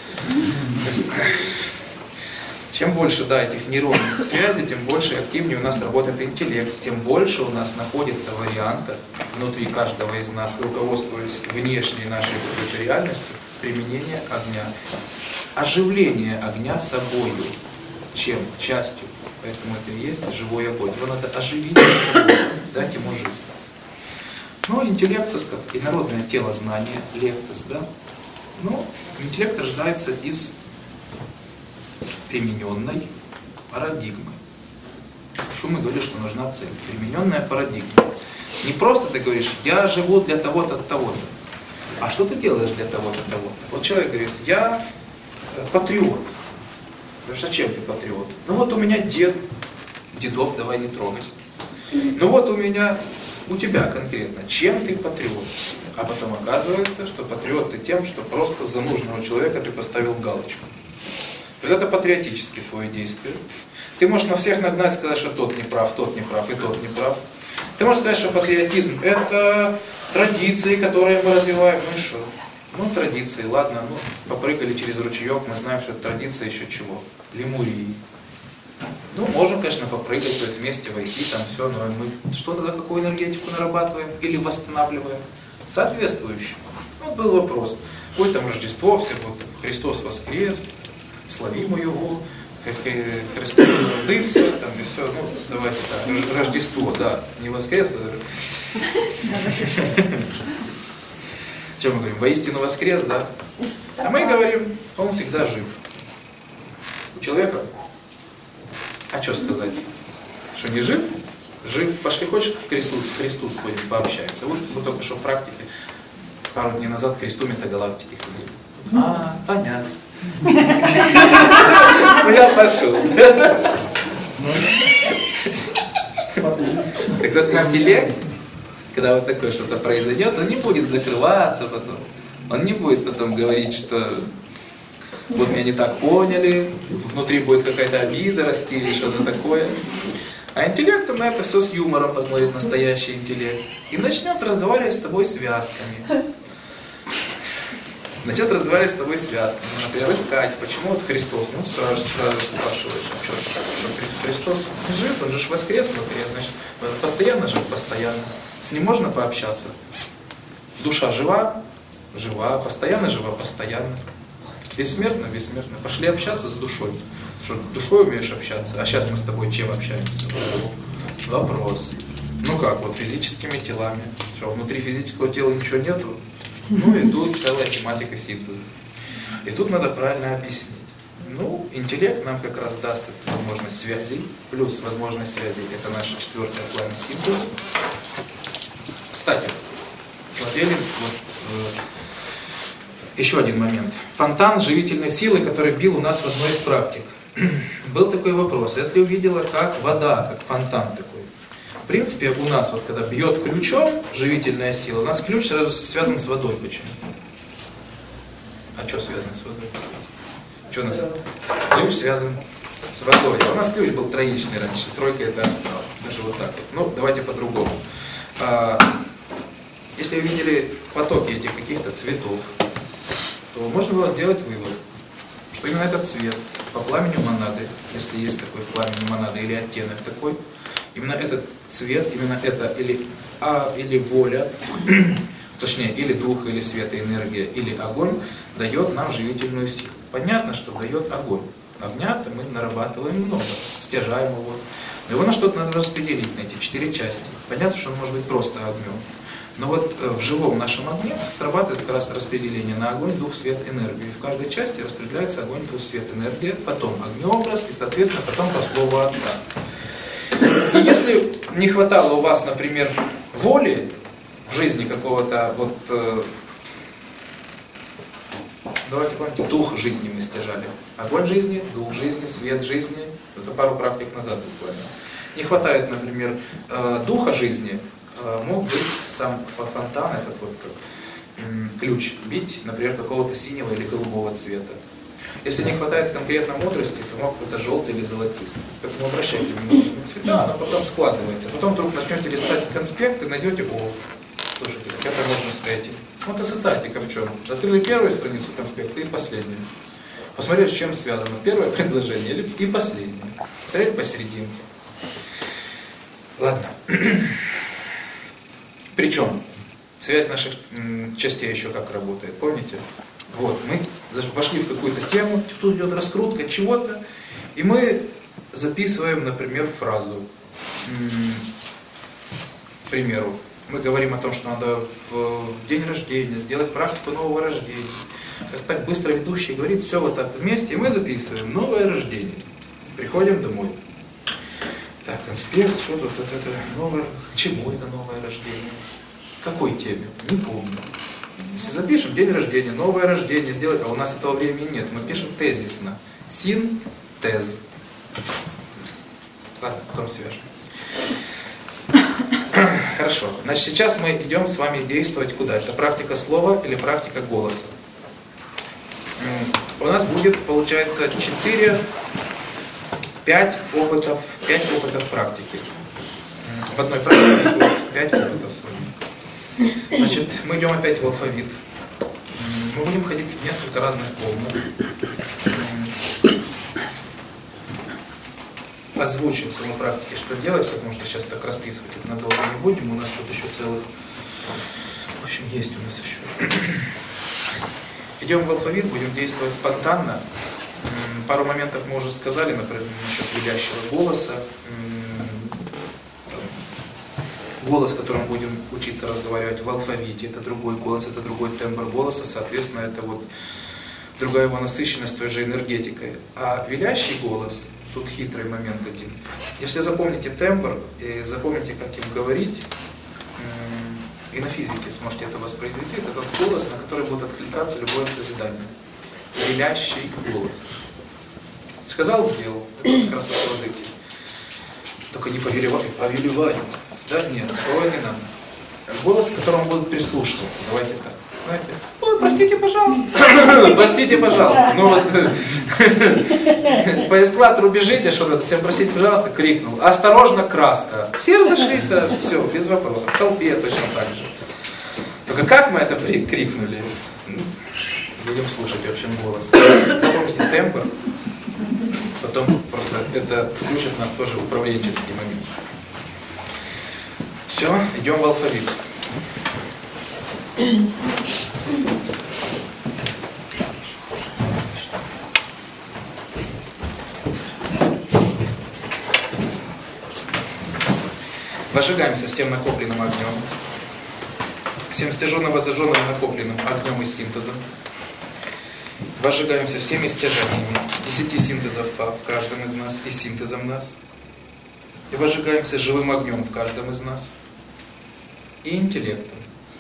Чем больше, да, этих нейронных связей, тем больше и активнее у нас работает интеллект, тем больше у нас находится вариантов внутри каждого из нас, руководствуясь внешней нашей какой-то реальностью, применения огня. Оживление огня собою. Чем? Частью. Поэтому это и есть живой огонь. Его надо оживить собой, дать ему жизнь. Ну, интеллектус, как инородное тело знания, лектус, да? Ну, интеллект рождается из примененной парадигмы. Почему мы говорим, что нужна цель? Примененная парадигма. Не просто ты говоришь, я живу для того-то, того-то. А что ты делаешь для того-то, того-то? Вот человек говорит, я патриот. Потому что чем ты патриот? Ну вот у меня дед, дедов давай не трогать. Ну вот у меня, у тебя конкретно, чем ты патриот? А потом оказывается, что патриот ты тем, что просто за нужного человека ты поставил галочку. Вот это патриотически твое действие. Ты можешь на всех нагнать, сказать, что тот не прав, тот не прав и тот не прав. Ты можешь сказать, что патриотизм это традиции, которые мы развиваем. Ну и что? Ну традиции, ладно, ну попрыгали через ручеек, мы знаем, что это традиция еще чего? Лемурии. Ну, можем, конечно, попрыгать, то есть вместе войти, там все, но мы что тогда, какую энергетику нарабатываем или восстанавливаем? Соответствующую. Вот был вопрос. Ой, там Рождество, все вот Христос воскрес, славим Его, Христос родился, там и все, ну, давайте так, Рождество, да, не воскрес, а... Чем мы говорим? Воистину воскрес, да? А мы говорим, он всегда жив. У человека, а что сказать? Что не жив? Жив. Пошли, хочешь к Христу, к Христу сходим, пообщаемся. Вот мы только что в практике, пару дней назад к Христу метагалактики ходили. А, понятно. Ну я пошел. Так вот интеллект, когда вот такое что-то произойдет, он не будет закрываться потом. Он не будет потом говорить, что вот меня не так поняли, внутри будет какая-то обида расти или что-то такое. А интеллект на это все с юмором посмотрит, настоящий интеллект. И начнет разговаривать с тобой связками. Начнет разговаривать с тобой связками. Например, искать, почему вот Христос. Ну, сразу, сразу спрашиваешь, а что, что Христос не жив, он же ж воскрес внутри, значит, постоянно жив, постоянно. С ним можно пообщаться. Душа жива, жива, постоянно жива, постоянно. Бессмертно, бессмертно. Пошли общаться с душой. Что, душой умеешь общаться? А сейчас мы с тобой чем общаемся? Вопрос. Ну как, вот физическими телами. Что, внутри физического тела ничего нету? Ну и тут целая тематика синтеза. И тут надо правильно объяснить. Ну, интеллект нам как раз даст эту возможность связей. Плюс возможность связей — это наша четвертая пламя синтеза. Кстати, смотрели, вот, э, еще один момент. Фонтан живительной силы, который бил у нас в одной из практик. Был такой вопрос. Если увидела, как вода, как фонтан такой. В принципе, у нас, вот когда бьет ключом живительная сила, у нас ключ сразу связан с водой. Почему? А что связано с водой? Что у нас? Ключ связан с водой. А у нас ключ был троичный раньше, тройка это астрал. Даже вот так вот. Ну, давайте по-другому. А, если вы видели потоки этих каких-то цветов, то можно было сделать вывод, что именно этот цвет по пламени монады, если есть такой в пламени монады или оттенок такой, именно этот цвет, именно это или, а, или воля, точнее, или дух, или свет, энергия, или огонь дает нам живительную силу. Понятно, что дает огонь. Огня-то мы нарабатываем много, стяжаем его. Но его на что-то надо распределить, на эти четыре части. Понятно, что он может быть просто огнем. Но вот в живом нашем огне срабатывает как раз распределение на огонь, дух, свет, энергию. И в каждой части распределяется огонь, дух, свет, энергия, потом огнеобраз и, соответственно, потом по слову Отца. И если не хватало у вас, например, воли в жизни какого-то, вот, э, давайте помните, дух жизни мы стяжали. Огонь жизни, дух жизни, свет жизни. Это пару практик назад буквально. Не хватает, например, э, духа жизни, э, мог быть сам фонтан, этот вот как м, ключ, бить, например, какого-то синего или голубого цвета. Если не хватает конкретно мудрости, то мог быть желтый или золотистый. Поэтому обращайте внимание на цвета, оно потом складывается. Потом вдруг начнете листать конспект и найдете, о, слушайте, как это можно сказать. Вот ассоциатика в чем? Открыли первую страницу конспекта и последнюю. Посмотрели, с чем связано первое предложение или и последнее. Посмотрели посерединке. Ладно. Причем связь наших м, частей еще как работает, помните? Вот, мы вошли в какую-то тему, тут идет раскрутка чего-то, и мы записываем, например, фразу. М, к примеру, мы говорим о том, что надо в день рождения сделать практику нового рождения. Как так быстро ведущий говорит, все вот так вместе, и мы записываем новое рождение. Приходим домой. Так, конспект, что тут это, это новое, к чему это новое рождение? К какой теме? Не помню. Если запишем день рождения, новое рождение, сделать, а у нас этого времени нет, мы пишем тезисно. Синтез. Ладно, потом свяжем. Хорошо. Значит, сейчас мы идем с вами действовать куда? Это практика слова или практика голоса? У нас будет, получается, четыре, пять опытов, пять опытов практики. В одной практике будет пять опытов с вами. Значит, мы идем опять в алфавит. Мы будем ходить в несколько разных комнат. Озвучим саму практике, что делать, потому что сейчас так расписывать это надолго не будем. У нас тут еще целых... В общем, есть у нас еще. Идем в алфавит, будем действовать спонтанно. Пару моментов мы уже сказали, например, насчет велящего голоса. Голос, которым будем учиться разговаривать в алфавите, это другой голос, это другой тембр голоса, соответственно, это вот другая его насыщенность той же энергетикой. А велящий голос, тут хитрый момент один. Если запомните тембр и запомните, как им говорить, и на физике сможете это воспроизвести, это тот голос, на который будет откликаться любое созидание. Велящий голос. Сказал, сделал. Это как раз от владыки. Только не повелеваю, повелеваю. Да, нет, такого не надо. Голос, к которому будут прислушиваться. Давайте так. Знаете? Ой, простите, пожалуйста. Простите, пожалуйста. Ну вот по эскалатору бежите, что надо, всем простите, пожалуйста, крикнул. Осторожно, краска. Все разошлись, все, без вопросов. В толпе точно так же. Только как мы это крикнули? Будем слушать, в общем, голос. Запомните тембр. Потом просто это включит нас тоже в управленческий момент. Все, идем в алфавит. Возжигаемся всем накопленным огнем, всем стяженного зажженным накопленным огнем и синтезом. Возжигаемся всеми стяжениями десяти синтезов Фа в каждом из нас и синтезом нас. И возжигаемся живым огнем в каждом из нас и интеллектом.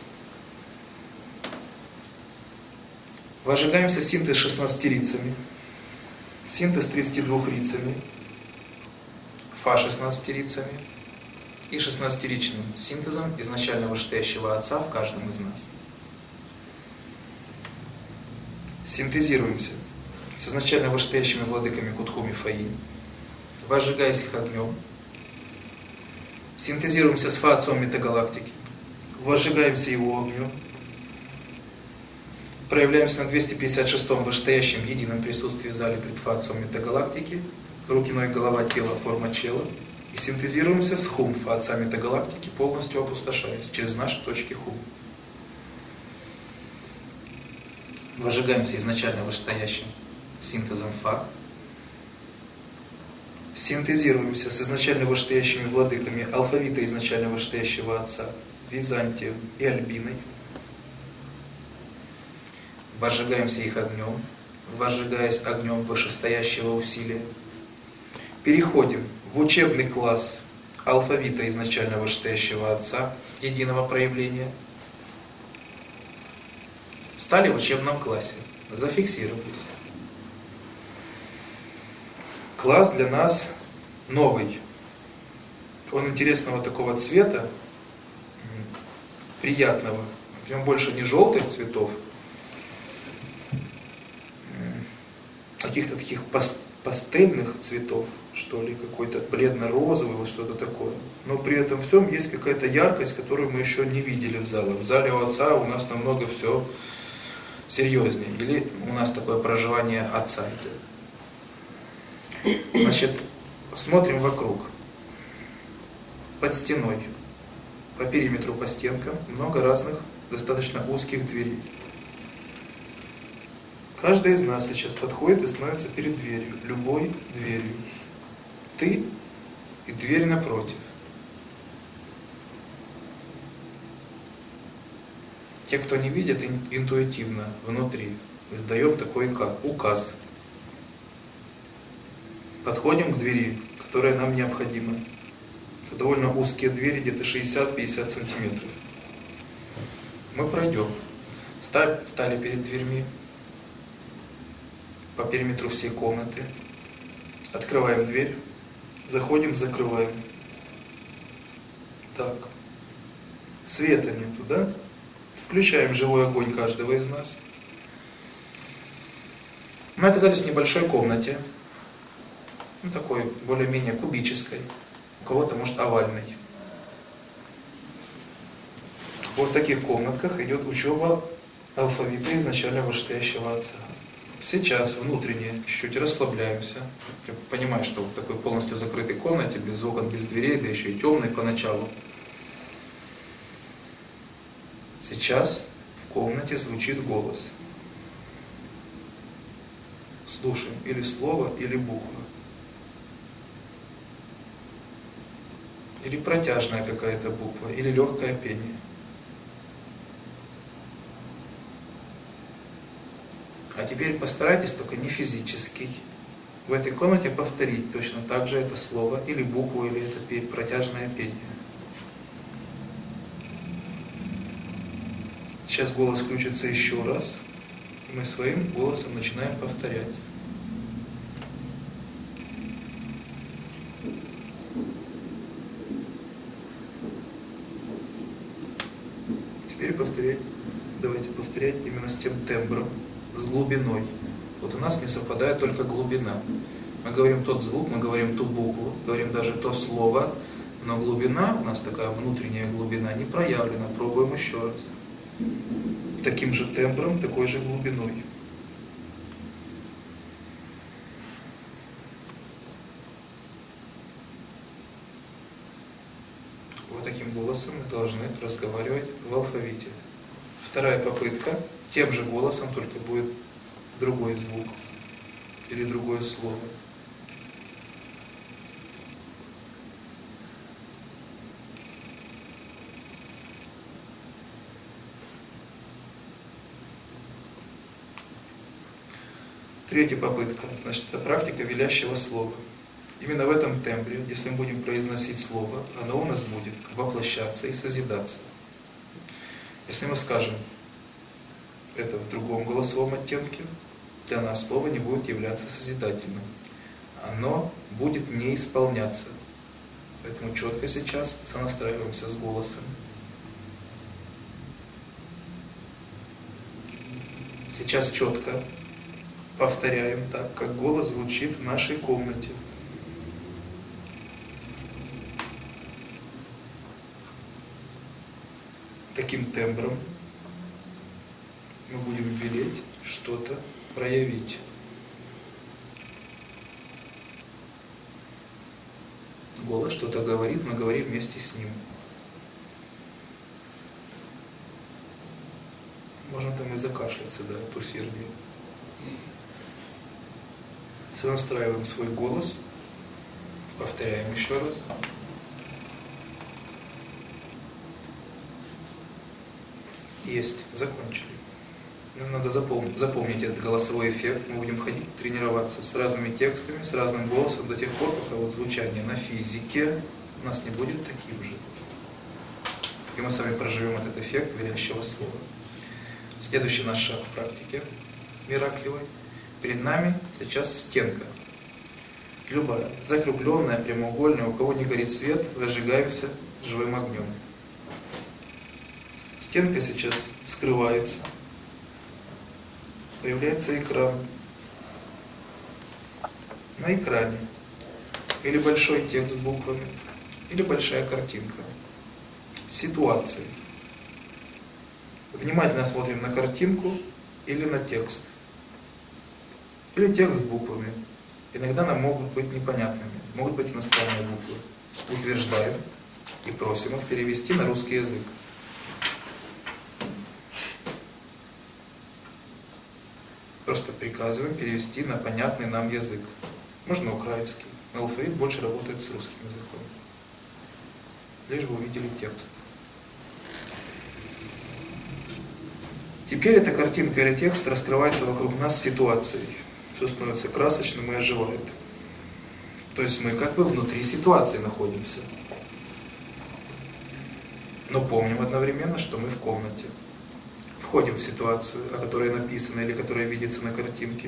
Возжигаемся синтез шестнадцати рицами, синтез тридцати двух рицами, Фа шестнадцати рицами и шестнадцатиричным синтезом изначально вышестоящего Отца в каждом из нас. Синтезируемся с изначально вышестоящими владыками Кутхуми Фаинь, возжигаясь их огнем. Синтезируемся с Фа Отцом метагалактики, возжигаемся его огнем. Проявляемся на двести пятьдесят шестом вышестоящем едином присутствии в зале пред Фа Отцом метагалактики, руки, ноги, голова, тело, форма чела. И синтезируемся с Хум Фа Отца метагалактики, полностью опустошаясь через наши точки Хум. Возжигаемся изначально вышестоящим синтезом Фа. Синтезируемся с изначально вышестоящими владыками алфавита изначально вышестоящего Отца, Византием и Альбиной. Возжигаемся их огнем, возжигаясь огнем вышестоящего усилия. Переходим в учебный класс алфавита изначально вышестоящего Отца, единого проявления. Стали в учебном классе, зафиксировались. Класс для нас новый. Он интересного такого цвета, приятного. В нем больше не желтых цветов, каких-то таких пас- пастельных цветов, что ли, какой-то бледно-розовый, вот что-то такое. Но при этом всем есть какая-то яркость, которую мы еще не видели в зале. В зале у отца у нас намного все серьезнее. Или у нас такое проживание отца идет. Значит, смотрим вокруг. Под стеной, по периметру, по стенкам, много разных, достаточно узких дверей. Каждый из нас сейчас подходит и становится перед дверью, любой дверью. Ты и дверь напротив. Те, кто не видит, интуитивно, внутри, издаем такой указ. Подходим к двери, которая нам необходима. Это довольно узкие двери, где-то шестьдесят-пятьдесят сантиметров. Мы пройдем. Стали перед дверьми по периметру всей комнаты. Открываем дверь. Заходим, закрываем. Так. Света нету, да? Включаем живой огонь каждого из нас. Мы оказались в небольшой комнате. Ну, такой более-менее кубической. У кого-то, может, овальной. Вот в таких комнатках идет учеба алфавита изначально вышестоящего отца. Сейчас внутренне чуть-чуть расслабляемся. Я понимаю, что в такой полностью закрытой комнате, без окон, без дверей, да еще и темной поначалу. Сейчас в комнате звучит голос. Слушаем или слово, или буква. Или протяжная какая-то буква, или легкое пение. А теперь постарайтесь, только не физически, в этой комнате повторить точно так же это слово, или букву, или это протяжное пение. Сейчас голос включится еще раз, и мы своим голосом начинаем повторять. Теперь повторять, давайте повторять именно с тем тембром, с глубиной. Вот у нас не совпадает только глубина. Мы говорим тот звук, мы говорим ту букву, говорим даже то слово, но глубина, у нас такая внутренняя глубина, не проявлена. Пробуем еще раз. Таким же тембром, такой же глубиной. Вот таким голосом мы должны разговаривать в алфавите. Вторая попытка, тем же голосом, только будет другой звук или другое слово. Третья попытка, значит, это практика велящего слова. Именно в этом тембре, если мы будем произносить слово, оно у нас будет воплощаться и созидаться. Если мы скажем это в другом голосовом оттенке, для нас слово не будет являться созидательным. Оно будет не исполняться. Поэтому четко сейчас сонастраиваемся с голосом. Сейчас четко повторяем так, как голос звучит в нашей комнате. Таким тембром мы будем велеть что-то проявить. Голос что-то говорит, мы говорим вместе с ним. Можно там и закашляться, да, от усердия. Сонастраиваем свой голос. Повторяем еще раз. Есть, закончили. Нам надо запомнить, запомнить этот голосовой эффект. Мы будем ходить, тренироваться с разными текстами, с разным голосом до тех пор, пока вот звучание на физике у нас не будет таким же. И мы с вами проживем этот эффект велящего слова. Следующий наш шаг в практике мираклевой. Перед нами сейчас стенка. Любая, закругленная, прямоугольная, у кого не горит свет, разжигаемся живым огнем. Стенка сейчас вскрывается. Появляется экран. на экране или большой текст с буквами, или большая картинка с ситуацией. Внимательно смотрим на картинку или на текст. Или текст с буквами. Иногда нам могут быть непонятными, могут быть иностранные буквы. Утверждаем и просим их перевести на русский язык. Просто приказываем перевести на понятный нам язык. Можно украинский, но алфавит больше работает с русским языком. Лишь бы увидели текст. Теперь эта картинка или текст раскрывается вокруг нас ситуацией. Все становится красочным и оживает. То есть мы как бы внутри ситуации находимся. Но помним одновременно, что мы в комнате. Входим в ситуацию, о которой написано или которая видится на картинке.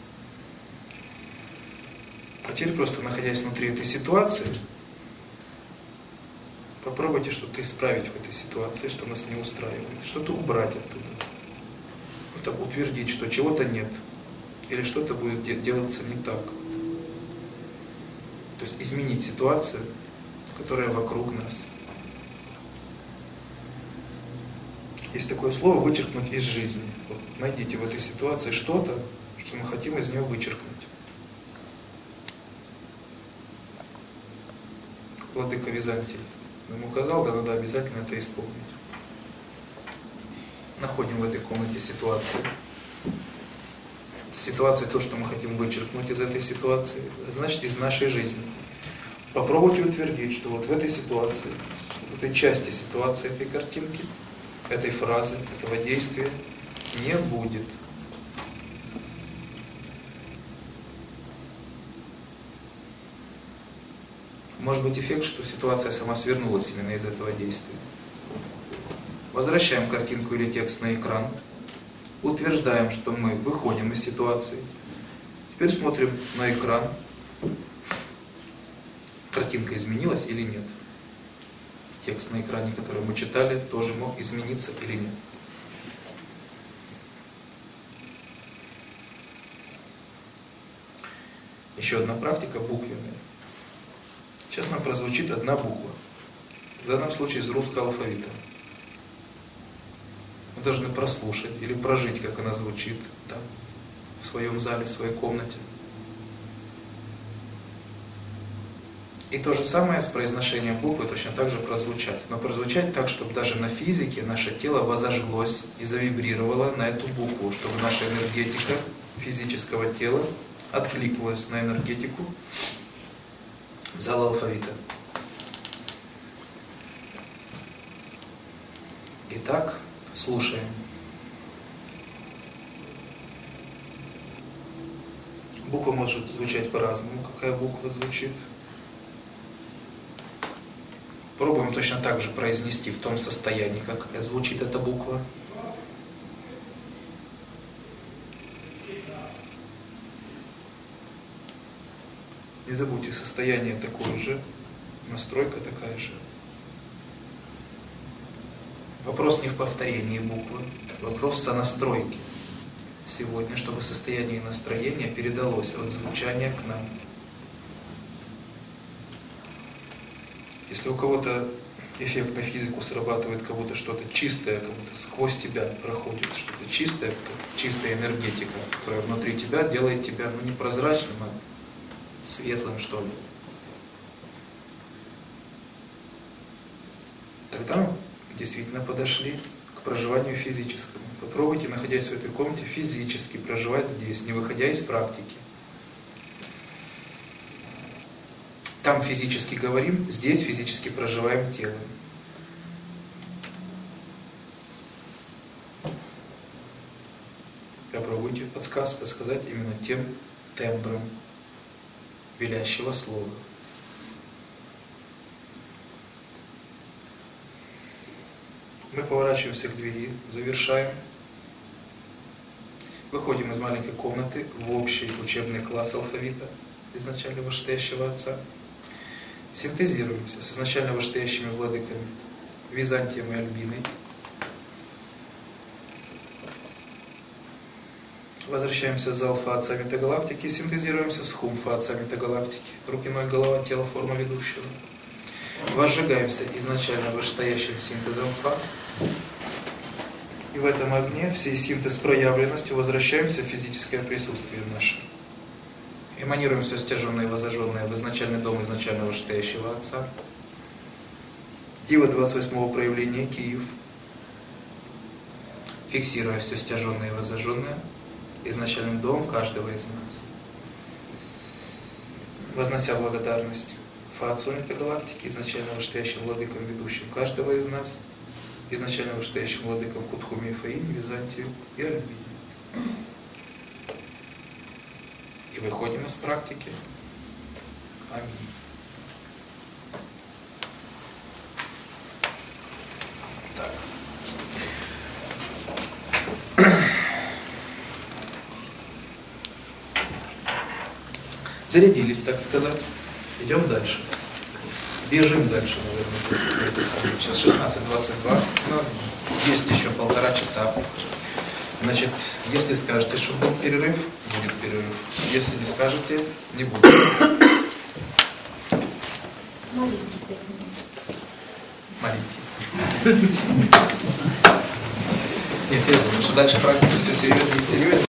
А теперь просто находясь внутри этой ситуации, попробуйте что-то исправить в этой ситуации, что нас не устраивает. Что-то убрать оттуда. Это утвердить, что чего-то нет. Или что-то будет делаться не так. То есть изменить ситуацию, которая вокруг нас. Есть такое слово «вычеркнуть из жизни». Вот найдите в этой ситуации что-то, что мы хотим из нее вычеркнуть. Владыка Византий нам указал, да надо обязательно это исполнить. Находим в этой комнате ситуацию. Ситуация, то, что мы хотим вычеркнуть из этой ситуации, значит из нашей жизни. Попробуйте утвердить, что вот в этой ситуации, в этой части ситуации, этой картинки, этой фразы, этого действия не будет. Может быть эффект, что ситуация сама свернулась именно из этого действия. Возвращаем картинку или текст на экран. Утверждаем, что мы выходим из ситуации. Теперь смотрим на экран. Картинка изменилась или нет? Текст на экране, который мы читали, тоже мог измениться или нет? Еще одна практика буквенная. Сейчас нам прозвучит одна буква. В данном случае из русского алфавита. Мы должны прослушать или прожить, как она звучит там, в своем зале, в своей комнате. И то же самое с произношением буквы точно так же прозвучать. Но прозвучать так, чтобы даже на физике наше тело возожглось и завибрировало на эту букву, чтобы наша энергетика физического тела откликнулась на энергетику зала алфавита. Итак, слушаем. Буква может звучать по-разному, какая буква звучит. Пробуем точно так же произнести в том состоянии, как звучит эта буква. Не забудьте, состояние такое же, настройка такая же. Вопрос не в повторении буквы, вопрос в сонастройке. Сегодня, чтобы состояние и настроение передалось от звучания к нам. Если у кого-то эффект на физику срабатывает, кого-то что-то чистое, кого-то сквозь тебя проходит, что-то чистое, как чистая энергетика, которая внутри тебя делает тебя ну, не прозрачным, а светлым, что ли. Тогда мы действительно подошли к проживанию физическому. Попробуйте, находясь в этой комнате, физически проживать здесь, не выходя из практики. Там физически говорим, здесь физически проживаем телом. Попробуйте, подсказка, сказать именно тем тембром велящего слова. Мы поворачиваемся к двери, завершаем. Выходим из маленькой комнаты в общий учебный класс алфавита изначально вышестоящего отца. Синтезируемся с изначально вышестоящими владыками Византием и Альбиной. Возвращаемся в зал фа-отца метагалактики, синтезируемся с хум фа-отца метагалактики. Руки, ноги, голова, тело, форма ведущего. Возжигаемся изначально вышестоящим синтезом фа. И в этом огне всей синтез проявленностью возвращаемся в физическое присутствие наше. Эманируем все стяженное и возожженное в изначальный дом изначального вышестоящего Отца. Дива двадцать восьмого проявления Киев. Фиксируя все стяженное и возожженное изначальным домом каждого из нас. Вознося благодарность Фа-Отцу метагалактики, изначально вышестоящим владыкам, ведущим каждого из нас, изначально вышестоящим владыкам Кутхуме, Фаине, Византию и Арминии. И выходим из практики. Аминь. Так. Зарядились, так сказать. Идем дальше. Бежим дальше, наверное. Сейчас шестнадцать двадцать два. У нас есть еще полтора часа. Значит, если скажете, что был перерыв, будет перерыв. Если не скажете, не будет. Маленький. Не, серьезно, потому что дальше практика все серьезнее и серьезнее.